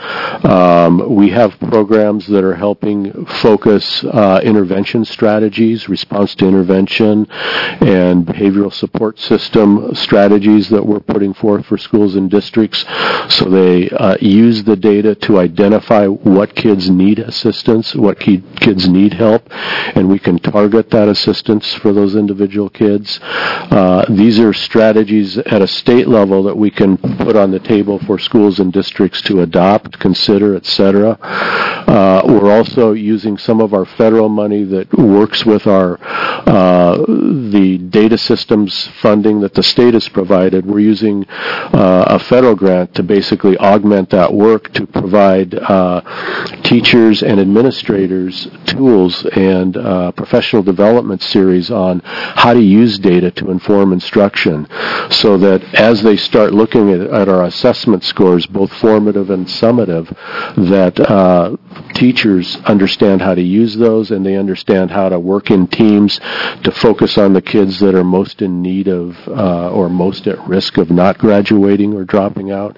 Um, we have programs that are helping focus uh, intervention strategies, response to intervention, and behavioral support system strategies that we're putting forth for schools and districts, so they uh, use the data to identify what kids need assistance, what key kids need help, and we can target that assistance for those individual kids. Uh, these are strategies at a state level that we can put on the table for schools and districts to adopt, consider, et cetera. Uh, we're also using some of our federal money that works with our uh, the data systems funding that the state has provided. We're using uh, a federal grant to basically augment that work to provide uh, teachers and administrators tools and uh, professional development series on how to use data to inform instruction, so that as they start looking at, at our assessment scores, both formative and summative, that uh, teachers understand how to use those, and they understand how to work in teams to focus on the kids that are most in need of uh, or most at risk of not graduating or dropping out.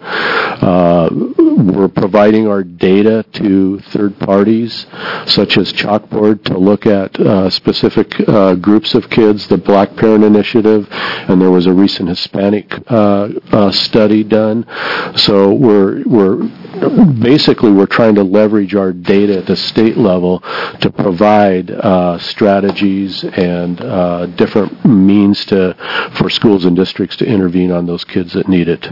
Uh, we're providing our data to third parties, such as Chalkboard, to look at uh, specific uh, groups of kids, the Black Parent Initiative, and there was a recent Hispanic uh, uh, study done. So we're we're basically we're trying to leverage our data at the state level to provide uh, strategies and uh, different means to for schools and districts to intervene on those kids that need it.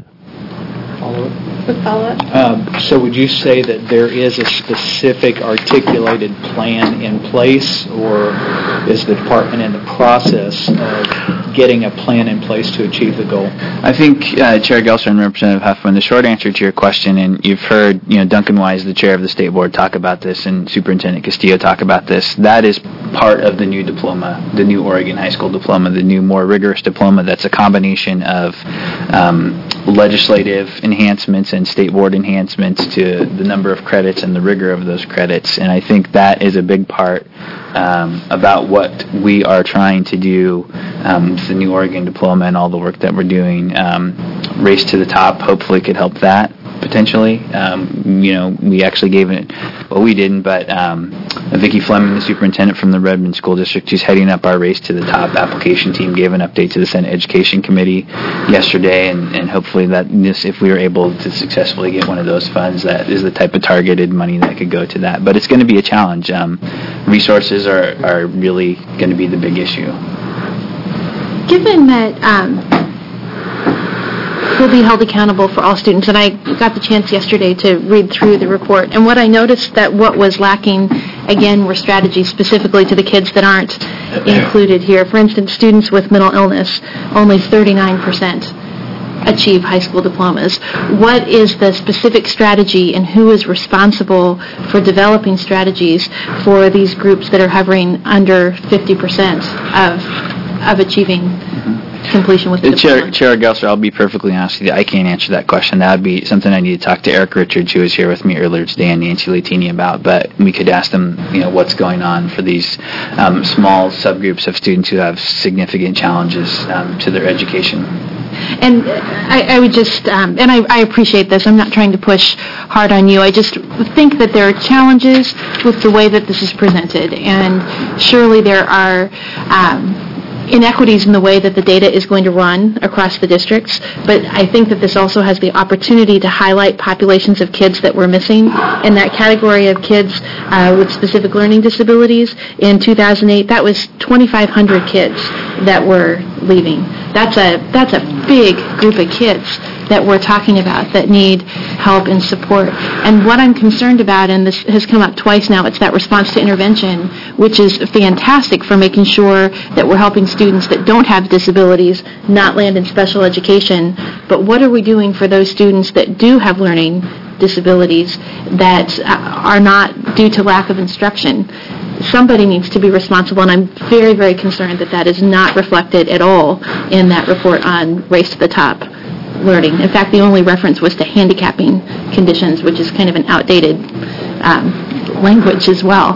Quick follow-up? Um, so would you say that there is a specific articulated plan in place, or is the department in the process of getting a plan in place to achieve the goal? I think, uh, Chair Gelser and Representative Huffman, the short answer to your question, and you've heard, you know, Duncan Wise, the chair of the state board, talk about this, and Superintendent Castillo talk about this. That is part of the new diploma, the new Oregon High School diploma, the new, more rigorous diploma. That's a combination of um, legislative enhancements and state board enhancements to the number of credits and the rigor of those credits. And I think that is a big part um, about what we are trying to do um, with the new Oregon diploma and all the work that we're doing. Um, Race to the Top hopefully could help that potentially. Um, you know, we actually gave it, well, we didn't, but um, Vicki Fleming, the superintendent from the Redmond School District, who's heading up our Race to the Top application team, gave an update to the Senate Education Committee yesterday, and, and hopefully that this, if we were able to successfully get one of those funds, that is the type of targeted money that could go to that. But it's going to be a challenge. Um, resources are, are really going to be the big issue. Given that um, we'll be held accountable for all students, and I got the chance yesterday to read through the report, and what I noticed that what was lacking, again, were strategies specifically to the kids that aren't included here. For instance, students with mental illness, only thirty-nine percent achieve high school diplomas. What is the specific strategy, and who is responsible for developing strategies for these groups that are hovering under fifty percent of of achieving completion with the Chair, Chair Gelser, I'll be perfectly honest with you. I can't answer that question. That would be something I need to talk to Eric Richards, who was here with me earlier today, and Nancy Latini about. But we could ask them, you know, what's going on for these um, small subgroups of students who have significant challenges um, to their education. And I, I would just, um, and I, I appreciate this, I'm not trying to push hard on you, I just think that there are challenges with the way that this is presented, and surely there are um, inequities in the way that the data is going to run across the districts, but I think that this also has the opportunity to highlight populations of kids that we're missing. In that category of kids uh, with specific learning disabilities, in two thousand eight, that was twenty-five hundred kids that were leaving. That's a that's a big group of kids that we're talking about that need help and support. And what I'm concerned about, and this has come up twice now, it's that response to intervention, which is fantastic for making sure that we're helping students that don't have disabilities not land in special education. But what are we doing for those students that do have learning disabilities that are not due to lack of instruction? Somebody needs to be responsible, and I'm very, very concerned that that is not reflected at all in that report on Race to the Top learning. In fact, the only reference was to handicapping conditions, which is kind of an outdated um, language as well.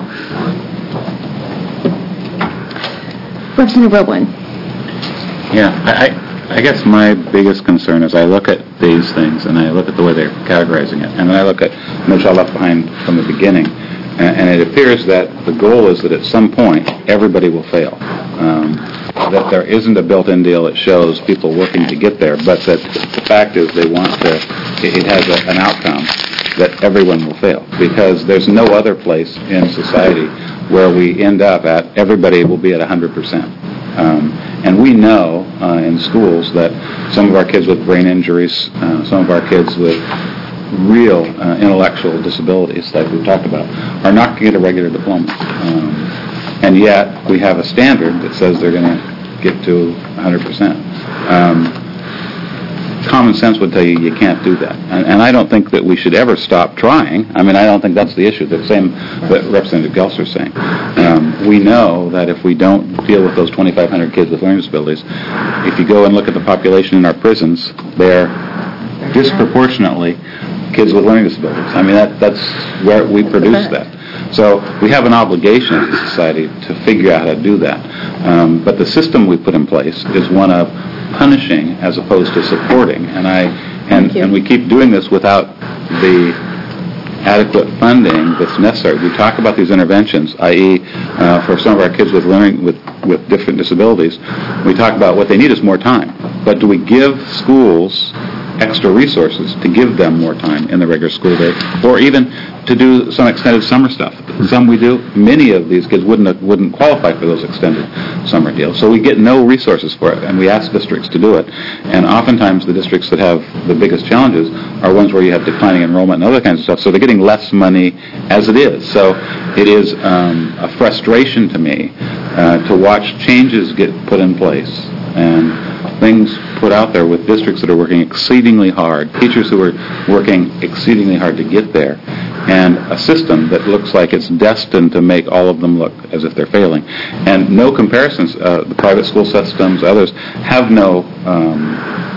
Representative Roblin. Yeah, I, I guess my biggest concern is I look at these things and I look at the way they're categorizing it, and then I look at No Child Left Behind from the beginning, and, and it appears that the goal is that at some point everybody will fail. Um, that there isn't a built-in deal that shows people working to get there, but that the fact is they want to, it has a, an outcome that everyone will fail, because there's no other place in society where we end up at everybody will be at one hundred percent. Um, and we know uh, in schools that some of our kids with brain injuries, uh, some of our kids with real uh, intellectual disabilities, like we've talked about, are not going to get a regular diploma. Um, and yet we have a standard that says they're going to get to one hundred percent. Um, common sense would tell you you can't do that. And, and I don't think that we should ever stop trying. I mean, I don't think that's the issue. The same that Representative Gelser is saying. Um, we know that if we don't deal with those twenty-five hundred kids with learning disabilities, if you go and look at the population in our prisons, they're disproportionately kids with learning disabilities. I mean, that, that's where we produce that. So we have an obligation as a society to figure out how to do that. Um, but the system we put in place is one of punishing as opposed to supporting. And I and, and we keep doing this without the adequate funding that's necessary. We talk about these interventions, that is, uh, for some of our kids with learning with, with different disabilities, we talk about what they need is more time. But do we give schools extra resources to give them more time in the regular school day, or even to do some extended summer stuff? Some we do. Many of these kids wouldn't wouldn't qualify for those extended summer deals, so we get no resources for it, and we ask districts to do it. And oftentimes the districts that have the biggest challenges are ones where you have declining enrollment and other kinds of stuff, so they're getting less money as it is. So it is um, a frustration to me uh, to watch changes get put in place and things put out there with districts that are working exceedingly hard, teachers who are working exceedingly hard to get there, and a system that looks like it's destined to make all of them look as if they're failing. And no comparisons, uh, the private school systems, others, have no um,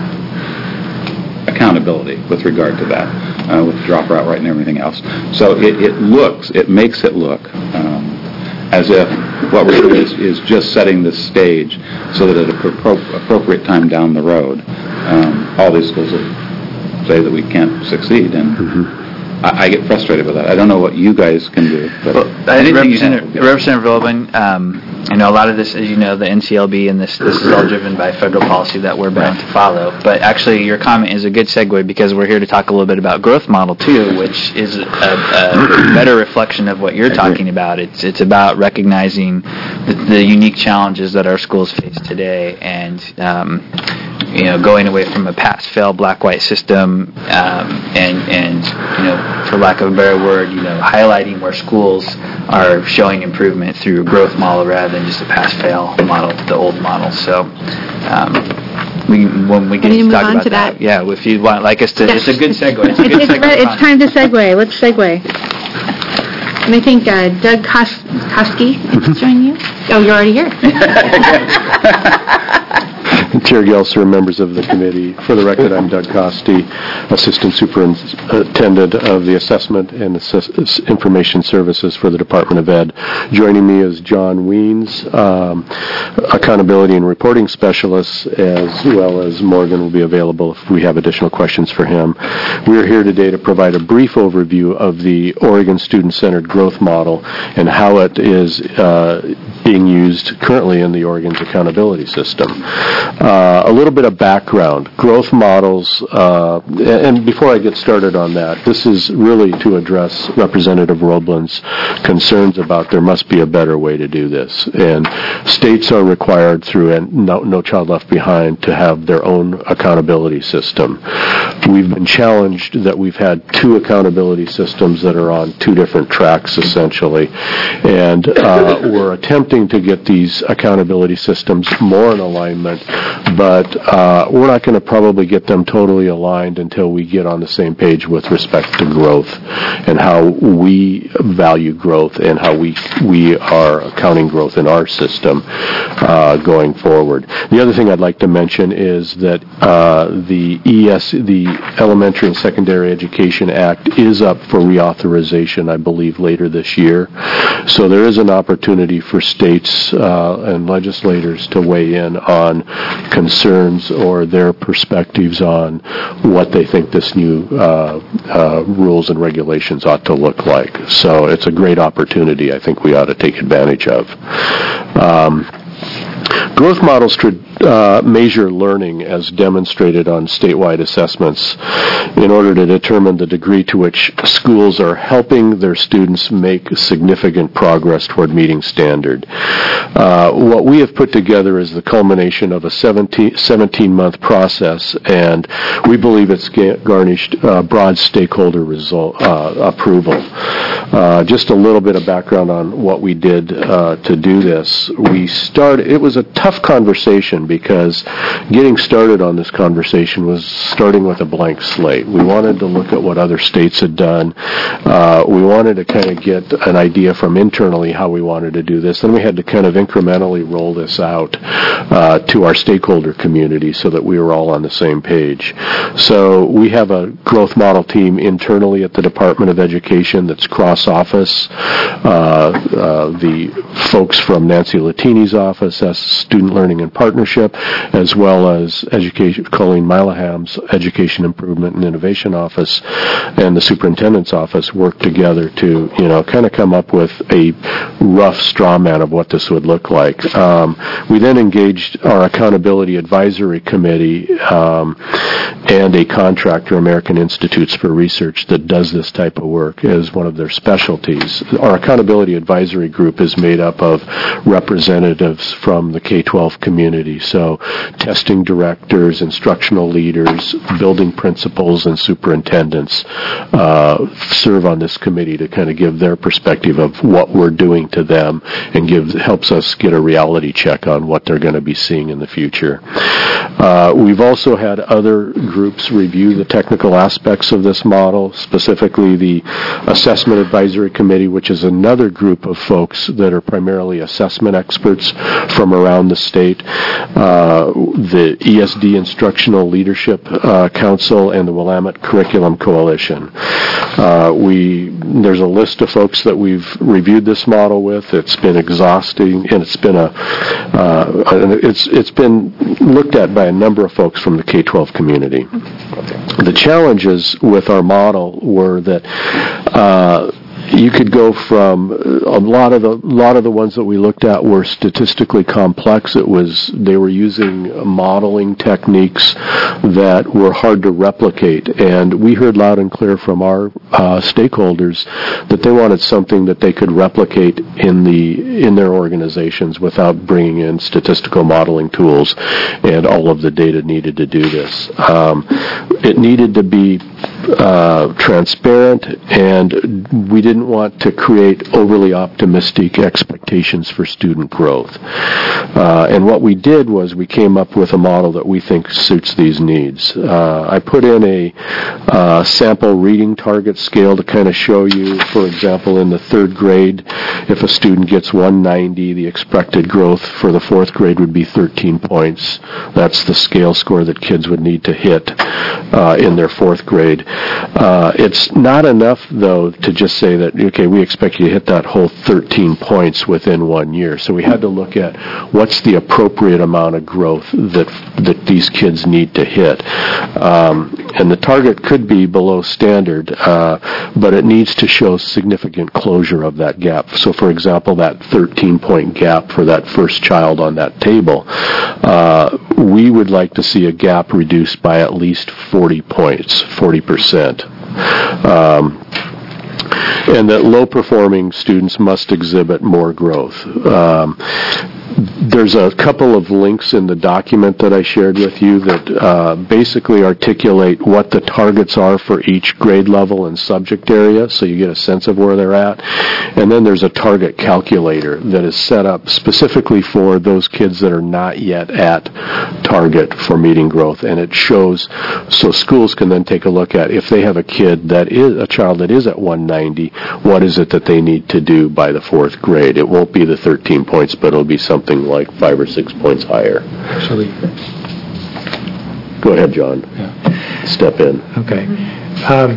accountability with regard to that, uh, with the dropout rate and everything else. So it, it looks, it makes it look um, as if what we're doing is, is just setting the stage so that at an appro- appropriate time down the road, um, all these schools will say that we can't succeed. And mm-hmm. I, I get frustrated with that. I don't know what you guys can do. But well, Representative, Representative Robin, um, I know a lot of this, as you know, the N C L B and this this is all driven by federal policy that we're bound to follow. But actually, your comment is a good segue, because we're here to talk a little bit about growth model too, which is a, a better reflection of what you're talking about. It's it's about recognizing the, the unique challenges that our schools face today, and um, you know, going away from a pass-fail black-white system, um, and and you know, for lack of a better word, you know, highlighting where schools are showing improvement through a growth model rather than just a pass-fail model, the old model. So, um, we when we get to talk about to that, that, yeah, if you want, like us to, it's a good segue. It's a good it's, segue. It's, it's time to segue. Let's segue. And I think uh, Doug Kos- Koski is joining you. Oh, you're already here. Chair Gelser, members of the committee. For the record, I'm Doug Costi, Assistant Superintendent of the Assessment and Assess- Information Services for the Department of Ed. Joining me is John Weens, um, Accountability and Reporting Specialist, as well as Morgan will be available if we have additional questions for him. We are here today to provide a brief overview of the Oregon Student-Centered Growth Model and how it is uh, being used currently in the Oregon's accountability system. Uh, a little bit of background. Growth models, uh, and before I get started on that, this is really to address Representative Roblin's concerns about there must be a better way to do this. And states are required through and No, no Child Left Behind to have their own accountability system. We've been challenged that we've had two accountability systems that are on two different tracks, essentially. And uh, we're attempting to get these accountability systems more in alignment, but uh, we're not going to probably get them totally aligned until we get on the same page with respect to growth and how we value growth and how we we are accounting growth in our system uh, going forward. The other thing I'd like to mention is that uh, the E S, the Elementary and Secondary Education Act, is up for reauthorization, I believe, later this year. So there is an opportunity for states uh, and legislators to weigh in on concerns or their perspectives on what they think this new uh, uh, rules and regulations ought to look like. So it's a great opportunity I think we ought to take advantage of. Um, Growth models should uh, measure learning as demonstrated on statewide assessments in order to determine the degree to which schools are helping their students make significant progress toward meeting standard. Uh, what we have put together is the culmination of a seventeen-month process, and we believe it's garnished uh, broad stakeholder result, uh, approval. Uh, just a little bit of background on what we did uh, to do this. We started, it was a tough conversation because getting started on this conversation was starting with a blank slate. We wanted to look at what other states had done. Uh, we wanted to kind of get an idea from internally how we wanted to do this. Then we had to kind of incrementally roll this out uh, to our stakeholder community so that we were all on the same page. So we have a growth model team internally at the Department of Education that's cross-office. Uh, uh, the folks from Nancy Latini's office, that's Student Learning and Partnership, as well as education, Colleen Milaham's Education Improvement and Innovation Office, and the Superintendent's Office work together to, you know, kind of come up with a rough straw man of what this would look like. Um, we then engaged our Accountability Advisory Committee um, and a contractor, American Institutes for Research, that does this type of work as one of their specialties. Our Accountability Advisory Group is made up of representatives from the K twelve community, so testing directors, instructional leaders, building principals, and superintendents uh, serve on this committee to kind of give their perspective of what we're doing to them and gives helps us get a reality check on what they're going to be seeing in the future. Uh, we've also had other groups review the technical aspects of this model, specifically the Assessment Advisory Committee, which is another group of folks that are primarily assessment experts from around the state, uh, the E S D Instructional Leadership uh, Council, and the Willamette Curriculum Coalition. Uh, we there's a list of folks that we've reviewed this model with. It's been exhausting, and it's been a uh, it's it's been looked at by a number of folks from the K twelve community. The challenges with our model were that uh, you could go from a lot of the lot of the ones that we looked at were statistically complex. It was they were using modeling techniques that were hard to replicate, and we heard loud and clear from our uh, stakeholders that they wanted something that they could replicate in the in their organizations without bringing in statistical modeling tools and all of the data needed to do this. Um, it needed to be uh, transparent, and we didn't want to create overly optimistic expectations for student growth. Uh, and what we did was we came up with a model that we think suits these needs. Uh, I put in a uh, sample reading target scale to kind of show you, for example, in the third grade, If a student gets one ninety, the expected growth for the fourth grade would be thirteen points. That's the scale score that kids would need to hit uh, in their fourth grade. Uh, it's not enough, though, to just say that, okay, we expect you to hit that whole thirteen points within one year. So we had to look at what's the appropriate amount of growth that that these kids need to hit. Um, and the target could be below standard, uh, but it needs to show significant closure of that gap. So, for example, that thirteen-point gap for that first child on that table, uh, we would like to see a gap reduced by at least forty points, forty percent. Um, and that low-performing students must exhibit more growth. Um, There's a couple of links in the document that I shared with you that uh, basically articulate what the targets are for each grade level and subject area, so you get a sense of where they're at. And then there's a target calculator that is set up specifically for those kids that are not yet at target for meeting growth. And it shows, so schools can then take a look at if they have a kid that is, a child that is at one ninety, what is it that they need to do by the fourth grade? It won't be the thirteen points, but it'll be something like five or six points higher. Actually, go ahead, John. Yeah. Step in. Okay. Um,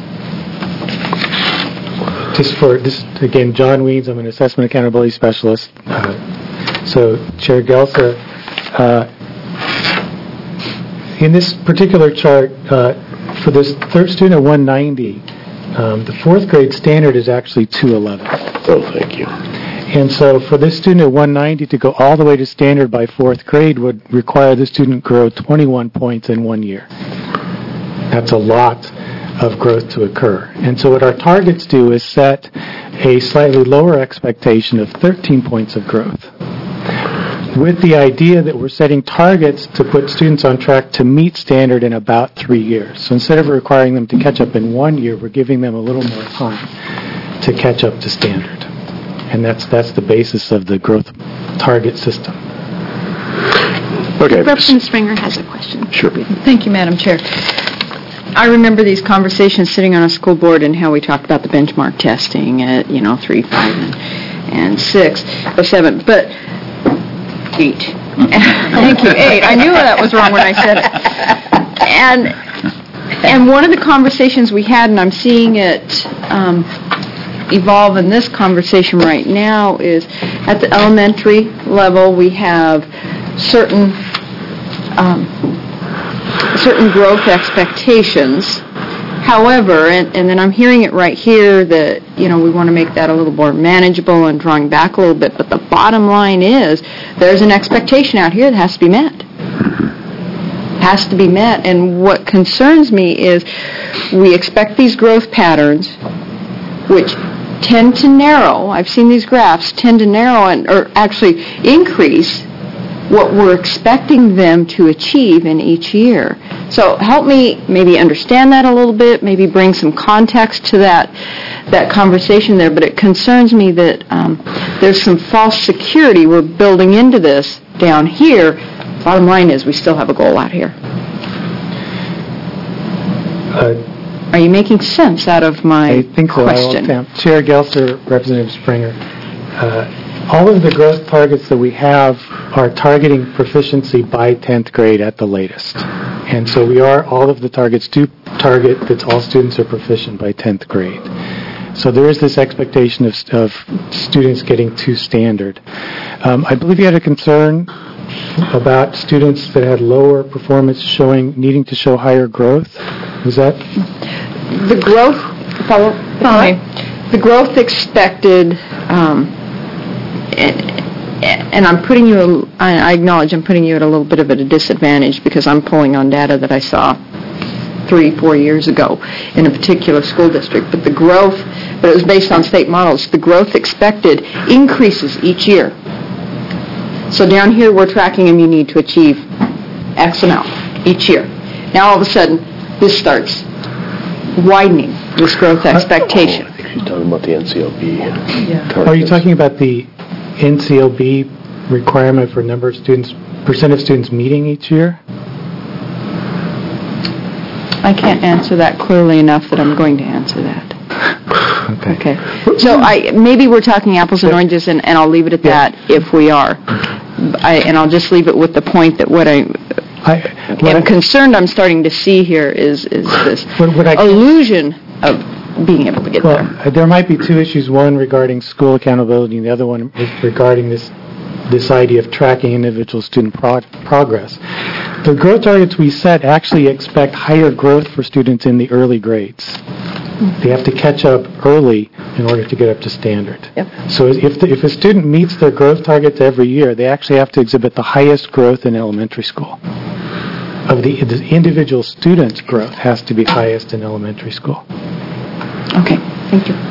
just for this again, John Weeds. I'm an assessment accountability specialist. Uh, so, Chair Gelsa, uh, in this particular chart, uh, for this third student at one ninety, um, the fourth grade standard is actually two eleven. Oh, thank you. And so for this student at one ninety to go all the way to standard by fourth grade would require the student grow twenty-one points in one year. That's a lot of growth to occur. And so what our targets do is set a slightly lower expectation of thirteen points of growth, with the idea that we're setting targets to put students on track to meet standard in about three years. So instead of requiring them to catch up in one year, we're giving them a little more time to catch up to standard. And that's that's the basis of the growth target system. Okay. Representative Springer has a question. Sure. Thank you, Madam Chair. I remember these conversations sitting on a school board and how we talked about the benchmark testing at, you know, three, five, and, and six, or seven, but eight. Thank you, eight. I knew that was wrong when I said it. And, and one of the conversations we had, and I'm seeing it um, evolve in this conversation right now, is at the elementary level we have certain um, certain growth expectations. However, and, and then I'm hearing it right here that, you know, we want to make that a little more manageable and drawing back a little bit, but the bottom line is there's an expectation out here that has to be met. Has to be met, and what concerns me is we expect these growth patterns, which tend to narrow. I've seen these graphs tend to narrow and or actually increase what we're expecting them to achieve in each year. So help me maybe understand that a little bit, maybe bring some context to that that conversation there, but it concerns me that um, there's some false security we're building into this down here. Bottom line is we still have a goal out here. Uh, Are you making sense out of my I think so. question? I will attempt. Chair Gelser, Representative Springer, uh, all of the growth targets that we have are targeting proficiency by tenth grade at the latest. And so we are, all of the targets do target that all students are proficient by tenth grade. So there is this expectation of, of students getting to standard. Um, I believe you had a concern about students that had lower performance showing, needing to show higher growth. Was that? The growth, follow, follow the growth expected, um, and, and I'm putting you, I acknowledge I'm putting you at a little bit of a disadvantage because I'm pulling on data that I saw three, four years ago in a particular school district. But the growth, but it was based on state models, the growth expected increases each year. So down here we're tracking them, you need to achieve X amount each year. Now all of a sudden this starts widening, this growth expectation. Oh, I think she's talking about the N C L B. Yeah. Are you talking about the N C L B requirement for number of students, percent of students meeting each year? I can't answer that clearly enough that I'm going to answer that. Okay. So I, maybe we're talking apples and oranges, and, and I'll leave it at that if we are. I, and I'll just leave it with the point that what I, I am I, concerned I'm starting to see here is, is this what, what I, illusion of being able to get well, there. There might be two issues, one regarding school accountability and the other one is regarding this this idea of tracking individual student pro- progress. The growth targets we set actually expect higher growth for students in the early grades. They have to catch up early in order to get up to standard. Yep. So if the, if a student meets their growth targets every year, they actually have to exhibit the highest growth in elementary school. Of the, the individual student's growth has to be highest in elementary school. Okay, thank you.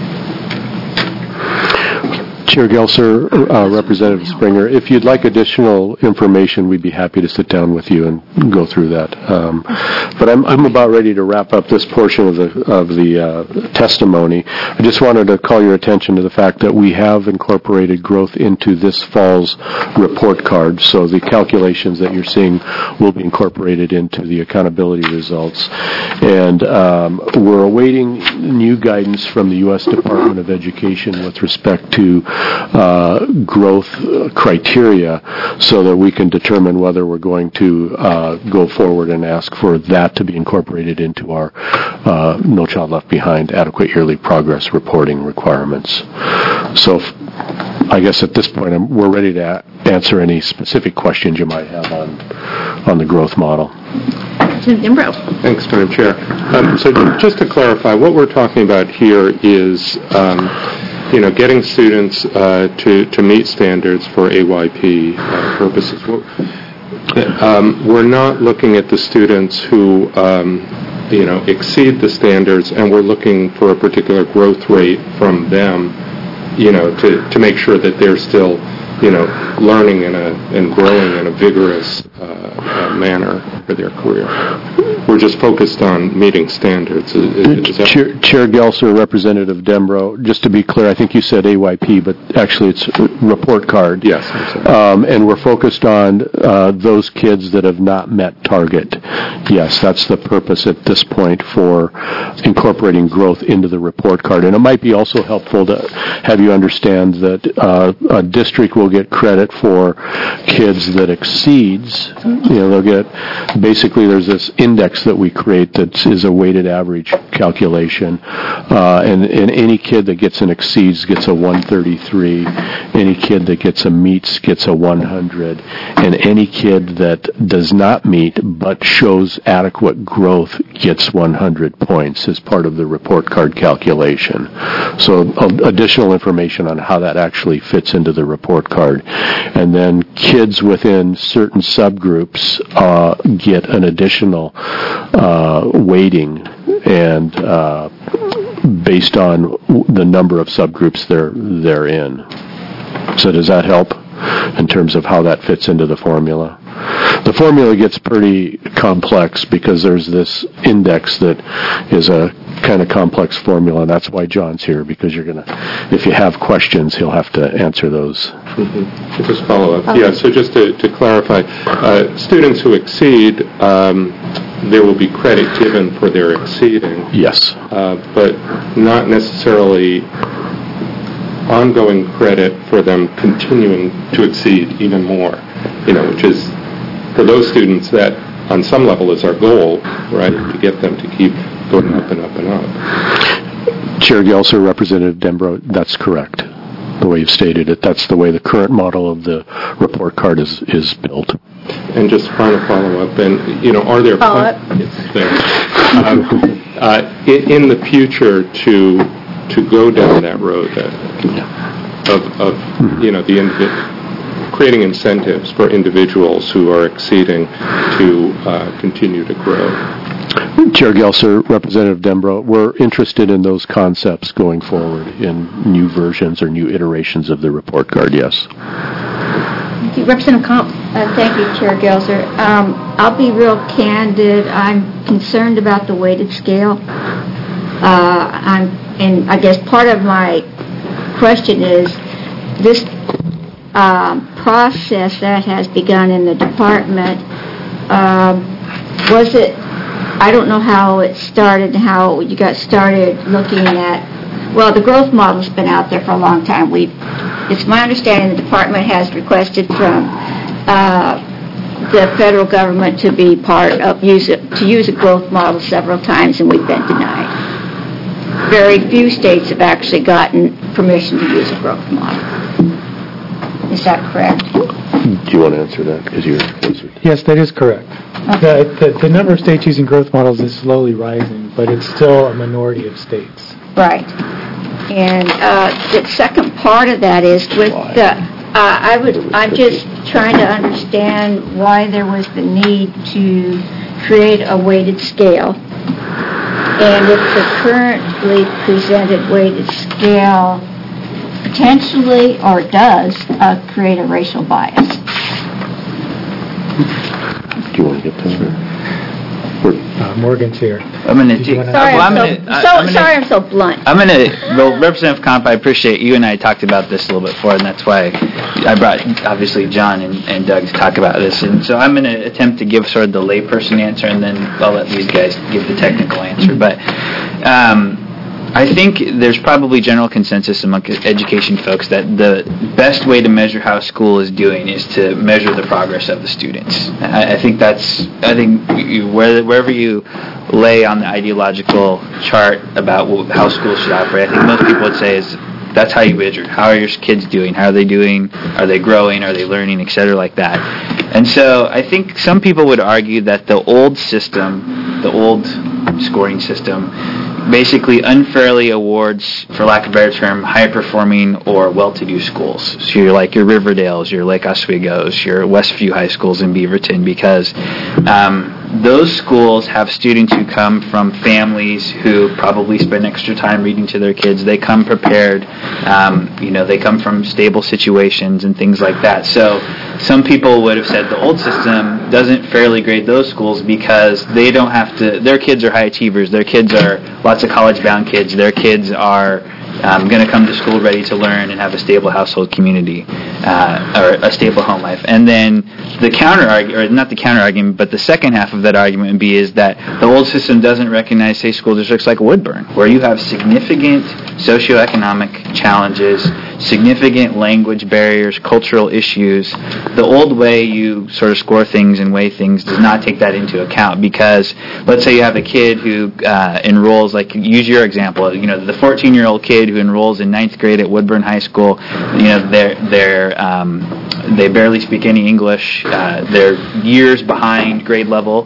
Chair Gelser, uh, Representative Springer, if you'd like additional information, we'd be happy to sit down with you and go through that. Um, but I'm, I'm about ready to wrap up this portion of the of the uh, testimony. I just wanted to call your attention to the fact that we have incorporated growth into this fall's report card, so the calculations that you're seeing will be incorporated into the accountability results. And um, we're awaiting new guidance from the U S Department of Education with respect to Uh, growth criteria so that we can determine whether we're going to uh, go forward and ask for that to be incorporated into our uh, No Child Left Behind adequate yearly progress reporting requirements. So f- I guess at this point I'm, we're ready to a- answer any specific questions you might have on on the growth model. Thanks, Madam Chair. Um, so just to clarify, what we're talking about here is um, you know, getting students uh, to, to meet standards for A Y P uh, purposes. Um, we're not looking at the students who, um, you know, exceed the standards, and we're looking for a particular growth rate from them, you know, to, to make sure that they're still, you know, learning in a, and growing in a vigorous uh, uh, manner for their career. We're just focused on meeting standards. Is, is that Chair, Chair Gelser, Representative Dembro, just to be clear, I think you said A Y P, but actually it's report card. Yes. I'm sorry. Um, and we're focused on uh, those kids that have not met target. Yes, that's the purpose at this point for incorporating growth into the report card. And it might be also helpful to have you understand that uh, a district will get credit for kids that exceeds. You know, they'll get, basically there's this index that we create that is a weighted average calculation. Uh, and, and any kid that gets an exceeds gets a one thirty-three. Any kid that gets a meets gets a one hundred. And any kid that does not meet but shows adequate growth gets one hundred points as part of the report card calculation. So uh, additional information on how that actually fits into the report card. And then kids within certain subgroups uh, get an additional uh, weighting and uh, based on the number of subgroups they're they're in. So does that help in terms of how that fits into the formula? The formula gets pretty complex because there's this index that is a kind of complex formula, and that's why John's here, because you're going to, if you have questions, he'll have to answer those. Mm-hmm. Just follow up. Yeah, so just to, to clarify, uh, students who exceed, um, there will be credit given for their exceeding. Yes. Uh, but not necessarily ongoing credit for them continuing to exceed even more, you know, which is, for those students, that on some level is our goal, right, to get them to keep going up and up and up. Chair Gelser, Representative Dembro, that's correct. The way you've stated it, that's the way the current model of the report card is, is built. And just final follow-up, and, you know, are there... Follow-up? Yes, there. Um, uh, in, in the future, to to go down that road uh, of, of, you know, the individ- creating incentives for individuals who are exceeding to uh, continue to grow. Chair Gelser, Representative Dembro, we're interested in those concepts going forward in new versions or new iterations of the report card, yes. Thank you. Representative Comp. Uh, thank you, Chair Gelser. Um, I'll be real candid. I'm concerned about the weighted scale. Uh, I'm, and I guess part of my question is this um, process that has begun in the department, um, was it, I don't know how it started and how you got started looking at well, the growth model's been out there for a long time. We, it's my understanding the department has requested from uh, the federal government to be part of, use it, to use a growth model several times, and we've been denied. Very few states have actually gotten permission to use a growth model. Is that correct? Do you want to answer that? Because you're closer. Yes, that is correct. Okay. The, the, the number of states using growth models is slowly rising, but it's still a minority of states. Right. And uh, the second part of that is with the, uh, I would, I'm just trying to understand why there was the need to create a weighted scale. And if the currently presented weighted scale potentially or does uh, create a racial bias. Do you want to get that? Uh, Morgan's here. I'm going to take. Sorry, well, I'm, I'm so, gonna, so, I'm gonna, sorry I'm so blunt. I'm going to, well, Representative Comp, I appreciate you and I talked about this a little bit before, and that's why I brought, obviously, John and, and Doug to talk about this. And so I'm going to attempt to give sort of the layperson answer, and then I'll let these guys give the technical answer. But um, I think there's probably general consensus among education folks that the best way to measure how a school is doing is to measure the progress of the students. I, I think that's, I think you, where, wherever you lay on the ideological chart about how schools should operate, I think most people would say is that's how you measure. How are your kids doing? How are they doing? Are they growing? Are they learning? Et cetera, like that. And so I think some people would argue that the old system, the old scoring system, basically unfairly awards, for lack of a better term, high-performing or well-to-do schools. So you're like your Riverdales, your Lake Oswegos, your Westview High Schools in Beaverton, because um, those schools have students who come from families who probably spend extra time reading to their kids. They come prepared. Um, you know, they come from stable situations and things like that. So some people would have said the old system doesn't fairly grade those schools because they don't have to, their kids are high achievers. Their kids are lots of college-bound kids. Their kids are um, going to come to school ready to learn and have a stable household community uh, or a stable home life. And then the counter argument, or not the counter argument, but the second half of that argument would be is that the old system doesn't recognize, say, school districts like Woodburn, where you have significant socioeconomic challenges, significant language barriers, cultural issues. The old way you sort of score things and weigh things does not take that into account, because let's say you have a kid who uh, enrolls, like use your example, you know, the fourteen-year-old kid who enrolls in ninth grade at Woodburn High School, you know, they're, they're, um, they barely speak any English, uh, they're years behind grade level.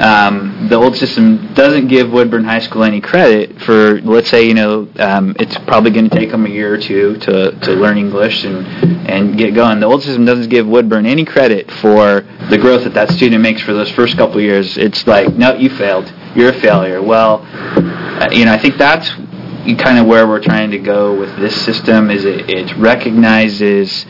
Um, the old system doesn't give Woodburn High School any credit for, let's say, you know, um, it's probably going to take them a year or two to, to learn English and, and get going. The old system doesn't give Woodburn any credit for the growth that that student makes for those first couple of years. It's like, no, you failed. You're a failure. Well, uh, you know, I think that's kind of where we're trying to go with this system. Is it, it recognizes,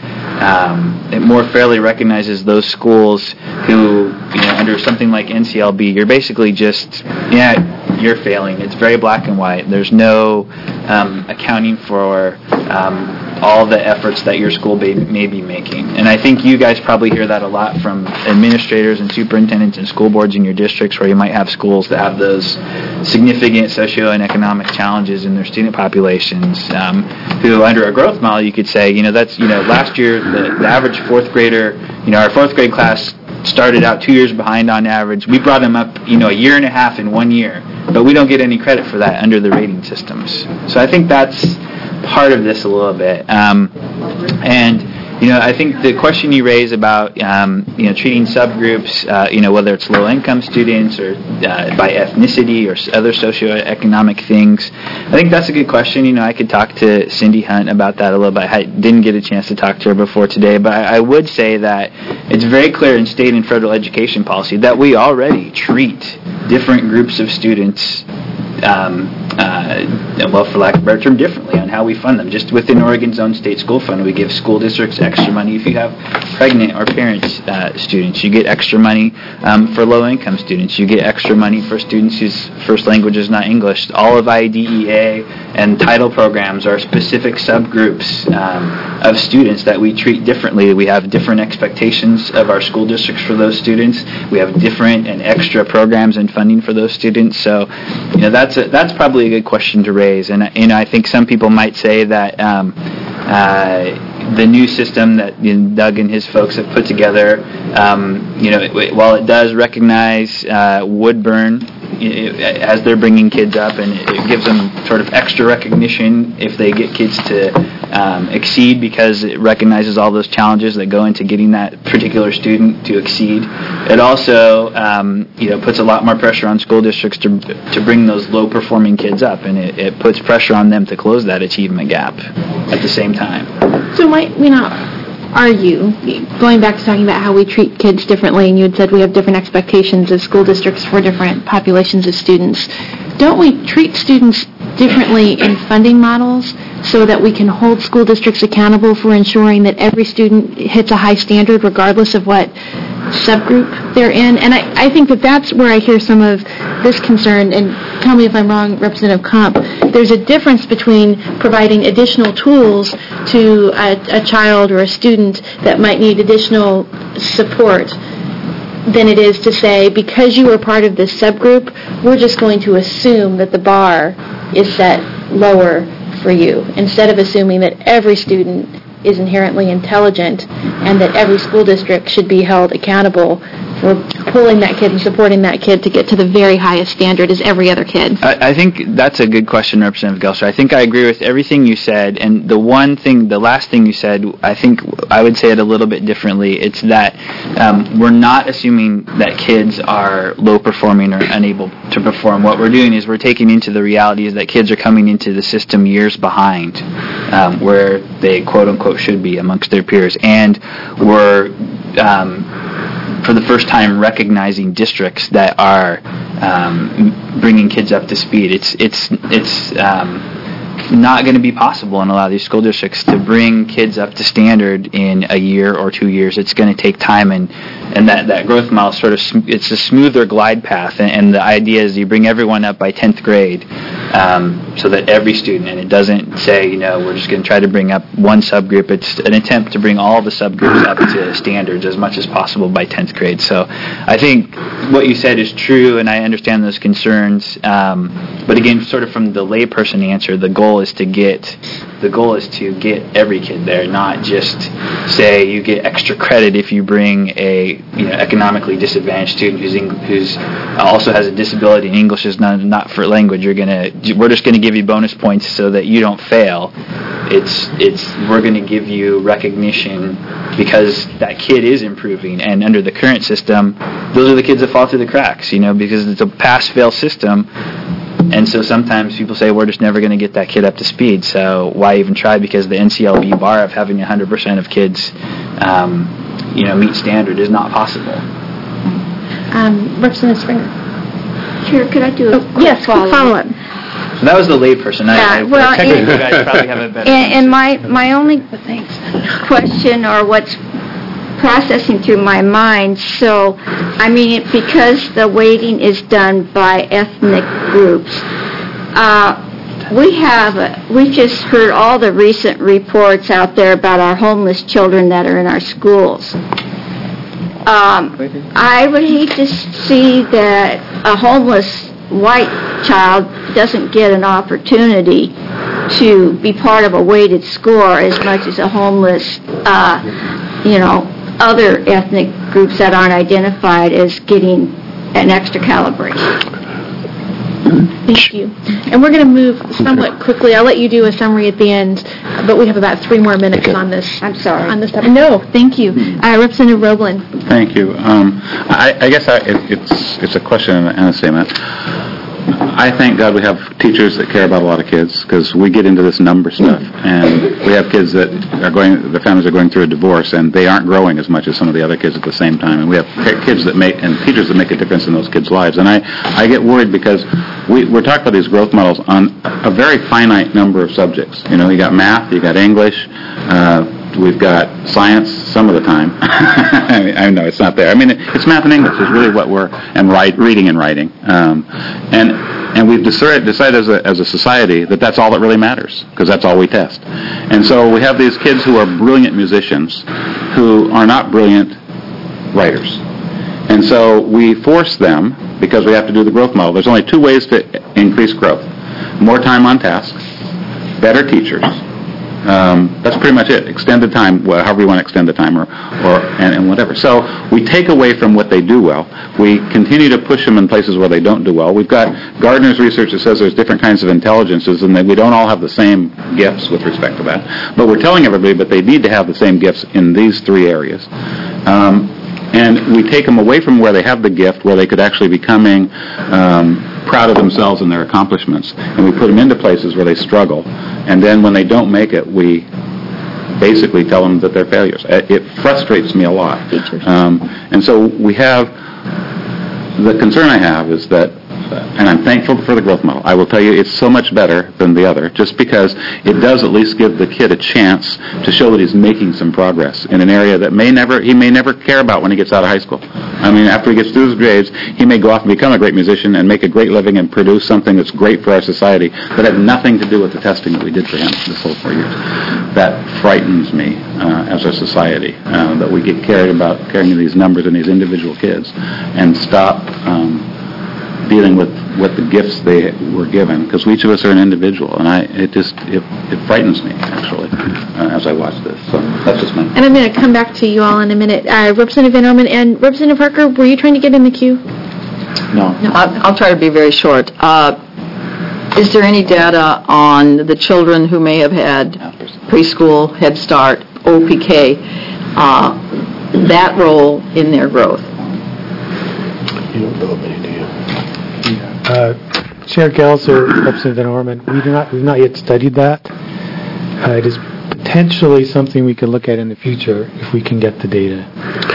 um, it more fairly recognizes those schools who, you know, under something like N C L B, you're basically just, yeah, you're failing. It's very black and white. There's no um, accounting for um, all the efforts that your school may, may be making. And I think you guys probably hear that a lot from administrators and superintendents and school boards in your districts, where you might have schools that have those significant socio and economic challenges in their student populations, um, who under a growth model you could say, you know, that's, you know, last year the, the average fourth grader, you know, our fourth grade class started out two years behind on average. We brought them up, you know, a year and a half in one year, but we don't get any credit for that under the rating systems. So I think that's part of this a little bit. Um, and, you know, I think the question you raise about, um, you know, treating subgroups, uh, you know, whether it's low-income students or uh, by ethnicity or other socioeconomic things, I think that's a good question. You know, I could talk to Cindy Hunt about that a little bit. I didn't get a chance to talk to her before today, but I, I would say that it's very clear in state and federal education policy that we already treat different groups of students Um, uh, well, for lack of a better term, differently on how we fund them. Just within Oregon's own state school fund, we give school districts extra money if you have pregnant or parent uh, students. You get extra money um, for low-income students. You get extra money for students whose first language is not English. All of I D E A and title programs are specific subgroups um, of students that we treat differently. We have different expectations of our school districts for those students. We have different and extra programs and funding for those students. So, you know, that's a, that's probably a good question to raise. And you know, I think some people might say that um, uh, the new system that you know, Doug and his folks have put together, um, you know, it, while it does recognize uh, Woodburn as they're bringing kids up, and it gives them sort of extra recognition if they get kids to um, exceed, because it recognizes all those challenges that go into getting that particular student to exceed. It also, um, you know, puts a lot more pressure on school districts to to bring those low-performing kids up, and it, it puts pressure on them to close that achievement gap at the same time. So might we not argue, going back to talking about how we treat kids differently, and you had said we have different expectations of school districts for different populations of students, don't we treat students differently in funding models so that we can hold school districts accountable for ensuring that every student hits a high standard regardless of what subgroup they're in? And I, I think that that's where I hear some of this concern, and tell me if I'm wrong, Representative Comp. There's a difference between providing additional tools to a, a child or a student that might need additional support than it is to say, because you are part of this subgroup, we're just going to assume that the bar is set lower for you, instead of assuming that every student is inherently intelligent and that every school district should be held accountable for pulling that kid and supporting that kid to get to the very highest standard as every other kid. I, I think that's a good question, Representative Gelser. I think I agree with everything you said, and the one thing, the last thing you said, I think I would say it a little bit differently. It's that um, we're not assuming that kids are low-performing or unable to perform. What we're doing is we're taking into the reality is that kids are coming into the system years behind um, where they, quote-unquote, should be amongst their peers, and we're um, for the first time recognizing districts that are um, bringing kids up to speed. It's it's it's um, not going to be possible in a lot of these school districts to bring kids up to standard in a year or two years. It's going to take time, and and that, that growth model sort of sm- it's a smoother glide path, and, and the idea is you bring everyone up by tenth grade, um, so that every student, and it doesn't say, you know, we're just going to try to bring up one subgroup. It's an attempt to bring all the subgroups up to standards as much as possible by tenth grade. So I think what you said is true, and I understand those concerns, um, but again, sort of from the layperson answer, the goal is to get the goal is to get every kid there, not just say you get extra credit if you bring a you know economically disadvantaged student who's Eng- who's also has a disability and English is not not for language. You're gonna we're just gonna give you bonus points so that you don't fail. It's it's we're gonna give you recognition because that kid is improving, and under the current system, those are the kids that fall through the cracks. You know, because it's a pass-fail system. And so sometimes people say, we're just never going to get that kid up to speed, so why even try? Because the N C L B bar of having one hundred percent of kids, um, you know, meet standard is not possible. Um, Representative Springer. Chair, could I do a oh, quick yes, follow-up? follow-up? So that was the layperson. I, Yeah, I, well, I technically and- you guys probably have a better And, and my, my only question, or what's processing through my mind, so, I mean, it, because the weighting is done by ethnic groups, uh, we have, uh, we've just heard all the recent reports out there about our homeless children that are in our schools. Um, I would hate to see that a homeless white child doesn't get an opportunity to be part of a weighted score as much as a homeless, uh, you know, other ethnic groups that aren't identified as getting an extra calibration. Thank you. And we're going to move somewhat quickly. I'll let you do a summary at the end, but we have about three more minutes on this. I'm sorry. On this topic. No, thank you. Uh, Representative Roblin. Thank you. Um, I, I guess I, it, it's it's a question and a, and a statement. I thank God we have teachers that care about a lot of kids, because we get into this number stuff, and we have kids that are going, their families are going through a divorce, and they aren't growing as much as some of the other kids at the same time, and we have kids that make, and teachers that make a difference in those kids' lives. And I, I get worried because we, we're talking about these growth models on a very finite number of subjects. You know, you got math, you got English, uh, we've got science some of the time. I, mean, I know it's not there. I mean, it's math and English is really what we're, and write, reading and writing. Um, and And we've decided, decided as, a, as a society that that's all that really matters, because that's all we test. And so we have these kids who are brilliant musicians who are not brilliant writers. And so we force them, because we have to do the growth model. There's only two ways to increase growth. More time on task, better teachers. Um, that's pretty much it. Extend the time, well, however you want to extend the time, or, or and, and whatever. So we take away from what they do well. We continue to push them in places where they don't do well. We've got Gardner's research that says there's different kinds of intelligences, and that we don't all have the same gifts with respect to that. But we're telling everybody, but they need to have the same gifts in these three areas. Um, and we take them away from where they have the gift, where they could actually be coming um, proud of themselves and their accomplishments, and we put them into places where they struggle. And then when they don't make it, we basically tell them that they're failures. It frustrates me a lot. Um, and so we have, the concern I have is that, and I'm thankful for the growth model. I will tell you, it's so much better than the other, just because it does at least give the kid a chance to show that he's making some progress in an area that may never he may never care about when he gets out of high school. I mean, after he gets through his grades, he may go off and become a great musician and make a great living and produce something that's great for our society, but had nothing to do with the testing that we did for him this whole four years. That frightens me uh, as a society, uh, that we get carried about carrying these numbers and these individual kids and stop um, dealing with what the gifts they were given, because each of us are an individual, and I it just it, it frightens me actually uh, as I watch this. So that's just my. And I'm going to come back to you all in a minute. Uh, Representative Van Orman and Representative Parker, were you trying to get in the queue? No. I'll, I'll try to be very short. Uh, is there any data on the children who may have had preschool, Head Start, O P K, uh, that role in their growth? You don't know of any, do you? Uh, Chair Gelser, Representative Van Orman, we do not, we've not yet studied that. Uh, it is potentially something we could look at in the future if we can get the data.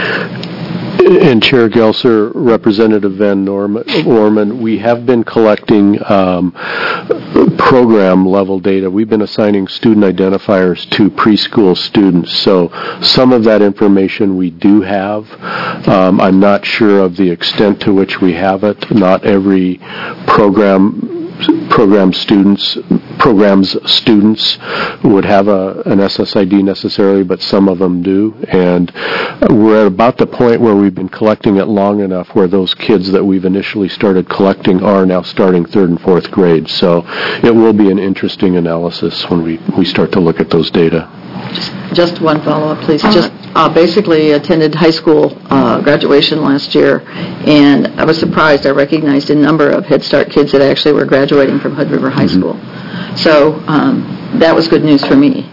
And Chair Gelser, Representative Van Norman, Orman, we have been collecting um, program-level data. We've been assigning student identifiers to preschool students, so some of that information we do have. Um, I'm not sure of the extent to which we have it. Not every program program students, programs students would have a, an S S I D necessarily, but some of them do. And we're at about the point where we've been collecting it long enough where those kids that we've initially started collecting are now starting third and fourth grade. So it will be an interesting analysis when we, we start to look at those data. Just, just one follow-up, please. Just uh, basically attended high school uh, graduation last year, and I was surprised. I recognized a number of Head Start kids that actually were graduating from Hood River High School. So um, that was good news for me.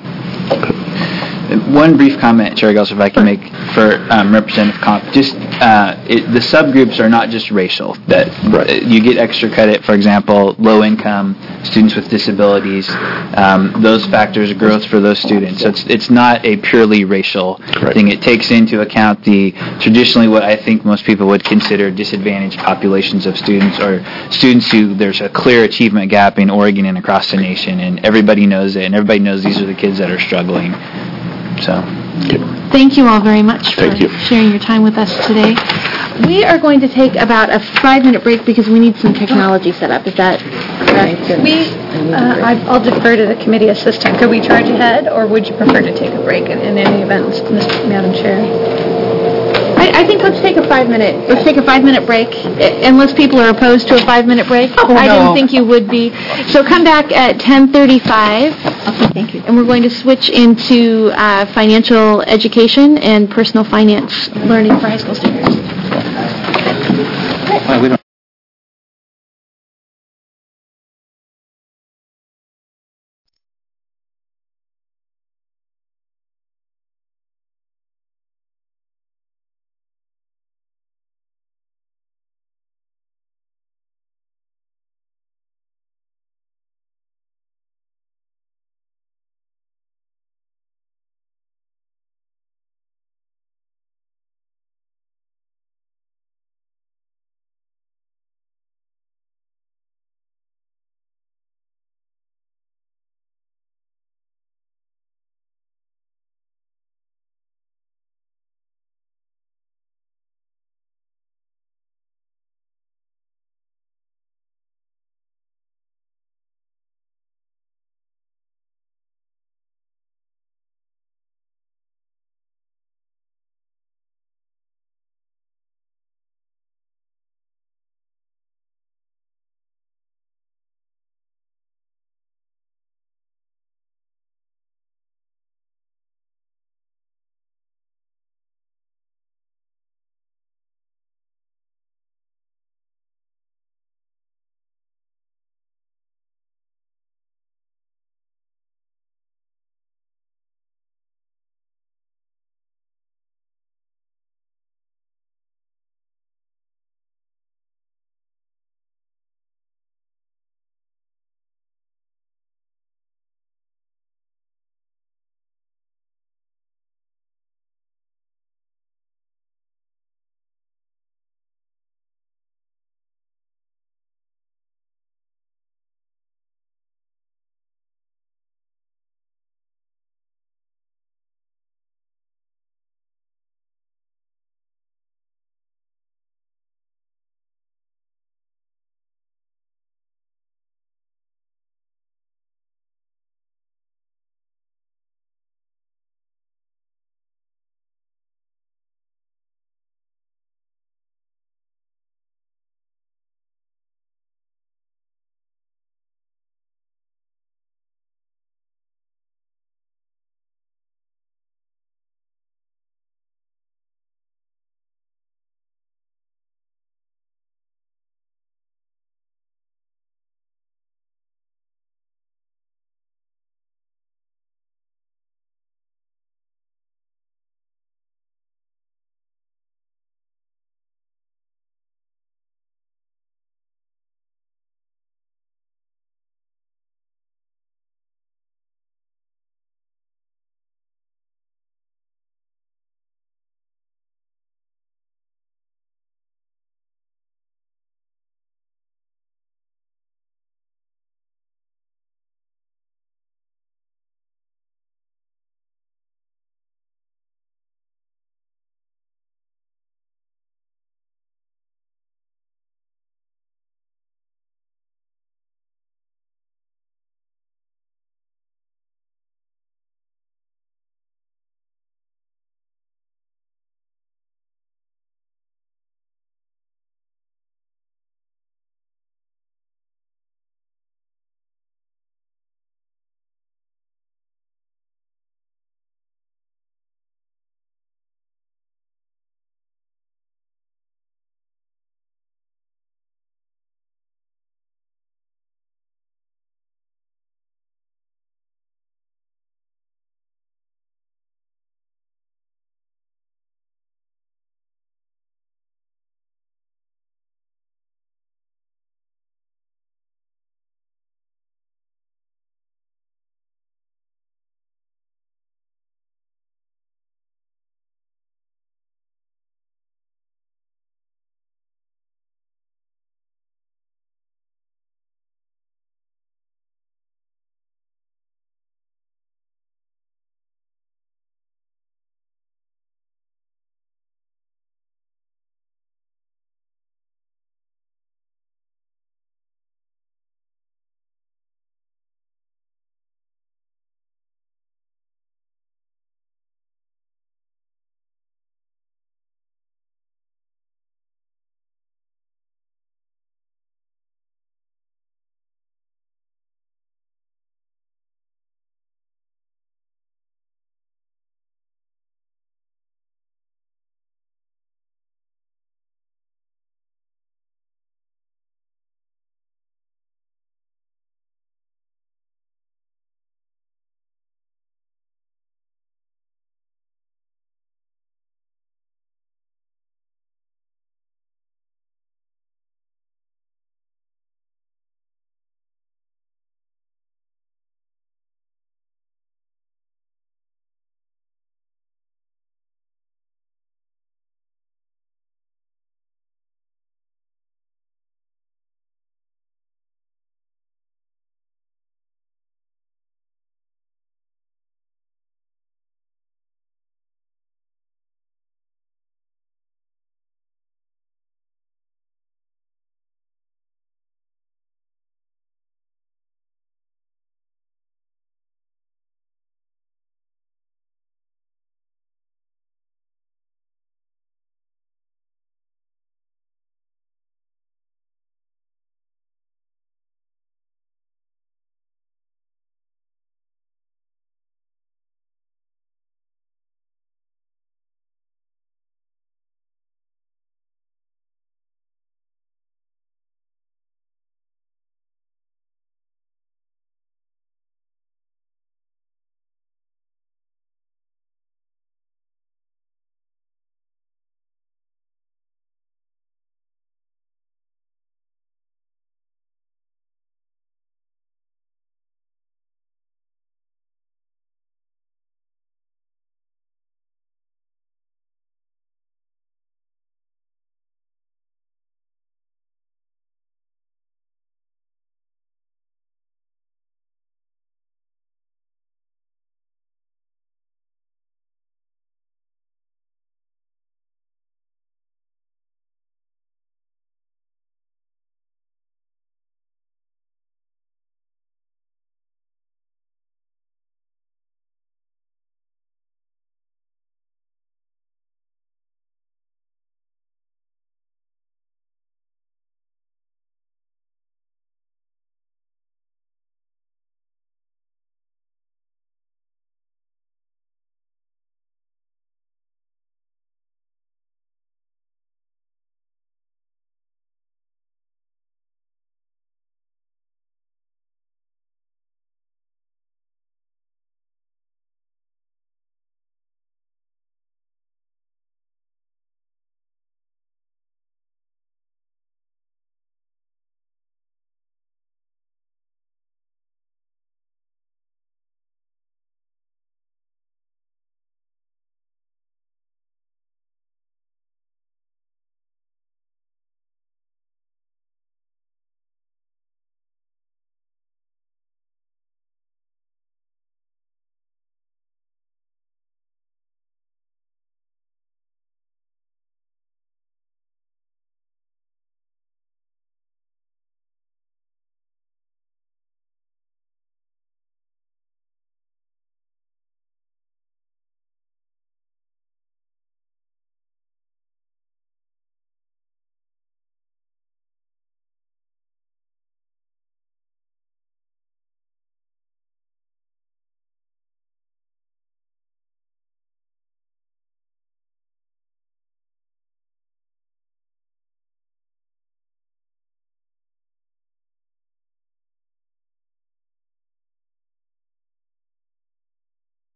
One brief comment, Chair Gelser, if I can make for um, Representative Comp. Just uh, it, the subgroups are not just racial. That right. You get extra credit, for example, low income, students with disabilities. Um, those factors of growth for those students. So it's it's not a purely racial right. thing. It takes into account the traditionally what I think most people would consider disadvantaged populations of students, or students who there's a clear achievement gap in Oregon and across the nation, and everybody knows it, and everybody knows these are the kids that are struggling. So, thank you all very much Thank for you. sharing your time with us today. We are going to take about a five-minute break because we need some technology set up. Is that correct? We, uh, I- I'll defer to the committee assistant. Could we charge ahead, or would you prefer to take a break in, in any event, Mister Madam Chair? I, I think let's take a five-minute, let's take a five-minute break, i- unless people are opposed to a five-minute break. I didn't think you would be. So come back at ten thirty-five. Okay, thank you. And we're going to switch into uh, financial education and personal finance learning for high school students. Well, we don't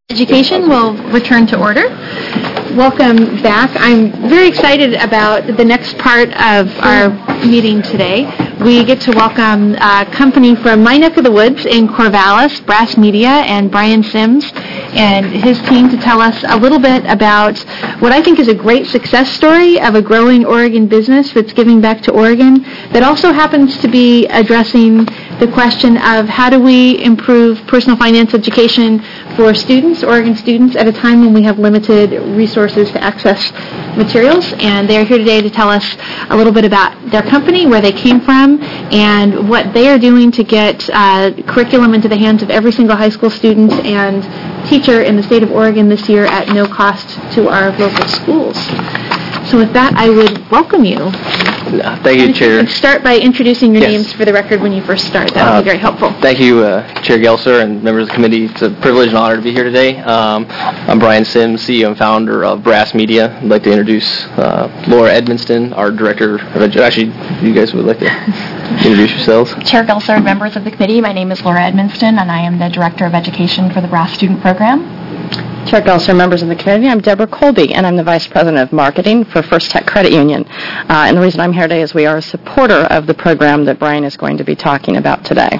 Education will return to order. Welcome back. I'm very excited about the next part of our meeting today. We get to welcome a company from my neck of the woods in Corvallis, Brass Media, and Brian Sims and his team to tell us a little bit about what I think is a great success story of a growing Oregon business that's giving back to Oregon, that also happens to be addressing the question of how do we improve personal finance education for students, Oregon students, at a time when we have limited resources to access materials. And they're here today to tell us a little bit about their company, where they came from, and what they are doing to get uh, curriculum into the hands of every single high school student and teacher in the state of Oregon this year at no cost to our local schools. So with that, I would welcome you. Thank you, Chair. Start by introducing your Yes. names for the record when you first start. That would be Uh, very helpful. Thank you, uh, Chair Gelser and members of the committee. It's a privilege and honor to be here today. Um, I'm Brian Sims, C E O and founder of Brass Media. I'd like to introduce uh, Laura Edmonston, our director of edu- Actually, you guys would like to introduce yourselves. Chair Gelser and members of the committee, my name is Laura Edmonston, and I am the Director of Education for the Brass Student Program. Chair Gelser, members of the committee, I'm Deborah Colby, and I'm the Vice President of Marketing for First Tech Credit Union. Uh, and the reason I'm here today is we are a supporter of the program that Brian is going to be talking about today.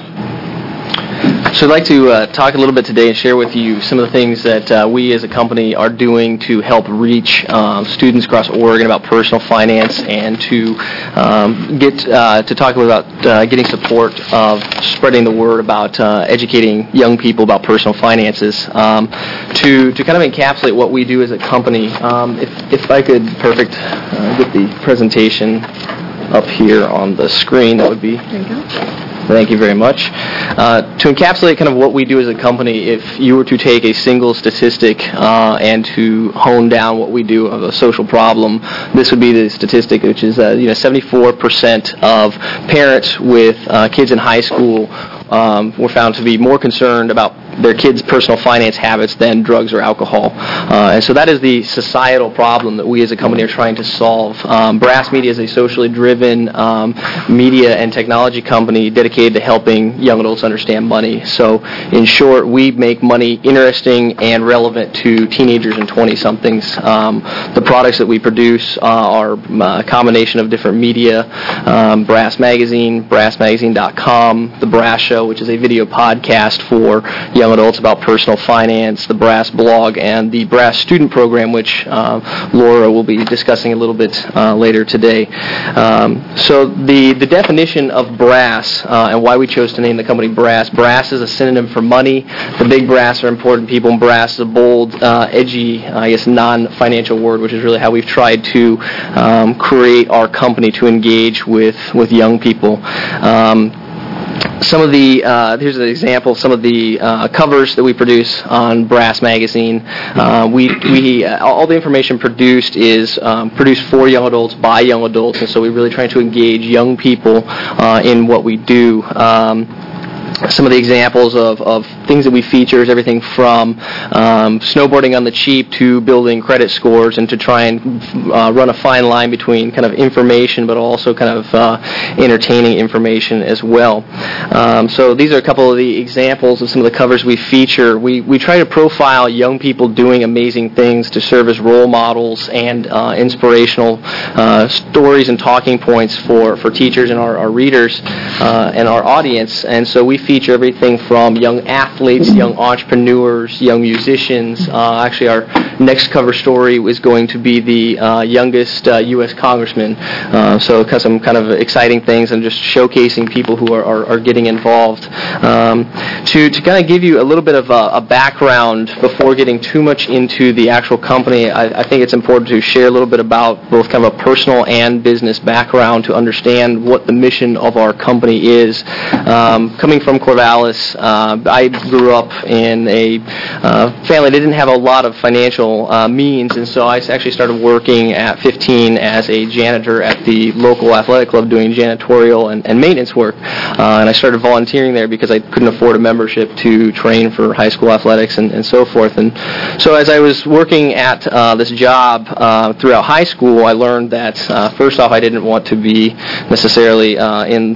So I'd like to uh, talk a little bit today and share with you some of the things that uh, we as a company are doing to help reach um, students across Oregon about personal finance, and to um, get uh, to talk about uh, getting support of spreading the word about uh, educating young people about personal finances. Um, to to kind of encapsulate what we do as a company, um, if if I could perfect uh, get the presentation up here on the screen, that would be. There you go. Thank you very much. Uh, to encapsulate kind of what we do as a company, if you were to take a single statistic uh, and to hone down what we do of a social problem, this would be the statistic, which is uh, you know seventy-four percent of parents with uh, kids in high school um, were found to be more concerned about their kids' personal finance habits than drugs or alcohol. Uh, and so that is the societal problem that we as a company are trying to solve. Um, Brass Media is a socially driven um, media and technology company dedicated to helping young adults understand money. So in short, we make money interesting and relevant to teenagers and twenty-somethings. Um, the products that we produce uh, are a combination of different media, um, Brass Magazine, brass magazine dot com, The Brass Show, which is a video podcast for young adults about personal finance, the Brass Blog, and the Brass Student Program, which uh, Laura will be discussing a little bit uh, later today. Um, so the, the definition of brass uh, and why we chose to name the company Brass. Brass is a synonym for money. The big brass are important people, and brass is a bold, uh, edgy, I guess, non-financial word, which is really how we've tried to um, create our company to engage with, with young people. Um, Some of the, uh, here's an example of some of the uh, covers that we produce on Brass Magazine. Uh, we, we, uh, all the information produced is um, produced for young adults, by young adults, and so we're really trying to engage young people uh, in what we do. Um, Some of the examples of, of things that we feature is everything from um, snowboarding on the cheap to building credit scores, and to try and uh, run a fine line between kind of information but also kind of uh, entertaining information as well. Um, so these are a couple of the examples of some of the covers we feature. We, we try to profile young people doing amazing things to serve as role models and uh, inspirational uh, stories and talking points for, for teachers and our, our readers uh, and our audience. And so we feature everything from young athletes, young entrepreneurs, young musicians. Uh, actually, our next cover story is going to be the uh, youngest uh, U S congressman. Uh, so some kind of exciting things, and just showcasing people who are, are, are getting involved. Um, to to kind of give you a little bit of a, a background before getting too much into the actual company, I, I think it's important to share a little bit about both kind of a personal and business background to understand what the mission of our company is. Um, coming from Corvallis, uh, I grew up in a uh, family that didn't have a lot of financial uh, means, and so I actually started working at fifteen as a janitor at the local athletic club doing janitorial and, and maintenance work. Uh, and I started volunteering there because I couldn't afford a membership to train for high school athletics and, and so forth. And so as I was working at uh, this job uh, throughout high school, I learned that uh, first off, I didn't want to be necessarily uh, in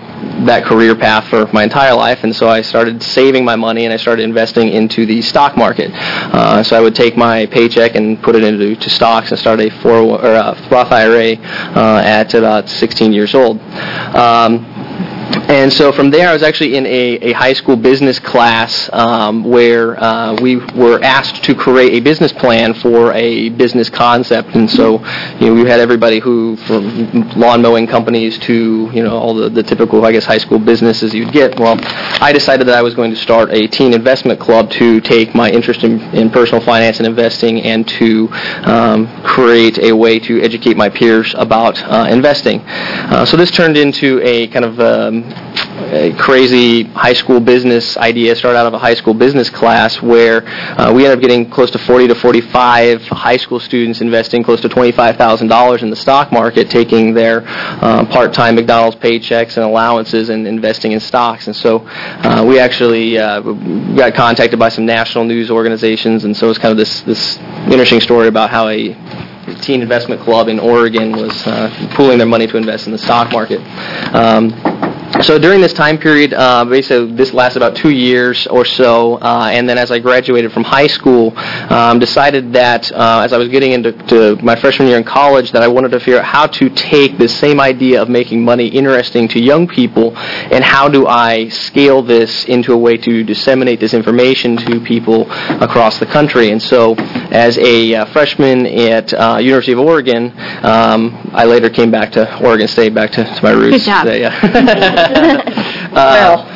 that career path for my entire life, and so I started saving my money and I started investing into the stock market. Uh, so I would take my paycheck and put it into to stocks and start a four or a Roth I R A uh, at about sixteen years old. Um, And so from there, I was actually in a, a high school business class um, where uh, we were asked to create a business plan for a business concept. And so, you know, we had everybody who, from lawn mowing companies to, you know, all the, the typical, I guess, high school businesses you'd get. Well, I decided that I was going to start a teen investment club to take my interest in, in personal finance and investing and to um, create a way to educate my peers about uh, investing. Uh, so this turned into a kind of um, a crazy high school business idea. Started out of a high school business class where uh, we ended up getting close to forty to forty-five high school students investing close to twenty-five thousand dollars in the stock market, taking their uh, part-time McDonald's paychecks and allowances and investing in stocks. And so uh, we actually uh, got contacted by some national news organizations, and so it's kind of this, this interesting story about how a teen investment club in Oregon was uh, pooling their money to invest in the stock market. Um, So during this time period, uh, basically this lasted about two years or so, uh, and then as I graduated from high school, um, decided that uh, as I was getting into to my freshman year in college, that I wanted to figure out how to take this same idea of making money interesting to young people, and how do I scale this into a way to disseminate this information to people across the country. And so as a uh, freshman at uh, University of Oregon, um, I later came back to Oregon State, back to, to my roots. Good job. So, yeah. uh,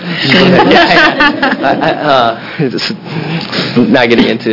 yeah, I, I, uh, just not getting into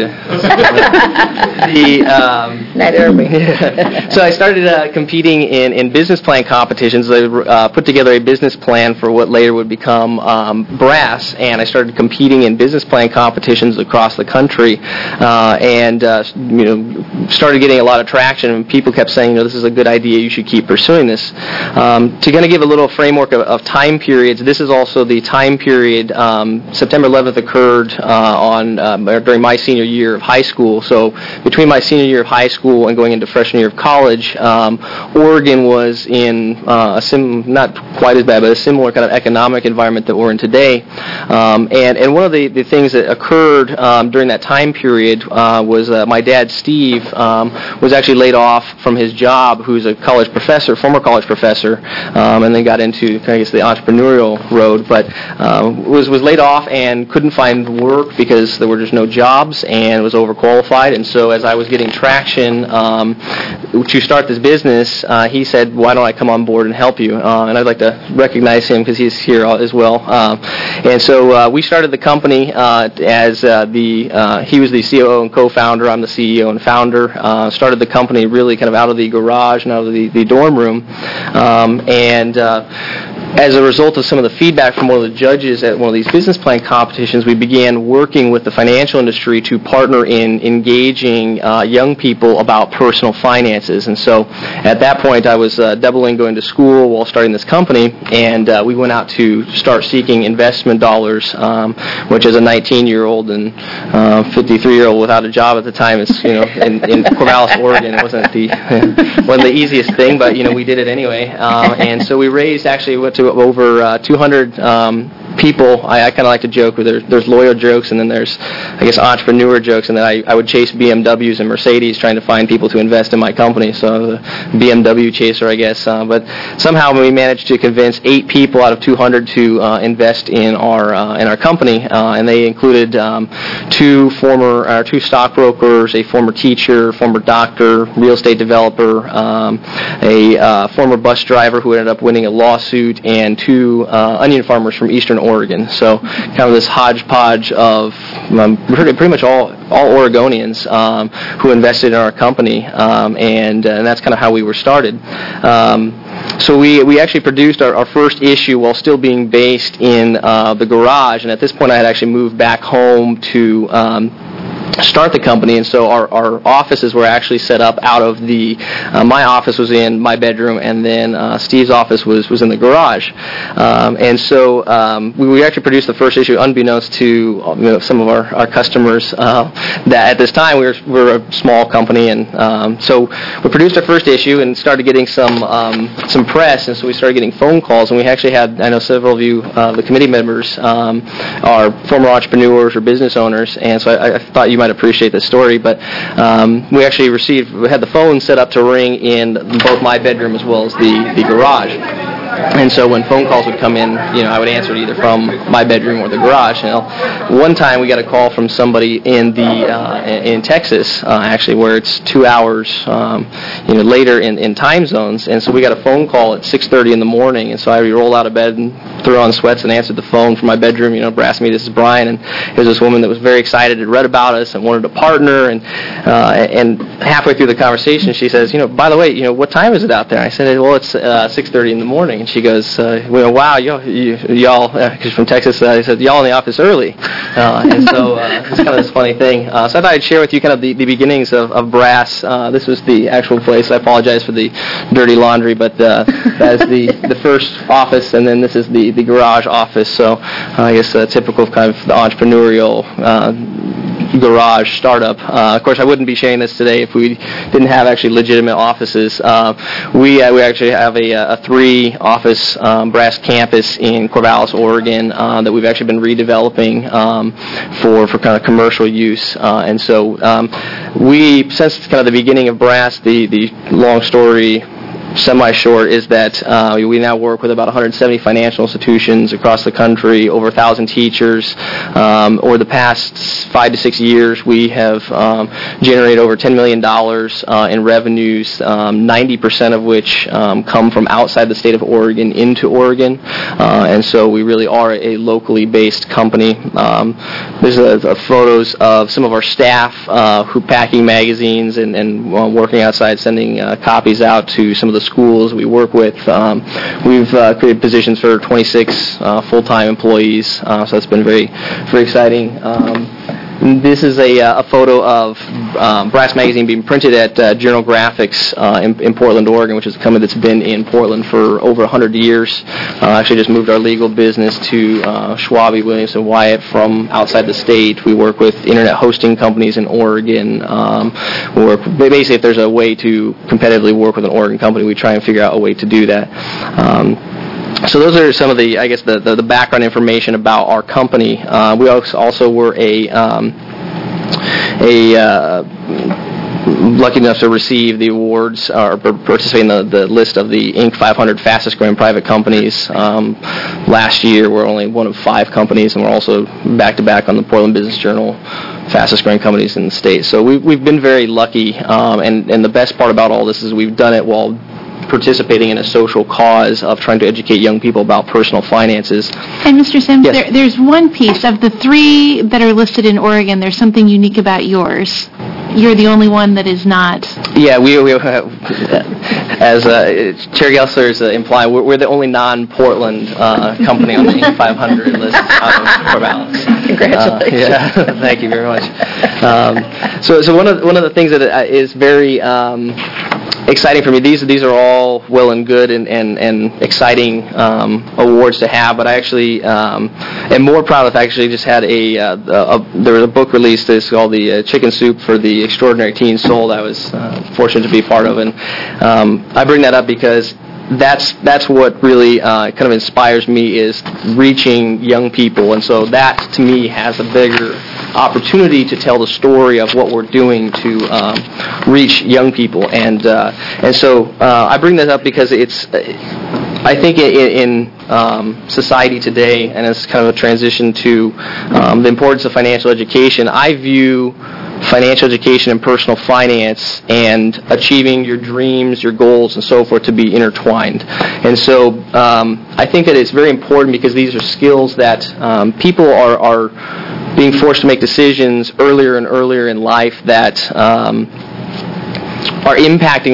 the. Um, Neither are we. So I started uh, competing in, in business plan competitions. I uh, put together a business plan for what later would become um, Brass, and I started competing in business plan competitions across the country, uh, and uh, you know, started getting a lot of traction. And people kept saying, you know, this is a good idea. You should keep pursuing this. Um, to kind of give a little framework of, of time periods, this is also the time period. Um, September eleventh occurred uh, on um, during my senior year of high school. So between my senior year of high school and going into freshman year of college, um, Oregon was in uh, a sim not quite as bad, but a similar kind of economic environment that we're in today. Um, and and one of the, the things that occurred um, during that time period uh, was uh, my dad, Steve, um, was actually laid off from his job, who's a college professor, former college professor, um, and then got into, I guess, the entrepreneurial road, but uh, was was laid off and couldn't find work because there were just no jobs and was overqualified. And so as I was getting traction um, to start this business, uh, he said, why don't I come on board and help you? Uh, and I'd like to recognize him because he's here as well. Uh, and so uh, we started the company uh, as uh, the, uh, he was the C O O and co-founder, I'm the C E O and founder. Uh, started the company really kind of out of the garage and out of the, the dorm room. Um, and uh, as a result of some of the feedback from one of the judges at one of these business plan competitions, we began working with the financial industry to partner in engaging uh, young people about personal finances. And so at that point, I was uh, doubling going to school while starting this company, and uh, we went out to start seeking investment dollars, um, which as a nineteen-year-old and uh, fifty-three-year-old without a job at the time, is, you know, in, in Corvallis, Oregon, it wasn't the wasn't the easiest thing, but, you know, we did it anyway. Uh, and so we raised, actually went to over uh, two hundred um, people. I, I kind of like to joke where there's, there's lawyer jokes, and then there's, I guess, entrepreneur jokes, and then I, I would chase B M Ws and Mercedes trying to find people to invest in my company. So the B M W chaser, I guess. Uh, but somehow we managed to convince eight people out of two hundred to uh, invest in our uh, in our company, uh, and they included um, two former, uh, two stockbrokers, a former teacher, former doctor, real estate developer, um, a uh, former bus driver who ended up winning a lawsuit, and two uh, onion farmers from Eastern Oregon. So kind of this hodgepodge of um, pretty, pretty much all all Oregonians um, who invested in our company, um, and, uh, and that's kind of how we were started. Um, So we we actually produced our, our first issue while still being based in uh, the garage, and at this point I had actually moved back home to um, start the company, and so our, our offices were actually set up out of the, uh, my office was in my bedroom, and then uh, Steve's office was, was in the garage. Um, and so um, we, we actually produced the first issue unbeknownst to you know, some of our, our customers uh, that at this time we were, we were a small company, and um, so we produced our first issue and started getting some um, some press, and so we started getting phone calls, and we actually had, I know several of you, uh, the committee members, um, are former entrepreneurs or business owners, and so I, I thought you might appreciate this story, but um, we actually received, we had the phone set up to ring in both my bedroom as well as the, the garage. And so when phone calls would come in, you know, I would answer it either from my bedroom or the garage. You know, one time we got a call from somebody in the uh, in Texas, uh, actually, where it's two hours, um, you know, later in, in time zones. And so we got a phone call at six thirty in the morning. And so I rolled out of bed and threw on sweats and answered the phone from my bedroom. You know, asked me, "This is Brian," and here's this woman that was very excited, had read about us and wanted to partner. And uh, and halfway through the conversation, she says, "You know, by the way, you know, what time is it out there?" I said, "Well, it's uh, six thirty in the morning." And she goes, uh, well, wow, y'all, you, y'all, because uh, from Texas, uh, I said, y'all in the office early. Uh, and so uh, it's kind of this funny thing. Uh, so I thought I'd share with you kind of the, the beginnings of, of Brass. Uh, this was the actual place. I apologize for the dirty laundry, but uh, that is the, the first office, and then this is the, the garage office. So uh, I guess uh, typical of kind of the entrepreneurial uh, garage startup. Uh, of course, I wouldn't be sharing this today if we didn't have actually legitimate offices. Uh, we uh, we actually have a, a three-office um, Brass campus in Corvallis, Oregon, uh, that we've actually been redeveloping um, for for kind of commercial use. Uh, and so um, we, since kind of the beginning of Brass, the the long story semi-short is that uh, we now work with about one hundred seventy financial institutions across the country, over one thousand teachers. Um, over the past five to six years, we have um, generated over ten million dollars uh, in revenues, um, ninety percent of which um, come from outside the state of Oregon into Oregon. Uh, and so we really are a locally based company. Um, there's a, a photos of some of our staff uh, who packing magazines and, and uh, working outside, sending uh, copies out to some of the schools we work with. Um, we've uh, created positions for twenty-six uh, full-time employees, uh, so it's been very, very exciting. Um, This is a, uh, a photo of um, Brass Magazine being printed at uh, Journal Graphics uh, in, in Portland, Oregon, which is a company that's been in Portland for over one hundred years. Uh, actually just moved our legal business to uh, Schwabe, Williamson, Wyatt from outside the state. We work with internet hosting companies in Oregon. Um, we work, basically, if there's a way to competitively work with an Oregon company, we try and figure out a way to do that. Um, So those are some of the, I guess, the, the, the background information about our company. Uh, we also were a um, a uh, lucky enough to receive the awards uh, or participate in the, the list of the Inc five hundred fastest growing private companies. Um, last year, we're only one of five companies, and we're also back to back on the Portland Business Journal fastest growing companies in the state. So we've we've been very lucky, um, and and the best part about all this is we've done it while participating in a social cause of trying to educate young people about personal finances. And Mister Sims, Yes. there, there's one piece of the three that are listed in Oregon. There's something unique about yours. You're the only one that is not. Yeah, we, we uh, as uh, Chair Gelsler is uh, implying, we're, we're the only non-Portland uh, company on the Inc five hundred list out of Corvallis. Congratulations. Uh, yeah, thank you very much. Um, so, so one of one of the things that is very um, exciting for me. These these are all well and good and and, and exciting um, awards to have, but I actually um, am more proud of. Actually, just had a, uh, a there was a book released that's called the uh, Chicken Soup for the Extraordinary Teen Soul. I was uh, fortunate to be part of, and um, I bring that up because that's that's what really uh, kind of inspires me is reaching young people, and so that to me has a bigger opportunity to tell the story of what we're doing to um, reach young people, and uh, and so uh, I bring that up because it's I think in, in um, society today, and it's kind of a transition to um, the importance of financial education. I view financial education and personal finance and achieving your dreams, your goals, and so forth to be intertwined. And so um, I think that it's very important because these are skills that um, people are, are being forced to make decisions earlier and earlier in life that um, are impacting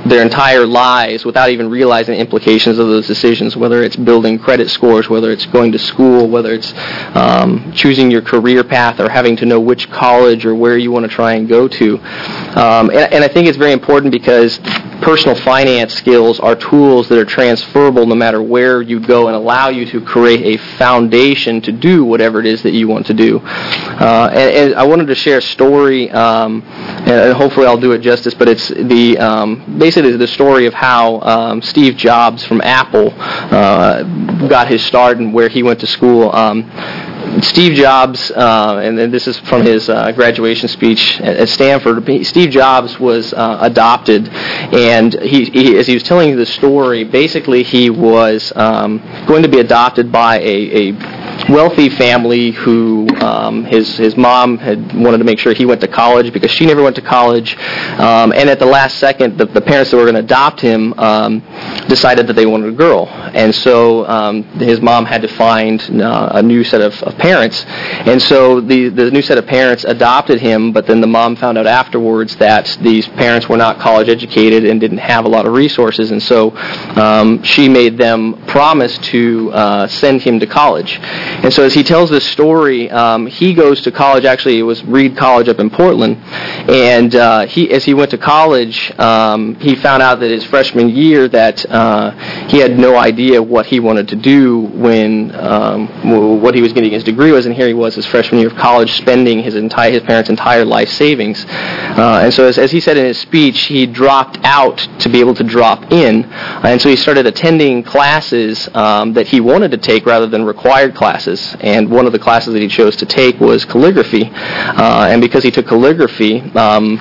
their entire lives without even realizing the implications of those decisions, whether it's building credit scores, whether it's going to school, whether it's um, choosing your career path or having to know which college or where you want to try and go to. Um, and, and I think it's very important because personal finance skills are tools that are transferable no matter where you go and allow you to create a foundation to do whatever it is that you want to do. Uh, and, and I wanted to share a story, um, and hopefully I'll do it justice, but it's the um, basically the story of how um, Steve Jobs from Apple uh, got his start and where he went to school. Um, Steve Jobs, uh, and, and this is from his uh, graduation speech at, at Stanford, Steve Jobs was uh, adopted, and he, he, as he was telling the story, basically he was um, going to be adopted by a, a wealthy family who um, his his mom had wanted to make sure he went to college because she never went to college, um, and at the last second, the, the parents that were going to adopt him um, decided that they wanted a girl, and so um, his mom had to find uh, a new set of, of parents, and so the the new set of parents adopted him, but then the mom found out afterwards that these parents were not college educated and didn't have a lot of resources, and so um, she made them promise to uh, send him to college. And so as he tells this story, um, he goes to college. Actually, it was Reed College up in Portland. And uh, he, as he went to college, um, he found out that his freshman year that uh, he had no idea what he wanted to do when um, what he was getting his degree was. And here he was, his freshman year of college, spending his entire his parents' entire life savings. Uh, and so as, as he said in his speech, he dropped out to be able to drop in. And so he started attending classes um, that he wanted to take rather than required classes. And one of the classes that he chose to take was calligraphy. Uh, and because he took calligraphy, um,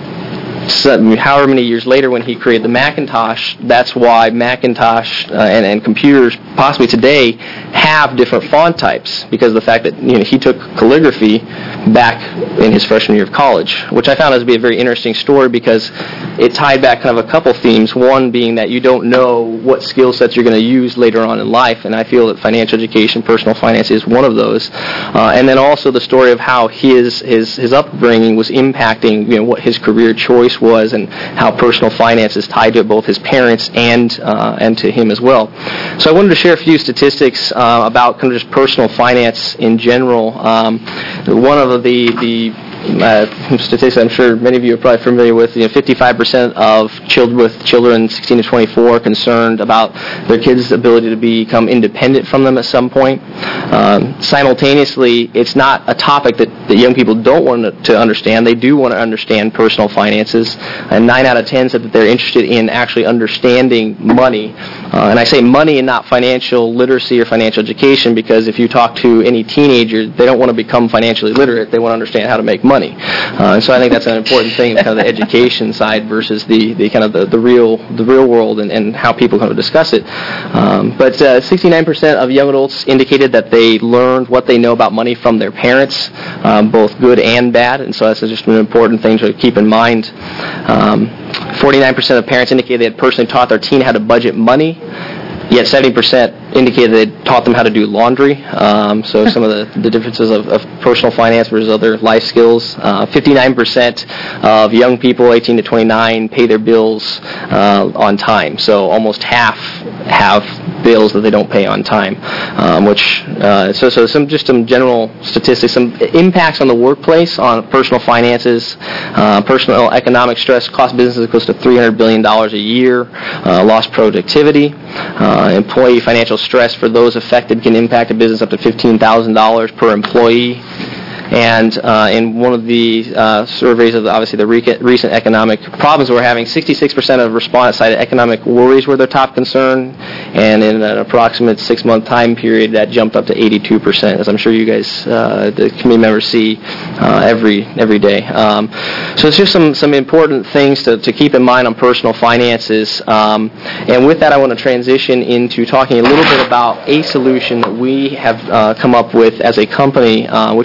so, however many years later when he created the Macintosh, that's why Macintosh uh, and, and computers possibly today have different font types, because of the fact that you know he took calligraphy back in his freshman year of college, which I found to be a very interesting story because it tied back kind of a couple themes, one being that you don't know what skill sets you're going to use later on in life, and I feel that financial education, personal finance is one of those, uh, and then also the story of how his, his, his upbringing was impacting you know what his career choice was and how personal finance is tied to both his parents and uh, and to him as well. So I wanted to share a few statistics uh, about kind of just personal finance in general. Um, one of the the Uh, statistics I'm sure many of you are probably familiar with, you know, fifty-five percent of children with children sixteen to twenty-four are concerned about their kids' ability to become independent from them at some point. Um, simultaneously, it's not a topic that, that young people don't want to understand. They do want to understand personal finances, and nine out of ten said that they're interested in actually understanding money. Uh, and I say money and not financial literacy or financial education, because if you talk to any teenager, they don't want to become financially literate. They want to understand how to make money. money. Uh, and so I think that's an important thing, kind of the education side versus the, the kind of the, the real the real world and, and how people kind of discuss it. Um, but uh, sixty-nine percent of young adults indicated that they learned what they know about money from their parents, um, both good and bad, and so that's just an important thing to keep in mind. Um, forty-nine percent of parents indicated they had personally taught their teen how to budget money, yet seventy percent indicated they taught them how to do laundry. Um, so some of the, the differences of, of personal finance versus other life skills. Uh, fifty-nine percent of young people, eighteen to twenty-nine, pay their bills uh, on time. So almost half have bills that they don't pay on time. Um, which uh, so so some just some general statistics, some impacts on the workplace on personal finances, uh, personal economic stress cost businesses close to three hundred billion dollars a year. Uh, lost productivity. Uh, employee financial stress for those affected can impact a business up to fifteen thousand dollars per employee. And uh, in one of the uh, surveys of the, obviously the re- recent economic problems we're having, sixty-six percent of respondents cited economic worries were their top concern, and in an approximate six-month time period, that jumped up to eighty-two percent, as I'm sure you guys, uh, the committee members, see uh, every every day. Um, so it's just some, some important things to, to keep in mind on personal finances. Um, and with that, I want to transition into talking a little bit about a solution that we have uh, come up with as a company, uh, which is the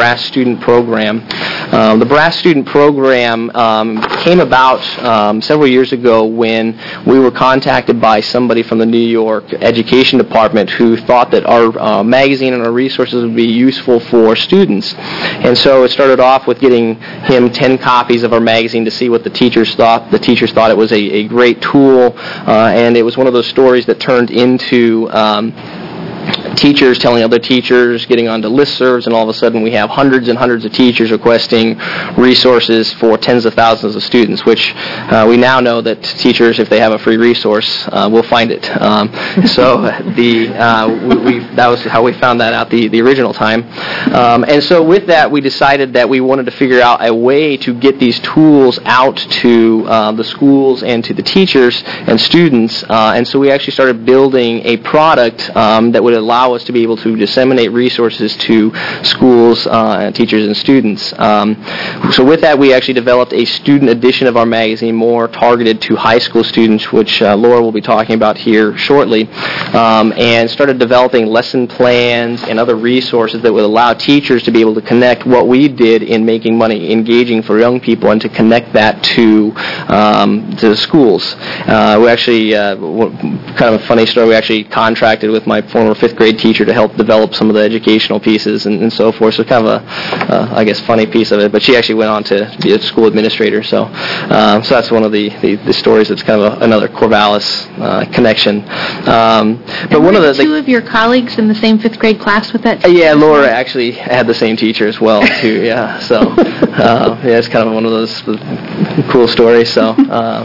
Brass Student Program. Um, the Brass Student Program um, came about um, several years ago when we were contacted by somebody from the New York Education Department who thought that our uh, magazine and our resources would be useful for students. And so it started off with getting him ten copies of our magazine to see what the teachers thought. The teachers thought it was a, a great tool, uh, and it was one of those stories that turned into um, teachers telling other teachers, getting onto listservs, and all of a sudden we have hundreds and hundreds of teachers requesting resources for tens of thousands of students, which uh, we now know that teachers, if they have a free resource, uh, will find it. Um, so the uh, we, we, that was how we found that out the, the original time. Um, and so with that, we decided that we wanted to figure out a way to get these tools out to uh, the schools and to the teachers and students. Uh, and so we actually started building a product um, that would allow us to be able to disseminate resources to schools, uh, teachers, and students. Um, so with that, we actually developed a student edition of our magazine more targeted to high school students, which uh, Laura will be talking about here shortly, um, and started developing lesson plans and other resources that would allow teachers to be able to connect what we did in making money engaging for young people and to connect that to, um, to the schools. Uh, we actually, uh, kind of a funny story, we actually contracted with my former fifth grade teacher to help develop some of the educational pieces and, and so forth. So kind of a, uh, I guess, funny piece of it. But she actually went on to be a school administrator. So, um, so that's one of the, the, the stories that's kind of a, another Corvallis uh, connection. Um, but and one of the, two of your colleagues in the same fifth grade class with that uh, teacher? yeah, Laura actually had the same teacher as well too. Yeah, so uh, yeah, it's kind of one of those cool stories. So uh,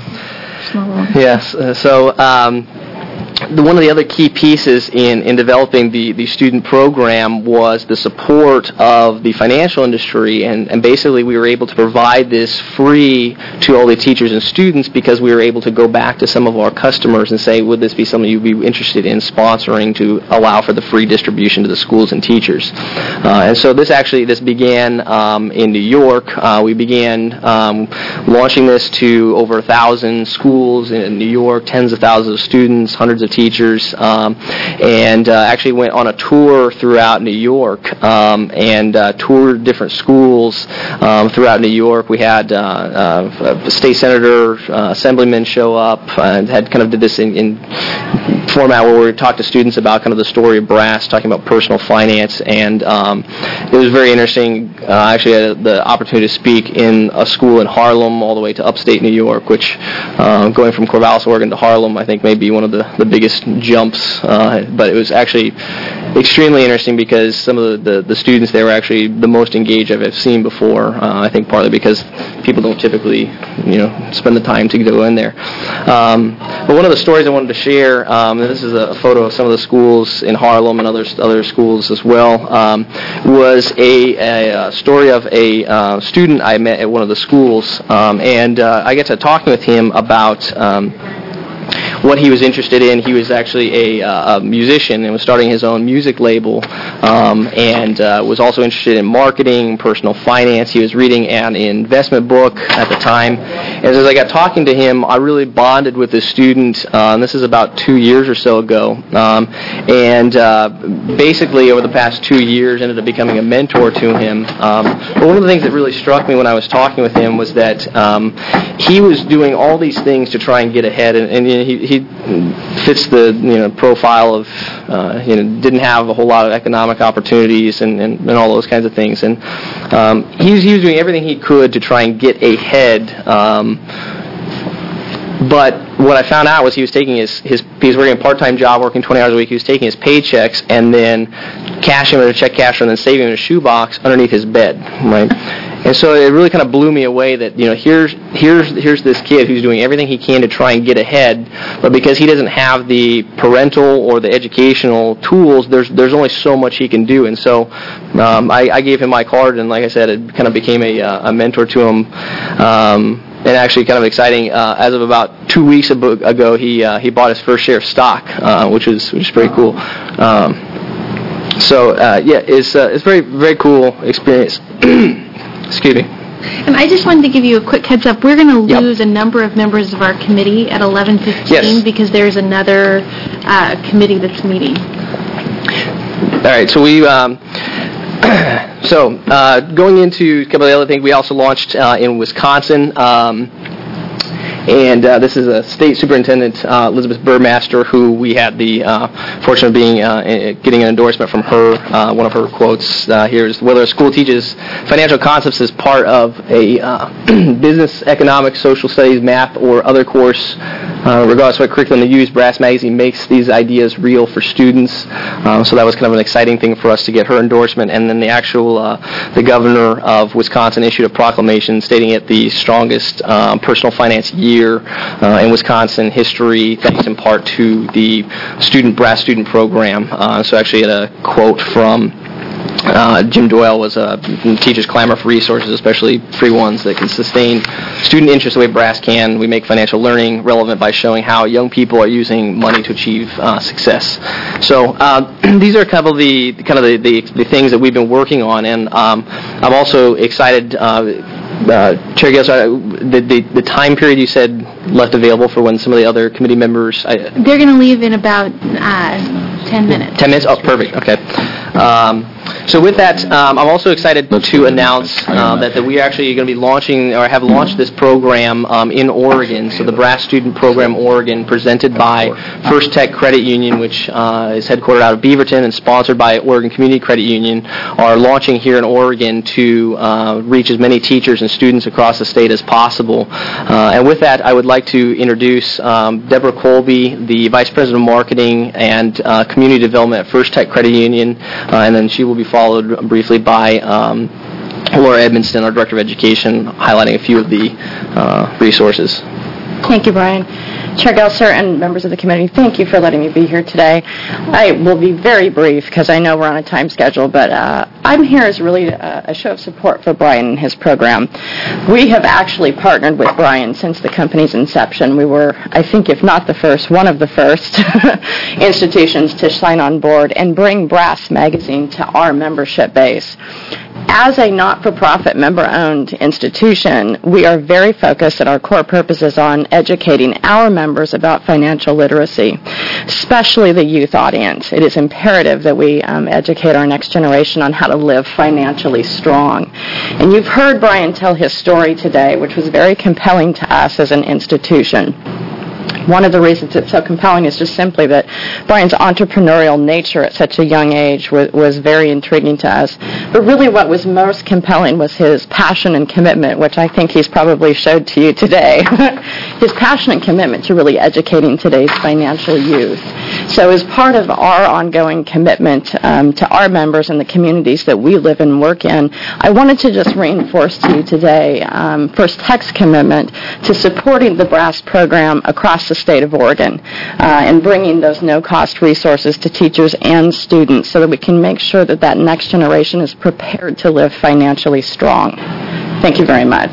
yes, uh, so. Um, The, one of the other key pieces in, in developing the, the student program was the support of the financial industry, and, and basically we were able to provide this free to all the teachers and students because we were able to go back to some of our customers and say, would this be something you'd be interested in sponsoring to allow for the free distribution to the schools and teachers? Uh, and so this actually, this began um, in New York. Uh, we began um, launching this to over a thousand schools in New York, tens of thousands of students, hundreds of teachers, um, and uh, actually went on a tour throughout New York um, and uh, toured different schools um, throughout New York. We had uh, uh, a state senator, uh, assemblymen show up, and had kind of did this in, in format where we talked to students about kind of the story of Brass, talking about personal finance, and um, it was very interesting. Uh, I actually had the opportunity to speak in a school in Harlem all the way to upstate New York, which uh, going from Corvallis, Oregon to Harlem, I think may be one of the, the biggest jumps, uh, but it was actually extremely interesting because some of the, the, the students there were actually the most engaged I've seen before, uh, I think partly because people don't typically, you know, spend the time to go in there. Um, but one of the stories I wanted to share, um, and this is a photo of some of the schools in Harlem and other other schools as well, um, was a, a, a story of a uh, student I met at one of the schools, um, and uh, I got to talking with him about um, what he was interested in. He was actually a, uh, a musician and was starting his own music label, um, and uh, was also interested in marketing, personal finance. He was reading an investment book at the time. And as I got talking to him, I really bonded with this student, uh, and this is about two years or so ago. Um, and uh, basically, over the past two years, ended up becoming a mentor to him. Um, but one of the things that really struck me when I was talking with him was that um, he was doing all these things to try and get ahead, and, and you know, he, he fits the you know profile of uh, you know didn't have a whole lot of economic opportunities and, and, and all those kinds of things, and um, he, was, he was doing everything he could to try and get ahead. Um, but what I found out was he was taking his, his he was working a part-time job, working twenty hours a week. He was taking his paychecks and then cashing them in a check casher and then saving them in a shoebox underneath his bed, right? And so it really kind of blew me away that, you know, here's here's here's this kid who's doing everything he can to try and get ahead, but because he doesn't have the parental or the educational tools, there's there's only so much he can do. And so um, I, I gave him my card, and like I said, it kind of became a, a mentor to him. Um, and actually kind of exciting, uh, as of about two weeks ago, he uh, he bought his first share of stock, uh, which is which is pretty cool. Um, so uh, yeah, it's uh, it's very very cool experience. Excuse me. And I just wanted to give you a quick heads up. We're going to yep. lose a number of members of our committee at eleven fifteen yes. because there's another uh, committee that's meeting. All right, so we... Um, so, uh, going into a couple of the other things, we also launched uh, in Wisconsin. Um, And uh, this is a state superintendent, uh, Elizabeth Burmaster, who we had the uh, fortune of being uh, getting an endorsement from her. Uh, one of her quotes uh, here is, whether a school teaches financial concepts as part of a uh, business, economics, social studies, math, or other course, uh, regardless of what curriculum they use, Brass Magazine makes these ideas real for students. Um, so that was kind of an exciting thing for us to get her endorsement. And then the actual, uh, the governor of Wisconsin issued a proclamation stating it the strongest um, personal finance year Uh, in Wisconsin history, thanks in part to the student brass student program. Uh, so actually, had a quote from uh, Jim Doyle was uh, teachers clamor for resources, especially free ones that can sustain student interest the way brass can. We make financial learning relevant by showing how young people are using money to achieve uh, success. So uh, these are a couple of the kind of the, the, the things that we've been working on, and um, I'm also excited. Uh, Uh, Chair Gales, uh, the, the the time period you said left available for when some of the other committee members... I, They're going to leave in about uh, ten minutes. ten minutes? Oh, perfect. Okay. Um, so with that, um, I'm also excited to announce uh, that, that we are actually going to be launching, or have launched this program um, in Oregon. So the Brass Student Program Oregon, presented by First Tech Credit Union, which uh, is headquartered out of Beaverton and sponsored by Oregon Community Credit Union, are launching here in Oregon to uh, reach as many teachers and students across the state as possible. Uh, and with that, I would like to introduce um, Deborah Colby, the Vice President of Marketing and uh, Community Development at First Tech Credit Union, uh, and then she will be followed briefly by um, Laura Edmonston, our Director of Education, highlighting a few of the uh, resources. Thank you, Brian. Chair Gelser and members of the committee, thank you for letting me be here today. I will be very brief because I know we're on a time schedule, but uh, I'm here as really a, a show of support for Brian and his program. We have actually partnered with Brian since the company's inception. We were, I think, if not the first, one of the first institutions to sign on board and bring Brass Magazine to our membership base. As a not-for-profit member-owned institution, we are very focused at our core purposes on educating our members about financial literacy, especially the youth audience. It is imperative that we um, educate our next generation on how to live financially strong. And you've heard Brian tell his story today, which was very compelling to us as an institution. One of the reasons it's so compelling is just simply that Brian's entrepreneurial nature at such a young age was, was very intriguing to us. But really what was most compelling was his passion and commitment, which I think he's probably showed to you today. His passion and commitment to really educating today's financial youth. So as part of our ongoing commitment um, to our members and the communities that we live and work in, I wanted to just reinforce to you today um, First Tech's commitment to supporting the Brass program across the state of Oregon uh, and bringing those no-cost resources to teachers and students so that we can make sure that that next generation is prepared to live financially strong. Thank you very much.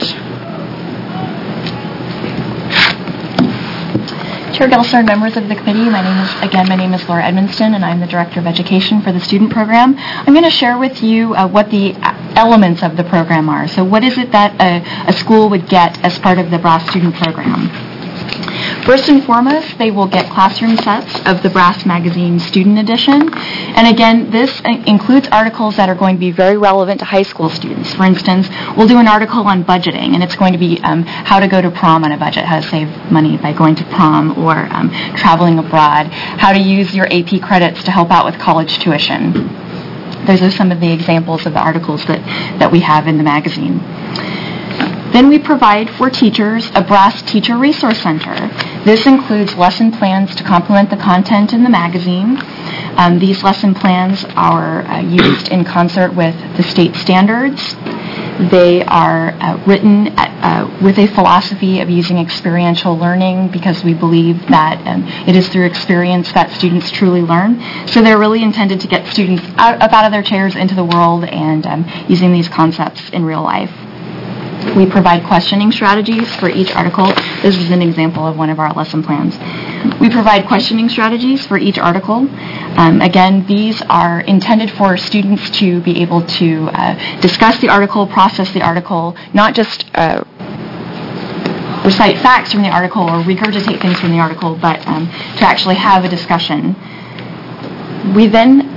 Chair Gelser and members of the committee, my name is, again, my name is Laura Edmonston, and I'm the Director of Education for the student program. I'm going to share with you uh, what the elements of the program are. So what is it that a, a school would get as part of the Brass student program? First and foremost, they will get classroom sets of the Brass Magazine Student Edition. And again, this includes articles that are going to be very relevant to high school students. For instance, we'll do an article on budgeting, and it's going to be um, how to go to prom on a budget, how to save money by going to prom or um, traveling abroad, how to use your A P credits to help out with college tuition. Those are some of the examples of the articles that, that we have in the magazine. Then we provide for teachers a Brass Teacher Resource Center. This includes lesson plans to complement the content in the magazine. Um, these lesson plans are uh, used in concert with the state standards. They are uh, written at, uh, with a philosophy of using experiential learning because we believe that um, it is through experience that students truly learn. So they're really intended to get students out, up out of their chairs into the world and um, using these concepts in real life. We provide questioning strategies for each article. This is an example of one of our lesson plans. We provide questioning strategies for each article. Um, again, these are intended for students to be able to uh, discuss the article, process the article, not just uh, recite facts from the article or regurgitate things from the article, but um, to actually have a discussion. We then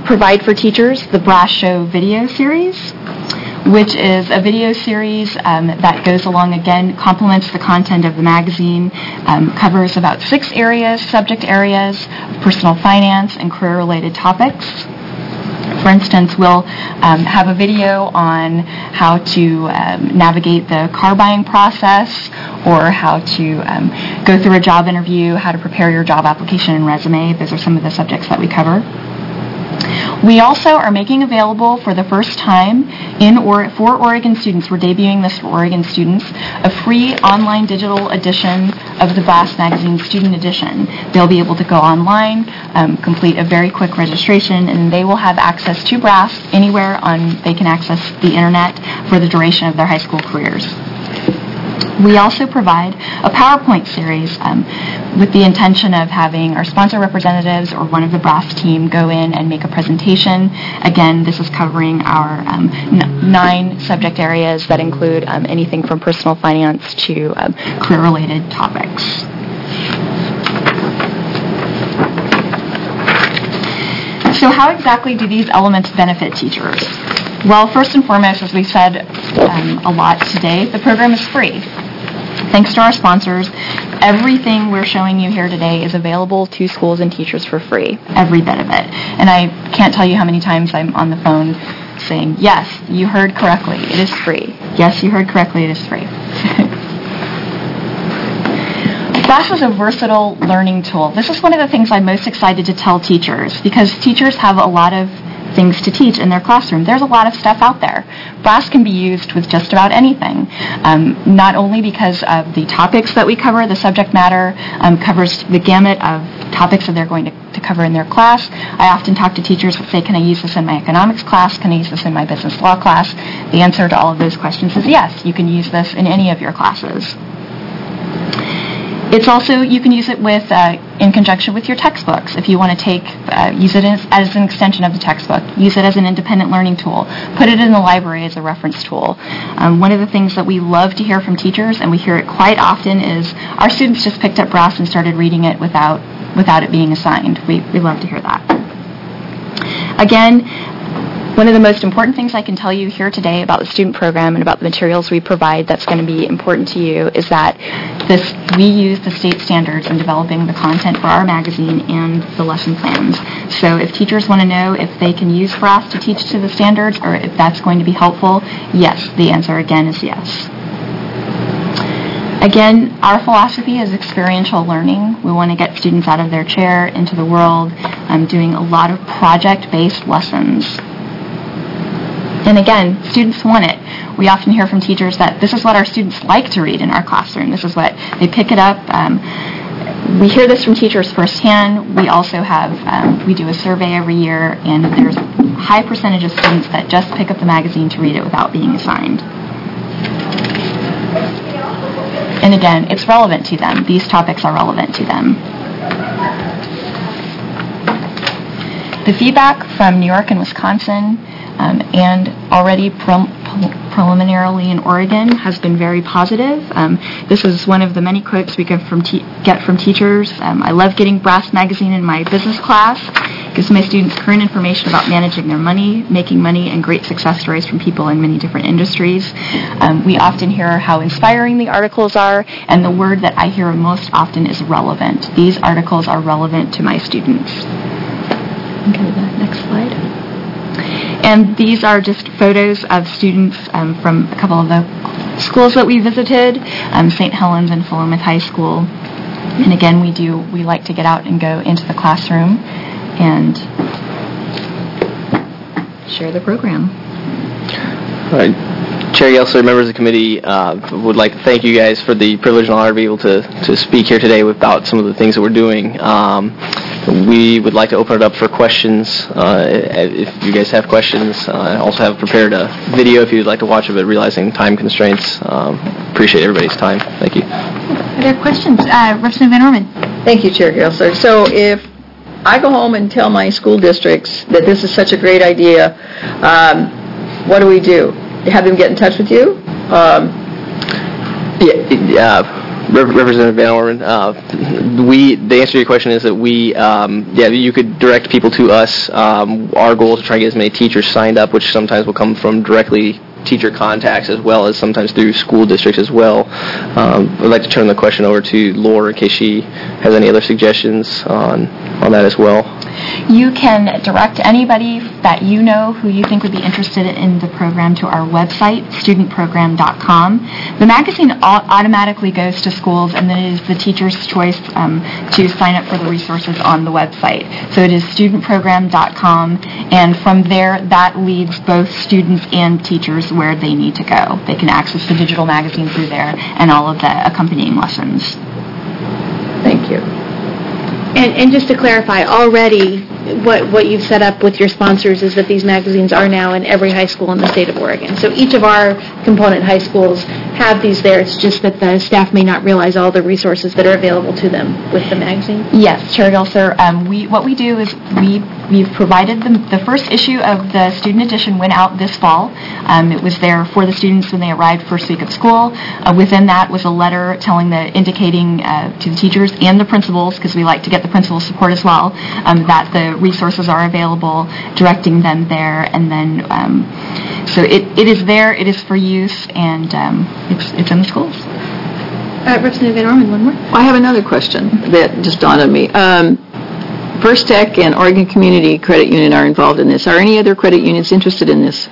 provide for teachers the Brass Show video series, which is a video series um, that goes along, again, complements the content of the magazine, um, covers about six areas, subject areas, personal finance and career-related topics. For instance, we'll um, have a video on how to um, navigate the car buying process, or how to um, go through a job interview, how to prepare your job application and resume. Those are some of the subjects that we cover. We also are making available for the first time in or for Oregon students, we're debuting this for Oregon students, a free online digital edition of the Brass Magazine Student Edition. They'll be able to go online, um, complete a very quick registration, and they will have access to Brass anywhere on, they can access the internet for the duration of their high school careers. We also provide a PowerPoint series um, with the intention of having our sponsor representatives or one of the Brass team go in and make a presentation. Again, this is covering our um, n- nine subject areas that include um, anything from personal finance to um, career-related topics. So how exactly do these elements benefit teachers? Well, first and foremost, as we said um, a lot today, the program is free. Thanks to our sponsors, everything we're showing you here today is available to schools and teachers for free, every bit of it. And I can't tell you how many times I'm on the phone saying, yes, you heard correctly, it is free. Yes, you heard correctly, it is free. Brass is a versatile learning tool. This is one of the things I'm most excited to tell teachers, because teachers have a lot of things to teach in their classroom. There's a lot of stuff out there. Brass can be used with just about anything, um, not only because of the topics that we cover, the subject matter um, covers the gamut of topics that they're going to, to cover in their class. I often talk to teachers that say, can I use this in my economics class? Can I use this in my business law class? The answer to all of those questions is yes, you can use this in any of your classes. It's also, you can use it with, uh, in conjunction with your textbooks. If you want to take, uh, use it as, as an extension of the textbook, use it as an independent learning tool, put it in the library as a reference tool. Um, one of the things that we love to hear from teachers, and we hear it quite often, is our students just picked up Brass and started reading it without, without it being assigned. We, we love to hear that. Again, one of the most important things I can tell you here today about the student program and about the materials we provide that's going to be important to you is that this, we use the state standards in developing the content for our magazine and the lesson plans. So if teachers want to know if they can use Brass to teach to the standards or if that's going to be helpful, yes, the answer again is yes. Again, our philosophy is experiential learning. We want to get students out of their chair into the world, um, doing a lot of project-based lessons. And again, students want it. We often hear from teachers that this is what our students like to read in our classroom. This is what they pick it up. Um, we hear this from teachers firsthand. We also have, um, we do a survey every year, and there's a high percentage of students that just pick up the magazine to read it without being assigned. And again, it's relevant to them. These topics are relevant to them. The feedback from New York and Wisconsin Um, and already pre- preliminarily in Oregon has been very positive. Um, this is one of the many quotes we get from te- get from teachers. Um, I love getting Brass Magazine in my business class. It gives my students current information about managing their money, making money, and great success stories from people in many different industries. Um, we often hear how inspiring the articles are, and the word that I hear most often is relevant. These articles are relevant to my students. Okay, the next slide. And these are just photos of students um, from a couple of the schools that we visited, um, Saint Helens and Philomath High School. And again, we do, we like to get out and go into the classroom and share the program. All right. Chair Yelsler, members of the committee, uh, would like to thank you guys for the privilege and honor to be able to, to speak here today about some of the things that we're doing. Um, we would like to open it up for questions. Uh, if you guys have questions, uh, I also have prepared a video if you'd like to watch it, but realizing time constraints. Um, appreciate everybody's time. Thank you. Are there questions? Uh, Representative Van Orman. Thank you, Chair Yelsler. So if I go home and tell my school districts that this is such a great idea, um, what do we do? Have them get in touch with you? Um, yeah, Rep- Representative Van Orman, uh, we, the answer to your question is that we, um, yeah, you could direct people to us. Um, our goal is to try to get as many teachers signed up, which sometimes will come from directly teacher contacts as well as sometimes through school districts as well. Um, I'd like to turn the question over to Laura in case she has any other suggestions on, on that as well. You can direct anybody that you know who you think would be interested in the program to our website, student program dot com. The magazine au- automatically goes to schools, and then it is the teacher's choice um, to sign up for the resources on the website. So it is student program dot com, and from there, that leads both students and teachers where they need to go. They can access the digital magazine through there and all of the accompanying lessons. Thank you. And, and just to clarify, already what, what you've set up with your sponsors is that these magazines are now in every high school in the state of Oregon. So each of our component high schools have these there. It's just that the staff may not realize all the resources that are available to them with the magazine. Yes, Chair Gelser. Um, we what we do is we we've provided the, the first issue of the student edition went out this fall. Um, it was there for the students when they arrived first week of school. Uh, within that was a letter telling the indicating uh, to the teachers and the principals, because we like to get the principal support as well, um, that the resources are available, directing them there, and then um, so it, it is there. It is for use, and um, it's it's in the schools. Uh, Representative Van Orman, one more. I have another question that just dawned on me. Um, First Tech and Oregon Community Credit Union are involved in this. Are any other credit unions interested in this?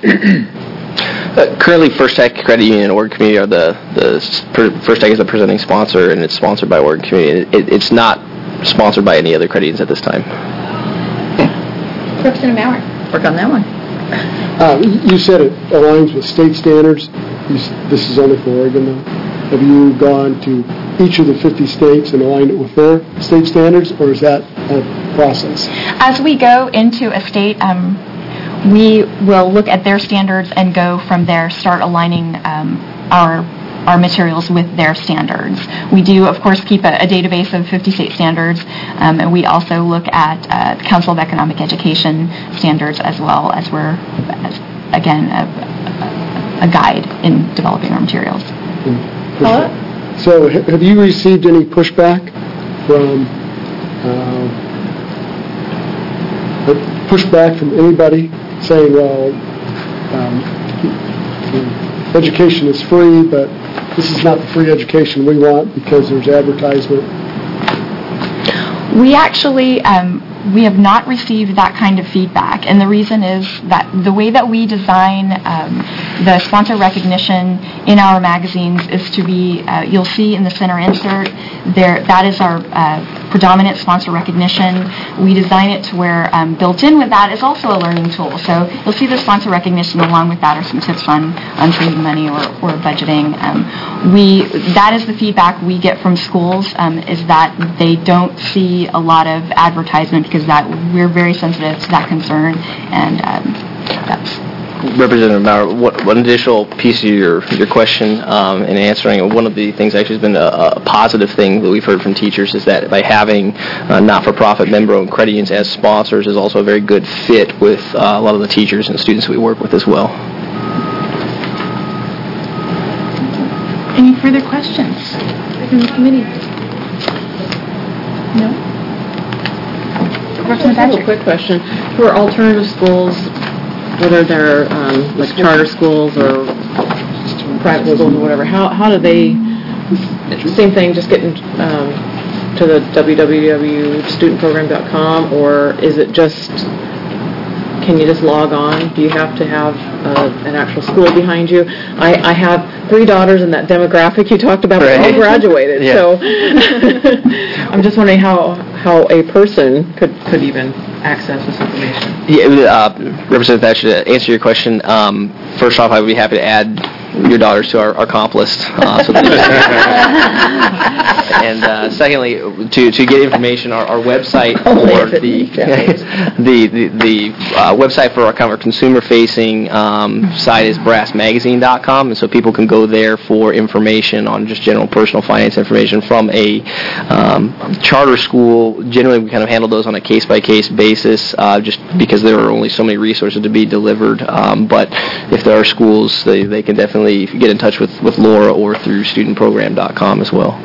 Uh, currently, First Tech Credit Union and Oregon Community are the, the First Tech is the presenting sponsor, and it's sponsored by Oregon Community. It, it's not sponsored by any other credit unions at this time. Representative Maurer. Work on that one. Uh, you said it aligns with state standards. You, this is only for Oregon, though. Have you gone to each of the fifty states and aligned it with their state standards, or is that a process? As we go into a state, um, we will look at their standards and go from there, start aligning um, our our materials with their standards. We do, of course, keep a, a database of fifty state standards, um, and we also look at uh, the Council of Economic Education standards as well as we're, as, again, a, a guide in developing our materials. Hello? So ha- have you received any pushback from uh, pushback from anybody saying, well, um, education is free, but this is not the free education we want because there's advertisement? We actually, um, we have not received that kind of feedback, and the reason is that the way that we design um, the sponsor recognition in our magazines is to be, uh, you'll see in the center insert, there, that is our uh, predominant sponsor recognition. We design it to where um, built in with that is also a learning tool. So you'll see the sponsor recognition along with that are some tips on, on saving money or, or budgeting. Um, we, that is the feedback we get from schools, um, is that they don't see a lot of advertisement because that we're very sensitive to that concern, and um, that's Representative Maurer, what, one additional piece of your, your question um, in answering, one of the things actually has been a, a positive thing that we've heard from teachers is that by having uh, not-for-profit member-owned credit unions as sponsors is also a very good fit with uh, a lot of the teachers and students we work with as well. Any further questions from the committee? No? I just have a quick question. For alternative schools, whether they're um, like charter schools or private schools or whatever, how how do they, same thing, just getting um, to the w w w dot student program dot com, or is it just, can you just log on? Do you have to have uh, an actual school behind you? I, I have three daughters in that demographic you talked about, right. all graduated, Yeah. so I'm just wondering how, how a person could, could even access this information. Yeah, uh, Representative Thatcher, to answer your question, um, first off, I would be happy to add your daughters to our, our comp list. Uh, so and uh, secondly, to, to get information, our, our website for the the the, the uh, website for our kind of our consumer-facing um, site is brass magazine dot com, and so people can go there for information on just general personal finance information from a um, charter school. Generally, we kind of handle those on a case-by-case basis, uh, just because there are only so many resources to be delivered. Um, but if there are schools, they, they can definitely certainly get in touch with, with Laura or through student program dot com as well.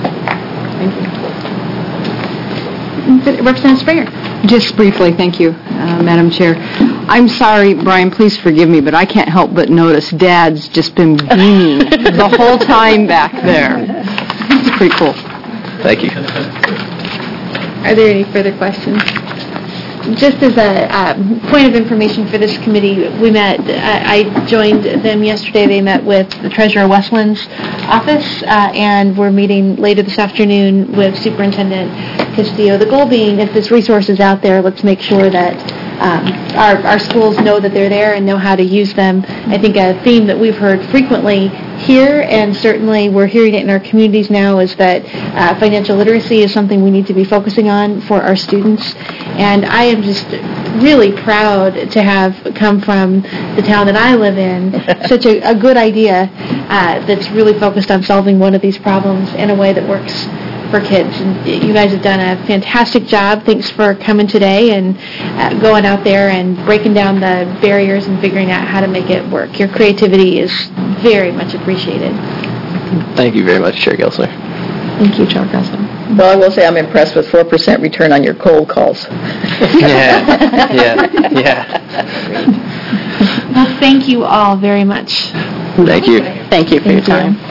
Representative Springer. Just briefly, thank you, uh, Madam Chair. I'm sorry, Brian, please forgive me, but I can't help but notice Dad's just been beaming the whole time back there. It's pretty cool. Thank you. Are there any further questions? Just as a uh, point of information for this committee, we met, I, I joined them yesterday. They met with the Treasurer Westland's office, uh, and we're meeting later this afternoon with Superintendent Castillo. The goal being, if this resource is out there, let's make sure that um, our, our schools know that they're there and know how to use them. I think a theme that we've heard frequently here, and certainly we're hearing it in our communities now, is that uh, financial literacy is something we need to be focusing on for our students. And I am just really proud to have come from the town that I live in, such a, a good idea uh, that's really focused on solving one of these problems in a way that works for kids. And you guys have done a fantastic job. Thanks for coming today and uh, going out there and breaking down the barriers and figuring out how to make it work. Your creativity is very much appreciated. Thank you very much, Chair Gelsler. Thank you, Chair Gelsler. Well, I will say I'm impressed with four percent return on your cold calls. Yeah, yeah, yeah. Well, thank you all very much. Thank you. Thank you for Thank your you. time.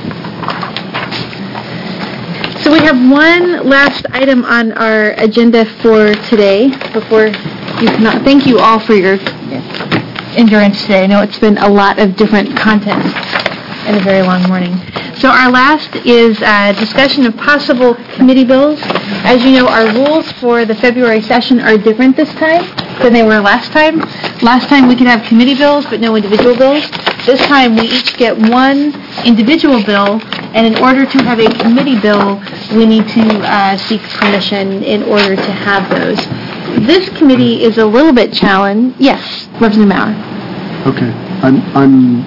So we have one last item on our agenda for today before you come out. Thank you all for your endurance today. I know it's been a lot of different content and a very long morning. So our last is a discussion of possible committee bills. As you know, our rules for the February session are different this time than they were last time. Last time we could have committee bills but no individual bills. This time we each get one individual bill, and in order to have a committee bill, we need to uh, seek permission in order to have those. This committee is a little bit challenged. Yes, Representative Maurer. Okay. I'm, I'm,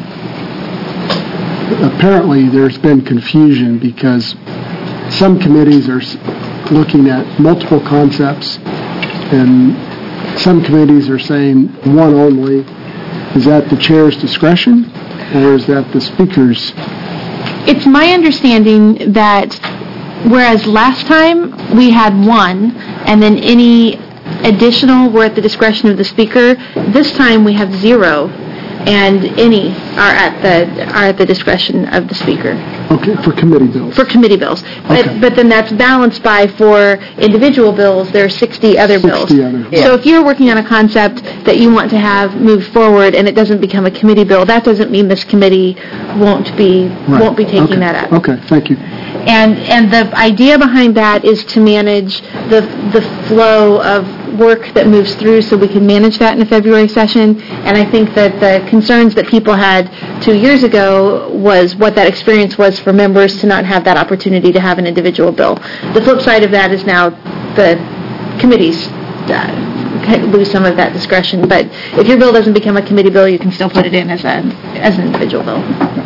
apparently there's been confusion because some committees are s- looking at multiple concepts and some committees are saying one only. Is that the chair's discretion or is that the speaker's? It's my understanding that whereas last time we had one and then any additional were at the discretion of the speaker, this time we have zero and any are at the are at the discretion of the speaker. Okay, for committee bills. For committee bills. But, Okay. but then that's balanced by, for individual bills, there are sixty other bills. sixty other bills. So if you're working on a concept that you want to have moved forward and it doesn't become a committee bill, that doesn't mean this committee won't be Right. won't be taking Okay. that up. Okay, thank you. And and the idea behind that is to manage the the flow of work that moves through so we can manage that in the February session. And I think that the concerns that people had two years ago was what that experience was for members to not have that opportunity to have an individual bill. The flip side of that is now the committees uh, lose some of that discretion. But if your bill doesn't become a committee bill, you can still put it in as a as an individual bill.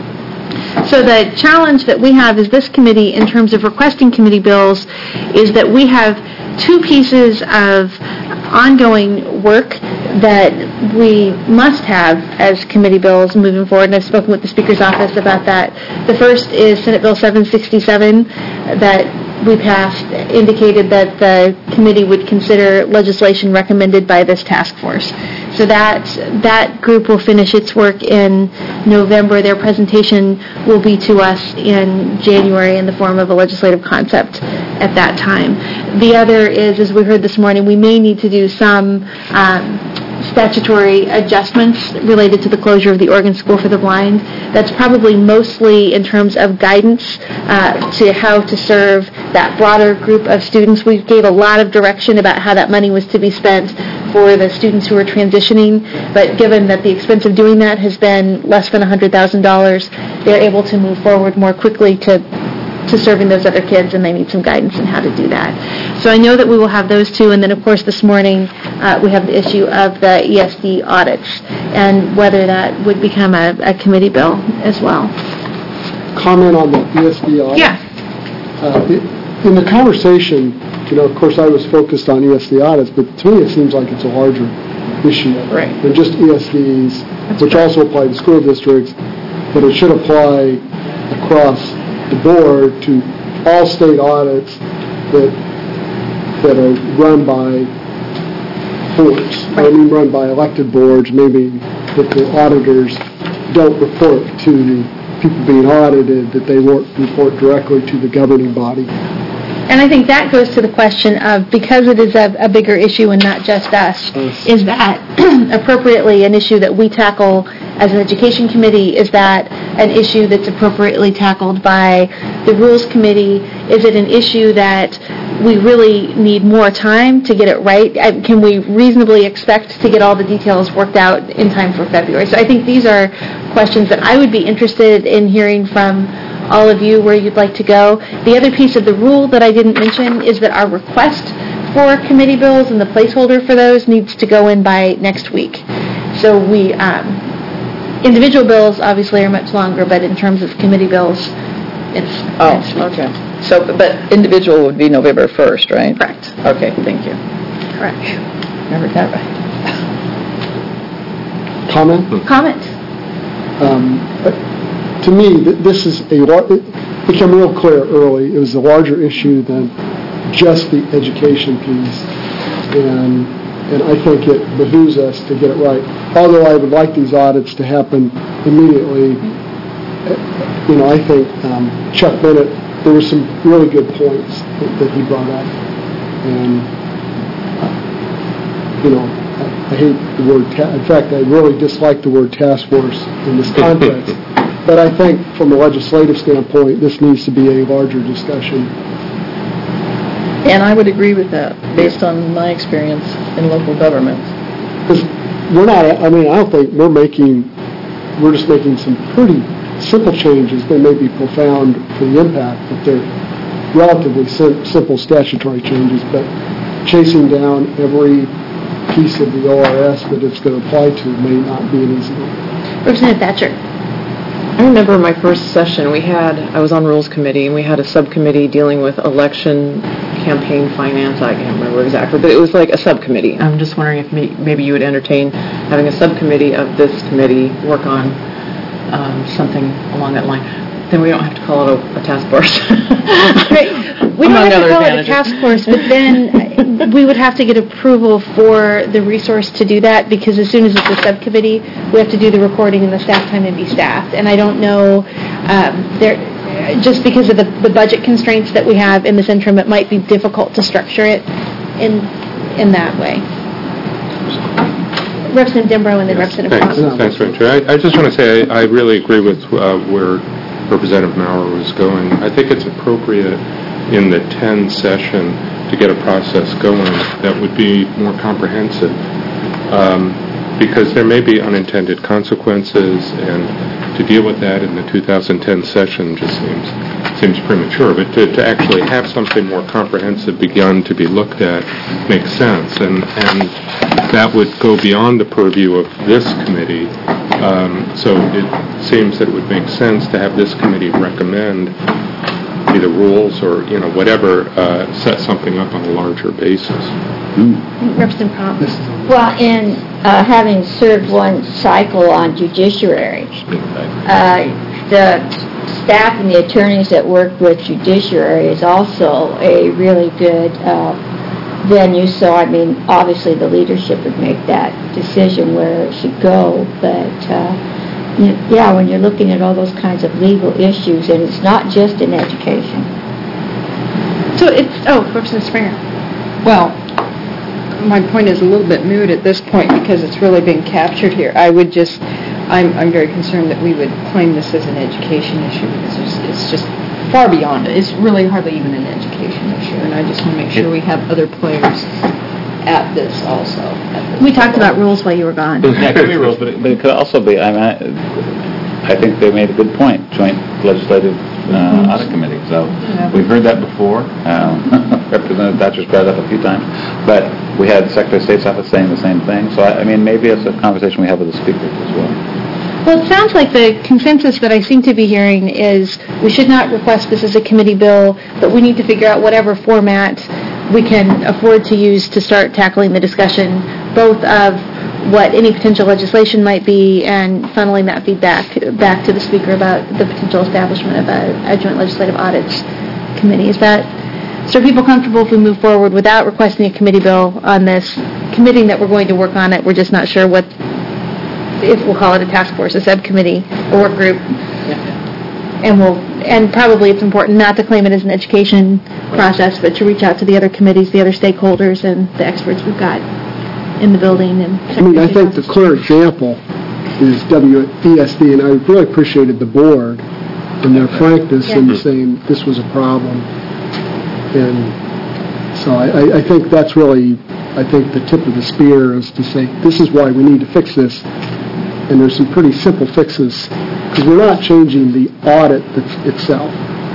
So the challenge that we have as this committee in terms of requesting committee bills is that we have two pieces of ongoing work that we must have as committee bills moving forward, and I've spoken with the Speaker's office about that. The first is Senate Bill seven sixty-seven that we passed, indicated that the committee would consider legislation recommended by this task force. So that that group will finish its work in November. Their presentation will be to us in January in the form of a legislative concept at that time. The other is, as we heard this morning, we may need to do some um, statutory adjustments related to the closure of the Oregon School for the Blind. That's probably mostly in terms of guidance uh, to how to serve that broader group of students. We gave a lot of direction about how that money was to be spent for the students who are transitioning, but given that the expense of doing that has been less than one hundred thousand dollars, they're able to move forward more quickly to to serving those other kids, and they need some guidance on how to do that. So I know that we will have those two, and then of course this morning uh, we have the issue of the E S D audits and whether that would become a, a committee bill as well. Comment on the E S D audit? Yeah. Uh, it- in the conversation, you know, of course I was focused on E S D audits, but to me it seems like it's a larger issue Right. than just E S Ds, which also apply to school districts. but it should apply across the board to all state audits that that are run by boards. I mean, run by elected boards, maybe that the auditors don't report to the people being audited, that they won't report directly to the governing body. And I think that goes to the question of, because it is a, a bigger issue and not just us, is that appropriately an issue that we tackle as an education committee? Is that an issue that's appropriately tackled by the rules committee? Is it an issue that we really need more time to get it right? Can we reasonably expect to get all the details worked out in time for February? So I think these are questions that I would be interested in hearing from all of you where you'd like to go. The other piece of the rule that I didn't mention is that our request for committee bills and the placeholder for those needs to go in by next week. So we, um, individual bills obviously are much longer, but in terms of committee bills, it's Oh, next week. okay. So, but individual would be November first, right? Correct. Okay, thank you. Correct. Remembered that right. Comment? Comment? Um, to me, th- this is a lar- it became real clear early. It was a larger issue than just the education piece, and and I think it behooves us to get it right. Although I would like these audits to happen immediately, you know, I think um, Chuck Bennett, there were some really good points that, that he brought up, and uh, you know, I, I hate the word. Ta- in fact, I really dislike the word task force in this context. But I think from a legislative standpoint, this needs to be a larger discussion. And I would agree with that, based on my experience in local government. Because we're not, I mean, I don't think we're making, we're just making some pretty simple changes. They may be profound for the impact, but they're relatively sim- simple statutory changes. But chasing down every piece of the O R S that it's going to apply to may not be an easy one. Representative Thatcher. I remember my first session, we had, I was on Rules Committee, and we had a subcommittee dealing with election campaign finance. I can't remember exactly, but it was like a subcommittee. I'm just wondering if me, maybe you would entertain having a subcommittee of this committee work on um, something along that line. Then we don't have to call it a, a task force. Right. We don't Among have to other call it a advantages. task force, but then we would have to get approval for the resource to do that, because as soon as it's a subcommittee, we have to do the recording and the staff time and be staffed. And I don't know, um, there, just because of the, the budget constraints that we have in this interim, it might be difficult to structure it in in that way. Representative Dembro and then Representative Thanks, Cronk. thanks, Rachel. I, I just want to say I, I really agree with uh, where Representative Maurer was going. I think it's appropriate in the ten session to get a process going that would be more comprehensive, um, because there may be unintended consequences, and to deal with that in the two thousand ten session just seems seems premature. But to, to actually have something more comprehensive begun to be looked at makes sense, and and that would go beyond the purview of this committee. Um, so it seems that it would make sense to have this committee recommend either rules or, you know, whatever, uh, set something up on a larger basis. Mm. Representative Cronk. Well, in uh, having served one cycle on judiciary, uh, the staff and the attorneys that work with judiciary is also a really good uh, venue. So, I mean, obviously the leadership would make that decision where it should go, but uh, you, yeah, when you're looking at all those kinds of legal issues, and it's not just in education. So it's, oh, Representative Springer. Well, my point is a little bit moot at this point because it's really been captured here. I would just, I'm, I'm very concerned that we would claim this as an education issue because it's, it's just far beyond it. It's really hardly even an education issue, and I just want to make sure we have other players at this also. At this We talked level. about rules while you were gone. Yeah, it could be rules, but it, but it could also be, I mean, I, I think they made a good point, joint legislative uh, audit committee. So Yeah. we've heard that before. Um, Representative Thatcher's brought it up a few times. But we had the Secretary of State's office saying the same thing. So, I, I mean, maybe it's a conversation we have with the speakers as well. Well, it sounds like the consensus that I seem to be hearing is we should not request this as a committee bill, but we need to figure out whatever format we can afford to use to start tackling the discussion, both of what any potential legislation might be and funneling that feedback back to the speaker about the potential establishment of a, a joint legislative audits committee. Is that, so are people comfortable if we move forward without requesting a committee bill on this, committing that we're going to work on it, we're just not sure what, if we'll call it a task force, a subcommittee, a work group, and we'll, and probably it's important not to claim it as an education process, but to reach out to the other committees, the other stakeholders, and the experts we've got in the building. And I mean, I think the clear example is W E S D, and I really appreciated the board and their frankness Yeah. in saying this was a problem. And so I, I- I think that's really, I think the tip of the spear is to say, this is why we need to fix this. And there's some pretty simple fixes, because we're not changing the audit that's- itself.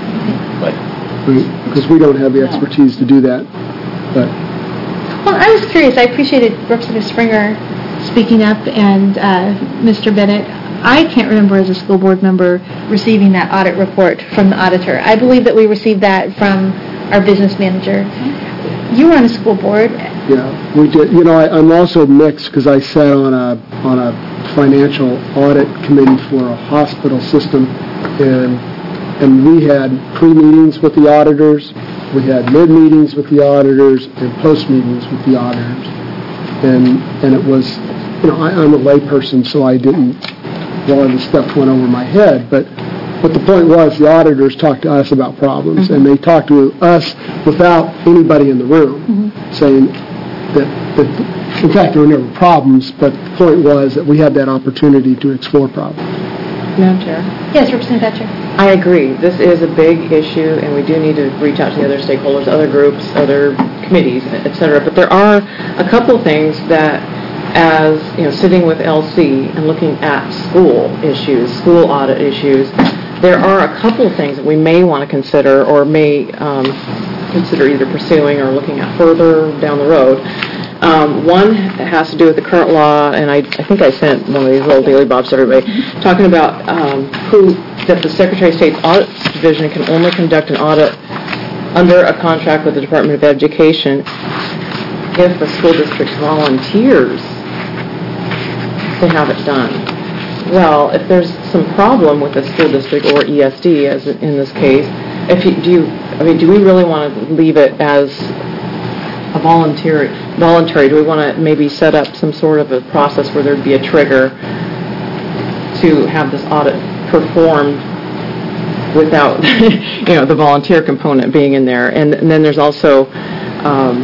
Because we don't have the expertise to do that. But Well, I was curious. I appreciated Representative Springer speaking up and uh, Mister Bennett. I can't remember as a school board member receiving that audit report from the auditor. I believe that we received that from our business manager. You were on a school board. yeah, we did. You know, I, I'm also mixed because I sat on a on a financial audit committee for a hospital system, and and we had pre-meetings with the auditors, we had mid-meetings with the auditors, and post-meetings with the auditors. And and it was, you know, I, I'm a layperson, so I didn't, a lot of the stuff went over my head, but but the point was the auditors talked to us about problems, and they talked to us without anybody in the room saying that, that, in fact, there were never problems, but the point was that we had that opportunity to explore problems. Madam Chair? Yes, Representative Thatcher. I agree. This is a big issue, and we do need to reach out to the other stakeholders, other groups, other committees, et cetera. But there are a couple things that, as, you know, sitting with L C and looking at school issues, school audit issues, there are a couple of things that we may want to consider or may um, consider either pursuing or looking at further down the road. Um, one has to do with the current law, and I, I think I sent one of these little daily bobs to everybody, talking about um, who, that the Secretary of State's Audit Division can only conduct an audit under a contract with the Department of Education if the school district volunteers to have it done. Well, if there's some problem with the school district or E S D, as in this case, if you, do you, I mean, do we really want to leave it as a voluntary, voluntary? Do we want to maybe set up some sort of a process where there'd be a trigger to have this audit performed without, you know, the volunteer component being in there? And, and then there's also um,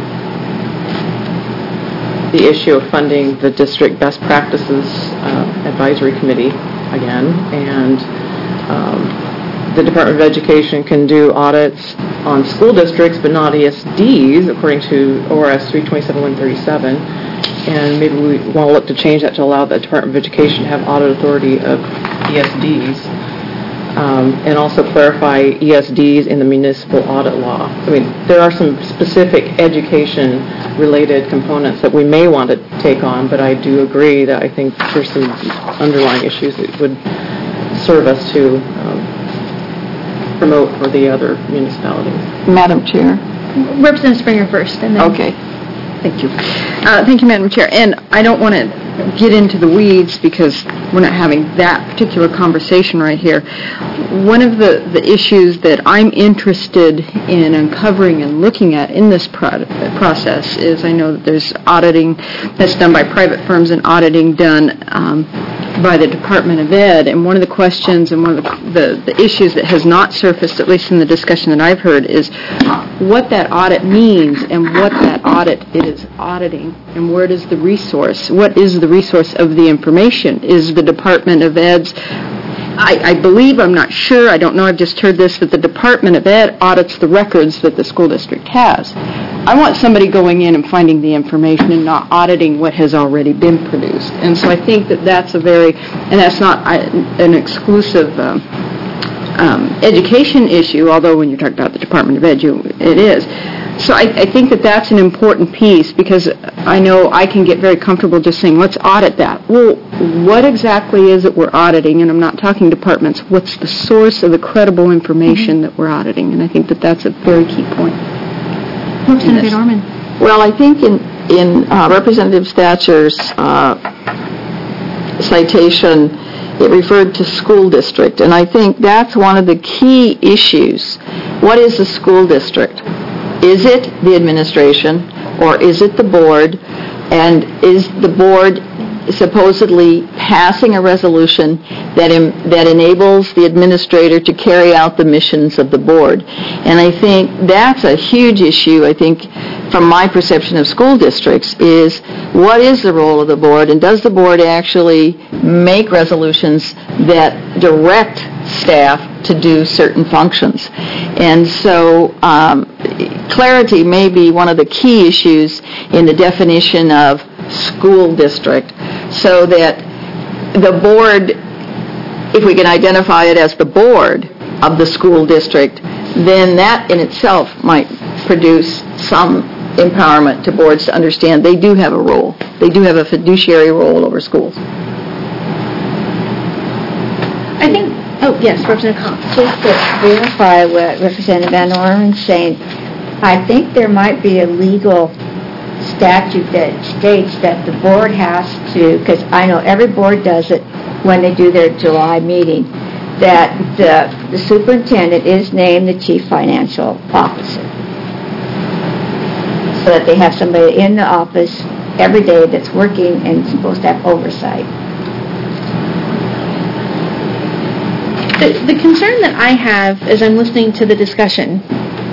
the issue of funding the district best practices uh, advisory committee again, and um, the Department of Education can do audits on school districts but not E S Ds according to O R S three twenty-seven one thirty-seven, and maybe we want to look to change that to allow the Department of Education to have audit authority of E S Ds, um, and also clarify E S Ds in the municipal audit law. I mean, there are some specific education-related components that we may want to take on, but I do agree that I think there's some underlying issues that would serve us to um, promote for the other municipalities. Madam Chair. Representative Springer first, and then... Okay. Thank you. Uh, thank you, Madam Chair. And I don't want to get into the weeds because we're not having that particular conversation right here. One of the, the issues that I'm interested in uncovering and looking at in this pro- process is, I know that there's auditing that's done by private firms and auditing done um, by the Department of Ed, and one of the questions and one of the, the, the issues that has not surfaced, at least in the discussion that I've heard, is what that audit means and what that audit is auditing, and where does the resource, what is the resource of the information? Is the Department of Ed's, I, I believe, I'm not sure, I don't know, I've just heard this, that the Department of Ed audits the records that the school district has. I want somebody going in and finding the information and not auditing what has already been produced. And so I think that that's a very, and that's not I, an exclusive um, um, education issue, although when you're talking about the Department of Ed, you, it is. So I, I think that that's an important piece, because I know I can get very comfortable just saying, let's audit that. Well, what exactly is it we're auditing? And I'm not talking departments. What's the source of the credible information mm-hmm. that we're auditing? And I think that that's a very key point. Representative Norman. Well, I think in in uh, Representative Thatcher's uh, citation, it referred to school district, and I think that's one of the key issues. What is a school district? Is it the administration, or is it the board? And is the board supposedly passing a resolution that em- that enables the administrator to carry out the missions of the board? And I think that's a huge issue, I think, from my perception of school districts, is what is the role of the board, and does the board actually make resolutions that direct staff to do certain functions? And so um, clarity may be one of the key issues in the definition of school district, so that the board, if we can identify it as the board of the school district, then that in itself might produce some empowerment to boards to understand they do have a role. They do have a fiduciary role over schools. I think, oh, yes, Representative Collins. Just to verify what Representative Van Orman is saying, I think there might be a legal statute that states that the board has to, because I know every board does it when they do their July meeting, that the, the superintendent is named the chief financial officer. So that they have somebody in the office every day that's working and supposed to have oversight. The, the concern that I have as I'm listening to the discussion,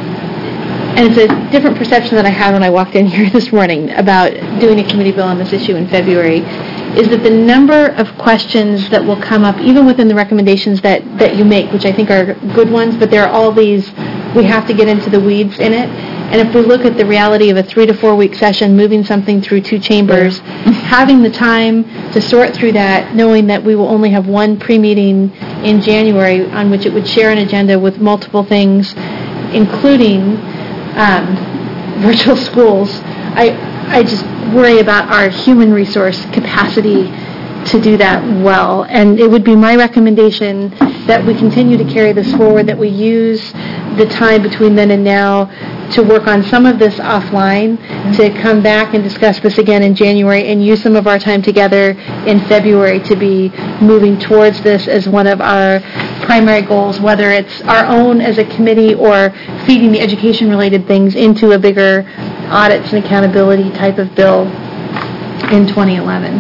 and it's a different perception that I had when I walked in here this morning about doing a committee bill on this issue in February, is that the number of questions that will come up, even within the recommendations that, that you make, which I think are good ones, but there are all these, we have to get into the weeds in it. And if we look at the reality of a three to four week session, moving something through two chambers, having the time to sort through that, knowing that we will only have one pre-meeting in January on which it would share an agenda with multiple things, including um, virtual schools, I, I just worry about our human resource capacity to do that well. And it would be my recommendation that we continue to carry this forward, that we use the time between then and now to work on some of this offline, to come back and discuss this again in January, and use some of our time together in February to be moving towards this as one of our primary goals, whether it's our own as a committee or feeding the education-related things into a bigger audits and accountability type of bill in twenty eleven.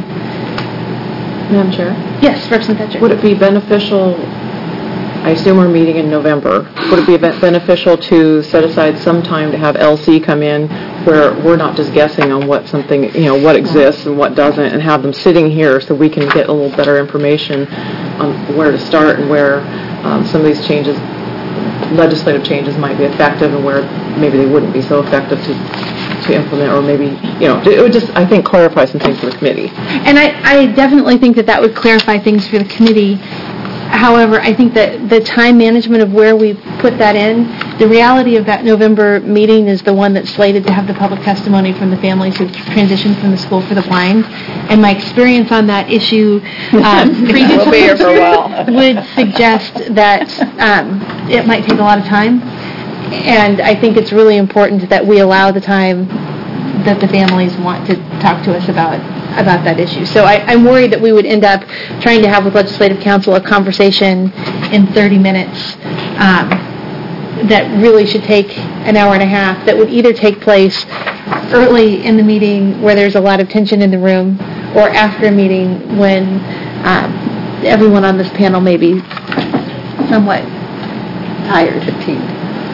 Madam Chair? Yes, Representative Thatcher. Would it be beneficial, I assume we're meeting in November, would it be beneficial to set aside some time to have L C come in where we're not just guessing on what something, you know, what exists and what doesn't, and have them sitting here so we can get a little better information on where to start and where um, some of these changes, legislative changes, might be effective and where maybe they wouldn't be so effective to to implement, or maybe, you know, it would just, I think, clarify some things for the committee. And I, I definitely think that that would clarify things for the committee. However, I think that the time management of where we put that in, the reality of that November meeting is the one that's slated to have the public testimony from the families who've transitioned from the School for the Blind. And my experience on that issue um, previously We'll be here for a while. would suggest that um, it might take a lot of time. And I think it's really important that we allow the time that the families want to talk to us about about that issue. So I, I'm worried that we would end up trying to have with Legislative Council a conversation in thirty minutes um, that really should take an hour and a half, that would either take place early in the meeting where there's a lot of tension in the room, or after a meeting when um, everyone on this panel may be somewhat tired, fatigued.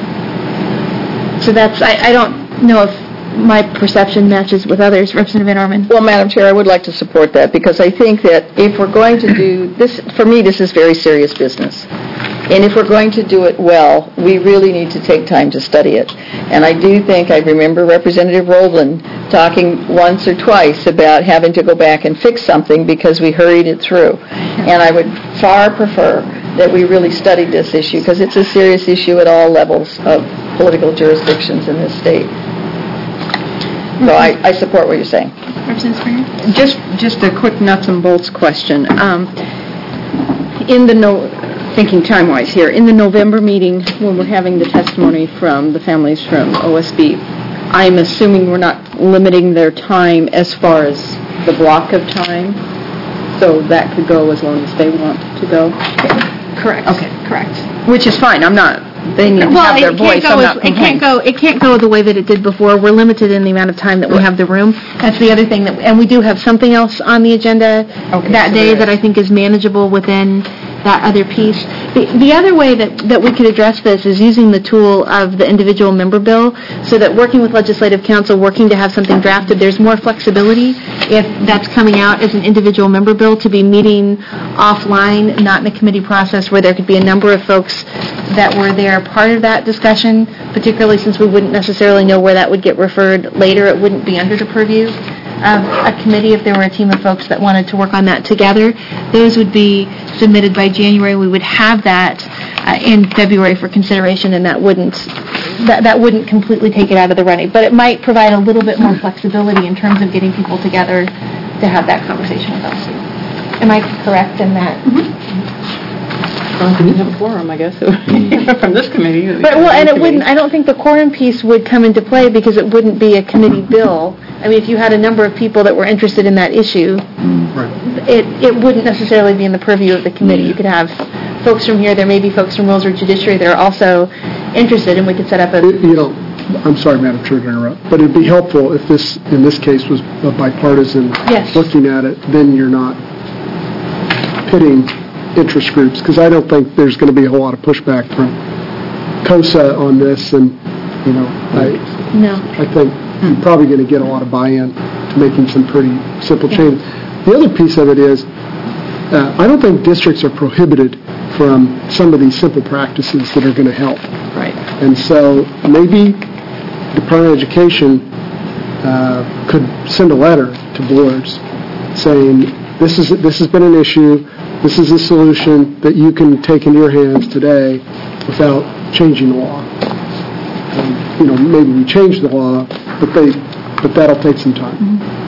So that's, I, I don't know if my perception matches with others. Representative Van Orman. Well, Madam Chair, I would like to support that, because I think that if we're going to do this, for me, this is very serious business. And if we're going to do it well, we really need to take time to study it. And I do think, I remember Representative Roblin talking once or twice about having to go back and fix something because we hurried it through. And I would far prefer that we really studied this issue, because it's a serious issue at all levels of political jurisdictions in this state. So I, I support what you're saying. Representative Springer? Just, just a quick nuts and bolts question. Um, in the no, thinking time-wise here, in the November meeting when we're having the testimony from the families from O S B, I'm assuming we're not limiting their time as far as the block of time, so that could go as long as they want to go? Correct. Okay. Correct. Which is fine, I'm not, they need to Well, have their it voice, can't go I'm as, not it can't complaining. go, it can't go the way that it did before. We're limited in the amount of time that we have the room. That's the other thing, that, and we do have something else on the agenda that so day there that I think is manageable within that other piece. The, the other way that, that we could address this is using the tool of the individual member bill, so that working with legislative council, working to have something drafted, there's more flexibility if that's coming out as an individual member bill to be meeting offline, not in a committee process where there could be a number of folks that were there part of that discussion, particularly since we wouldn't necessarily know where that would get referred later. It wouldn't be under the purview of a committee if there were a team of folks that wanted to work on that together. Those would be submitted by January. We would have that uh, in February for consideration, and that wouldn't that, that wouldn't completely take it out of the running. But it might provide a little bit more flexibility in terms of getting people together to have that conversation with us. Am I correct in that? Well, we have a quorum, I guess, from this committee. But, well, and it wouldn't, I don't think the quorum piece would come into play because it wouldn't be a committee bill. I mean, if you had a number of people that were interested in that issue, it, it wouldn't necessarily be in the purview of the committee. You could have folks from here, there may be folks from Rules or Judiciary that are also interested, and we could set up a... You know, I'm sorry, Madam Chair, to interrupt, but it'd be helpful if this, in this case, was a bipartisan Yes. looking at it, then you're not pitting interest groups, because I don't think there's going to be a whole lot of pushback from COSA on this, and, you know, I, No. I think you're probably going to get a lot of buy-in to making some pretty simple changes. The other piece of it is, uh, I don't think districts are prohibited from some of these simple practices that are going to help. Right. And so maybe Department of Education uh, could send a letter to boards saying, this is this has been an issue, this is a solution that you can take into your hands today without changing the law. And, you know, maybe we change the law, but they, but that'll take some time. Mm-hmm.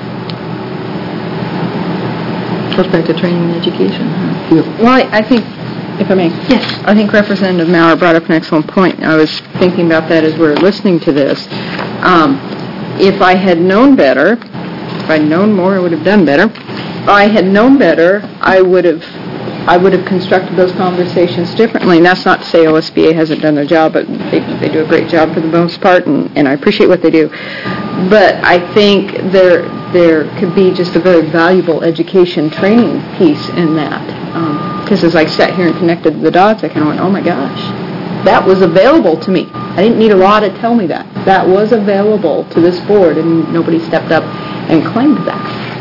Goes back to training and education. Huh? Yeah. Well, I, I think, if I may, yes, I think Representative Maurer brought up an excellent point. I was thinking about that as we were listening to this. Um, if I had known better, if I'd known more, I would have done better. If I had known better, I would have I would have constructed those conversations differently. And that's not to say O S B A hasn't done their job, but they, they do a great job for the most part, and, and I appreciate what they do. But I think there there could be just a very valuable education training piece in that. Because um, as I sat here and connected the dots, I kind of went, oh my gosh, that was available to me. I didn't need a law to tell me that. That was available to this board, and nobody stepped up and claimed that.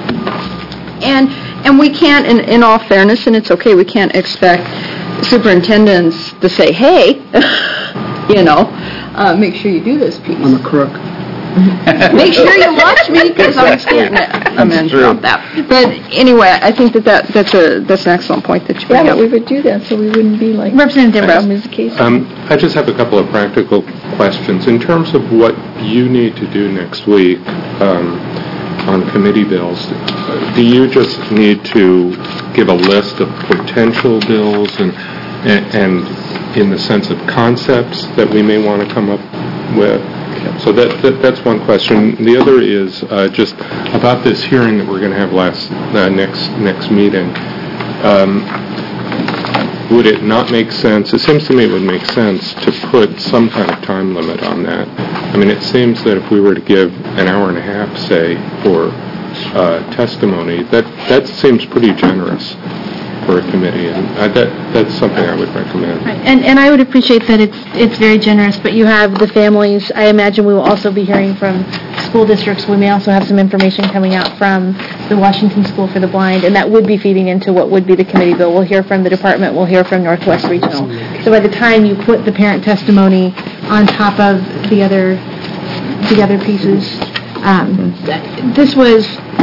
And and we can't, in, in all fairness, and it's okay, we can't expect superintendents to say, hey, you know, uh, make sure you do this piece. I'm a crook. Make sure you watch me because I'm standing I'm in on that. But anyway, I think that, that that's a that's an excellent point that you bring Yeah, up. but we would do that so we wouldn't be like... Representative Dembrow. Miz Casey. Um, I just have a couple of practical questions. In terms of what you need to do next week um, on committee bills, do you just need to give a list of potential bills and, and, and in the sense of concepts that we may want to come up with? So that, that that's one question. The other is uh, just about this hearing that we're going to have last uh, next next meeting. Um, would it not make sense? It seems to me it would make sense to put some kind of time limit on that. I mean, it seems that if we were to give an hour and a half, say, for uh, testimony, that that seems pretty generous for a committee, and uh, that that's something I would recommend. Right. And and I would appreciate that it's it's very generous, but you have the families. I imagine we will also be hearing from school districts. We may also have some information coming out from the Washington School for the Blind, and that would be feeding into what would be the committee bill. We'll hear from the department. We'll hear from Northwest Regional. So by the time you put the parent testimony on top of the other the other pieces, um, this was.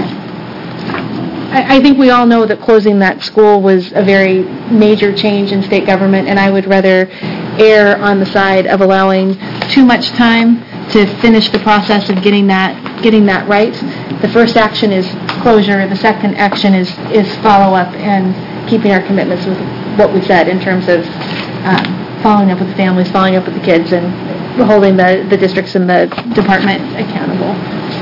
I think we all know that closing that school was a very major change in state government, and I would rather err on the side of allowing too much time to finish the process of getting that getting that right. The first action is closure. The second action is, is follow-up and keeping our commitments with what we said in terms of um, following up with the families, following up with the kids, and holding the, the districts and the department accountable.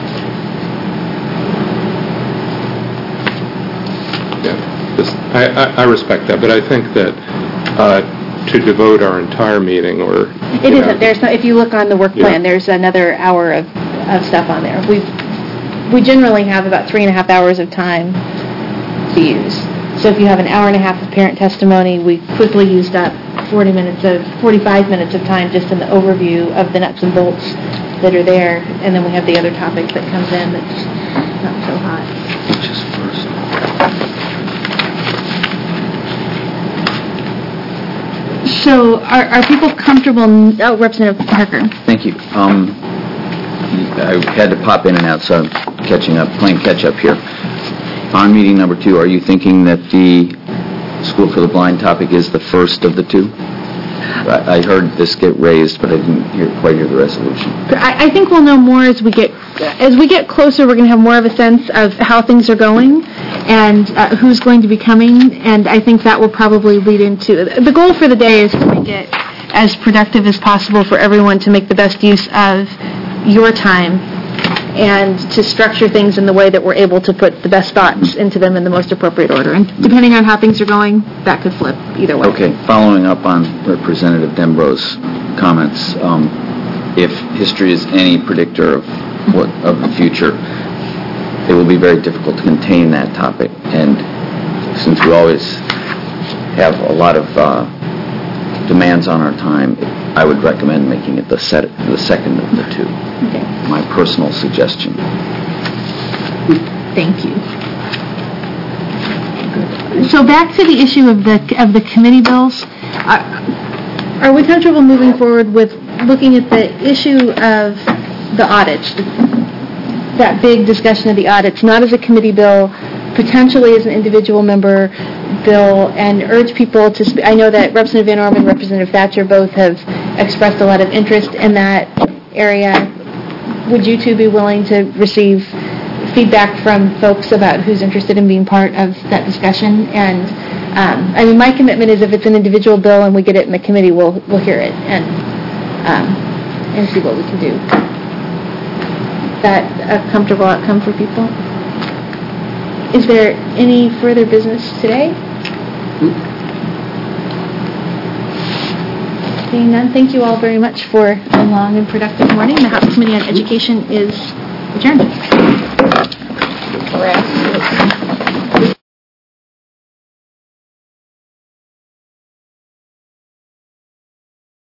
Yeah, this, I, I, I respect that, but I think that uh, to devote our entire meeting or... It you isn't. know, There's no, if you look on the work Yeah. plan, there's another hour of, of stuff on there. We've, we generally have about three and a half hours of time to use. So if you have an hour and a half of parent testimony, we quickly used up forty minutes of, forty-five minutes of time just in the overview of the nuts and bolts that are there, and then we have the other topic that comes in that's not so hot. Which is first. So are, are people comfortable, oh, Representative Parker. Thank you. Um, I had to pop in and out, so I'm catching up, playing catch up here. On meeting number two, are you thinking that the School for the Blind topic is the first of the two? I, I heard this get raised, but I didn't hear, quite hear the resolution. I, I think we'll know more as we get as we get closer. We're going to have more of a sense of how things are going and uh, who's going to be coming, and I think that will probably lead into the goal for the day is to make it as productive as possible for everyone to make the best use of your time and to structure things in the way that we're able to put the best thoughts into them in the most appropriate order. And depending on how things are going, that could flip either way. Okay, following up on Representative Dembro's comments, um, if history is any predictor of what of the future, it will be very difficult to contain that topic. And since we always have a lot of uh, demands on our time, I would recommend making it the, set, the second of the two. Okay. My personal suggestion. Thank you. So back to the issue of the of the committee bills. Are, are we comfortable moving forward with looking at the issue of the audits? That big discussion of the audits, not as a committee bill, potentially as an individual member bill, and urge people to... Sp- I know that Representative Van Orman and Representative Thatcher both have expressed a lot of interest in that area. Would you two be willing to receive feedback from folks about who's interested in being part of that discussion? And um, I mean, my commitment is if it's an individual bill and we get it in the committee, we'll we'll hear it and um, and see what we can do. Is that a comfortable outcome for people? Is there any further business today? Seeing none, thank you all very much for a long and productive morning. The House Committee on Education is adjourned.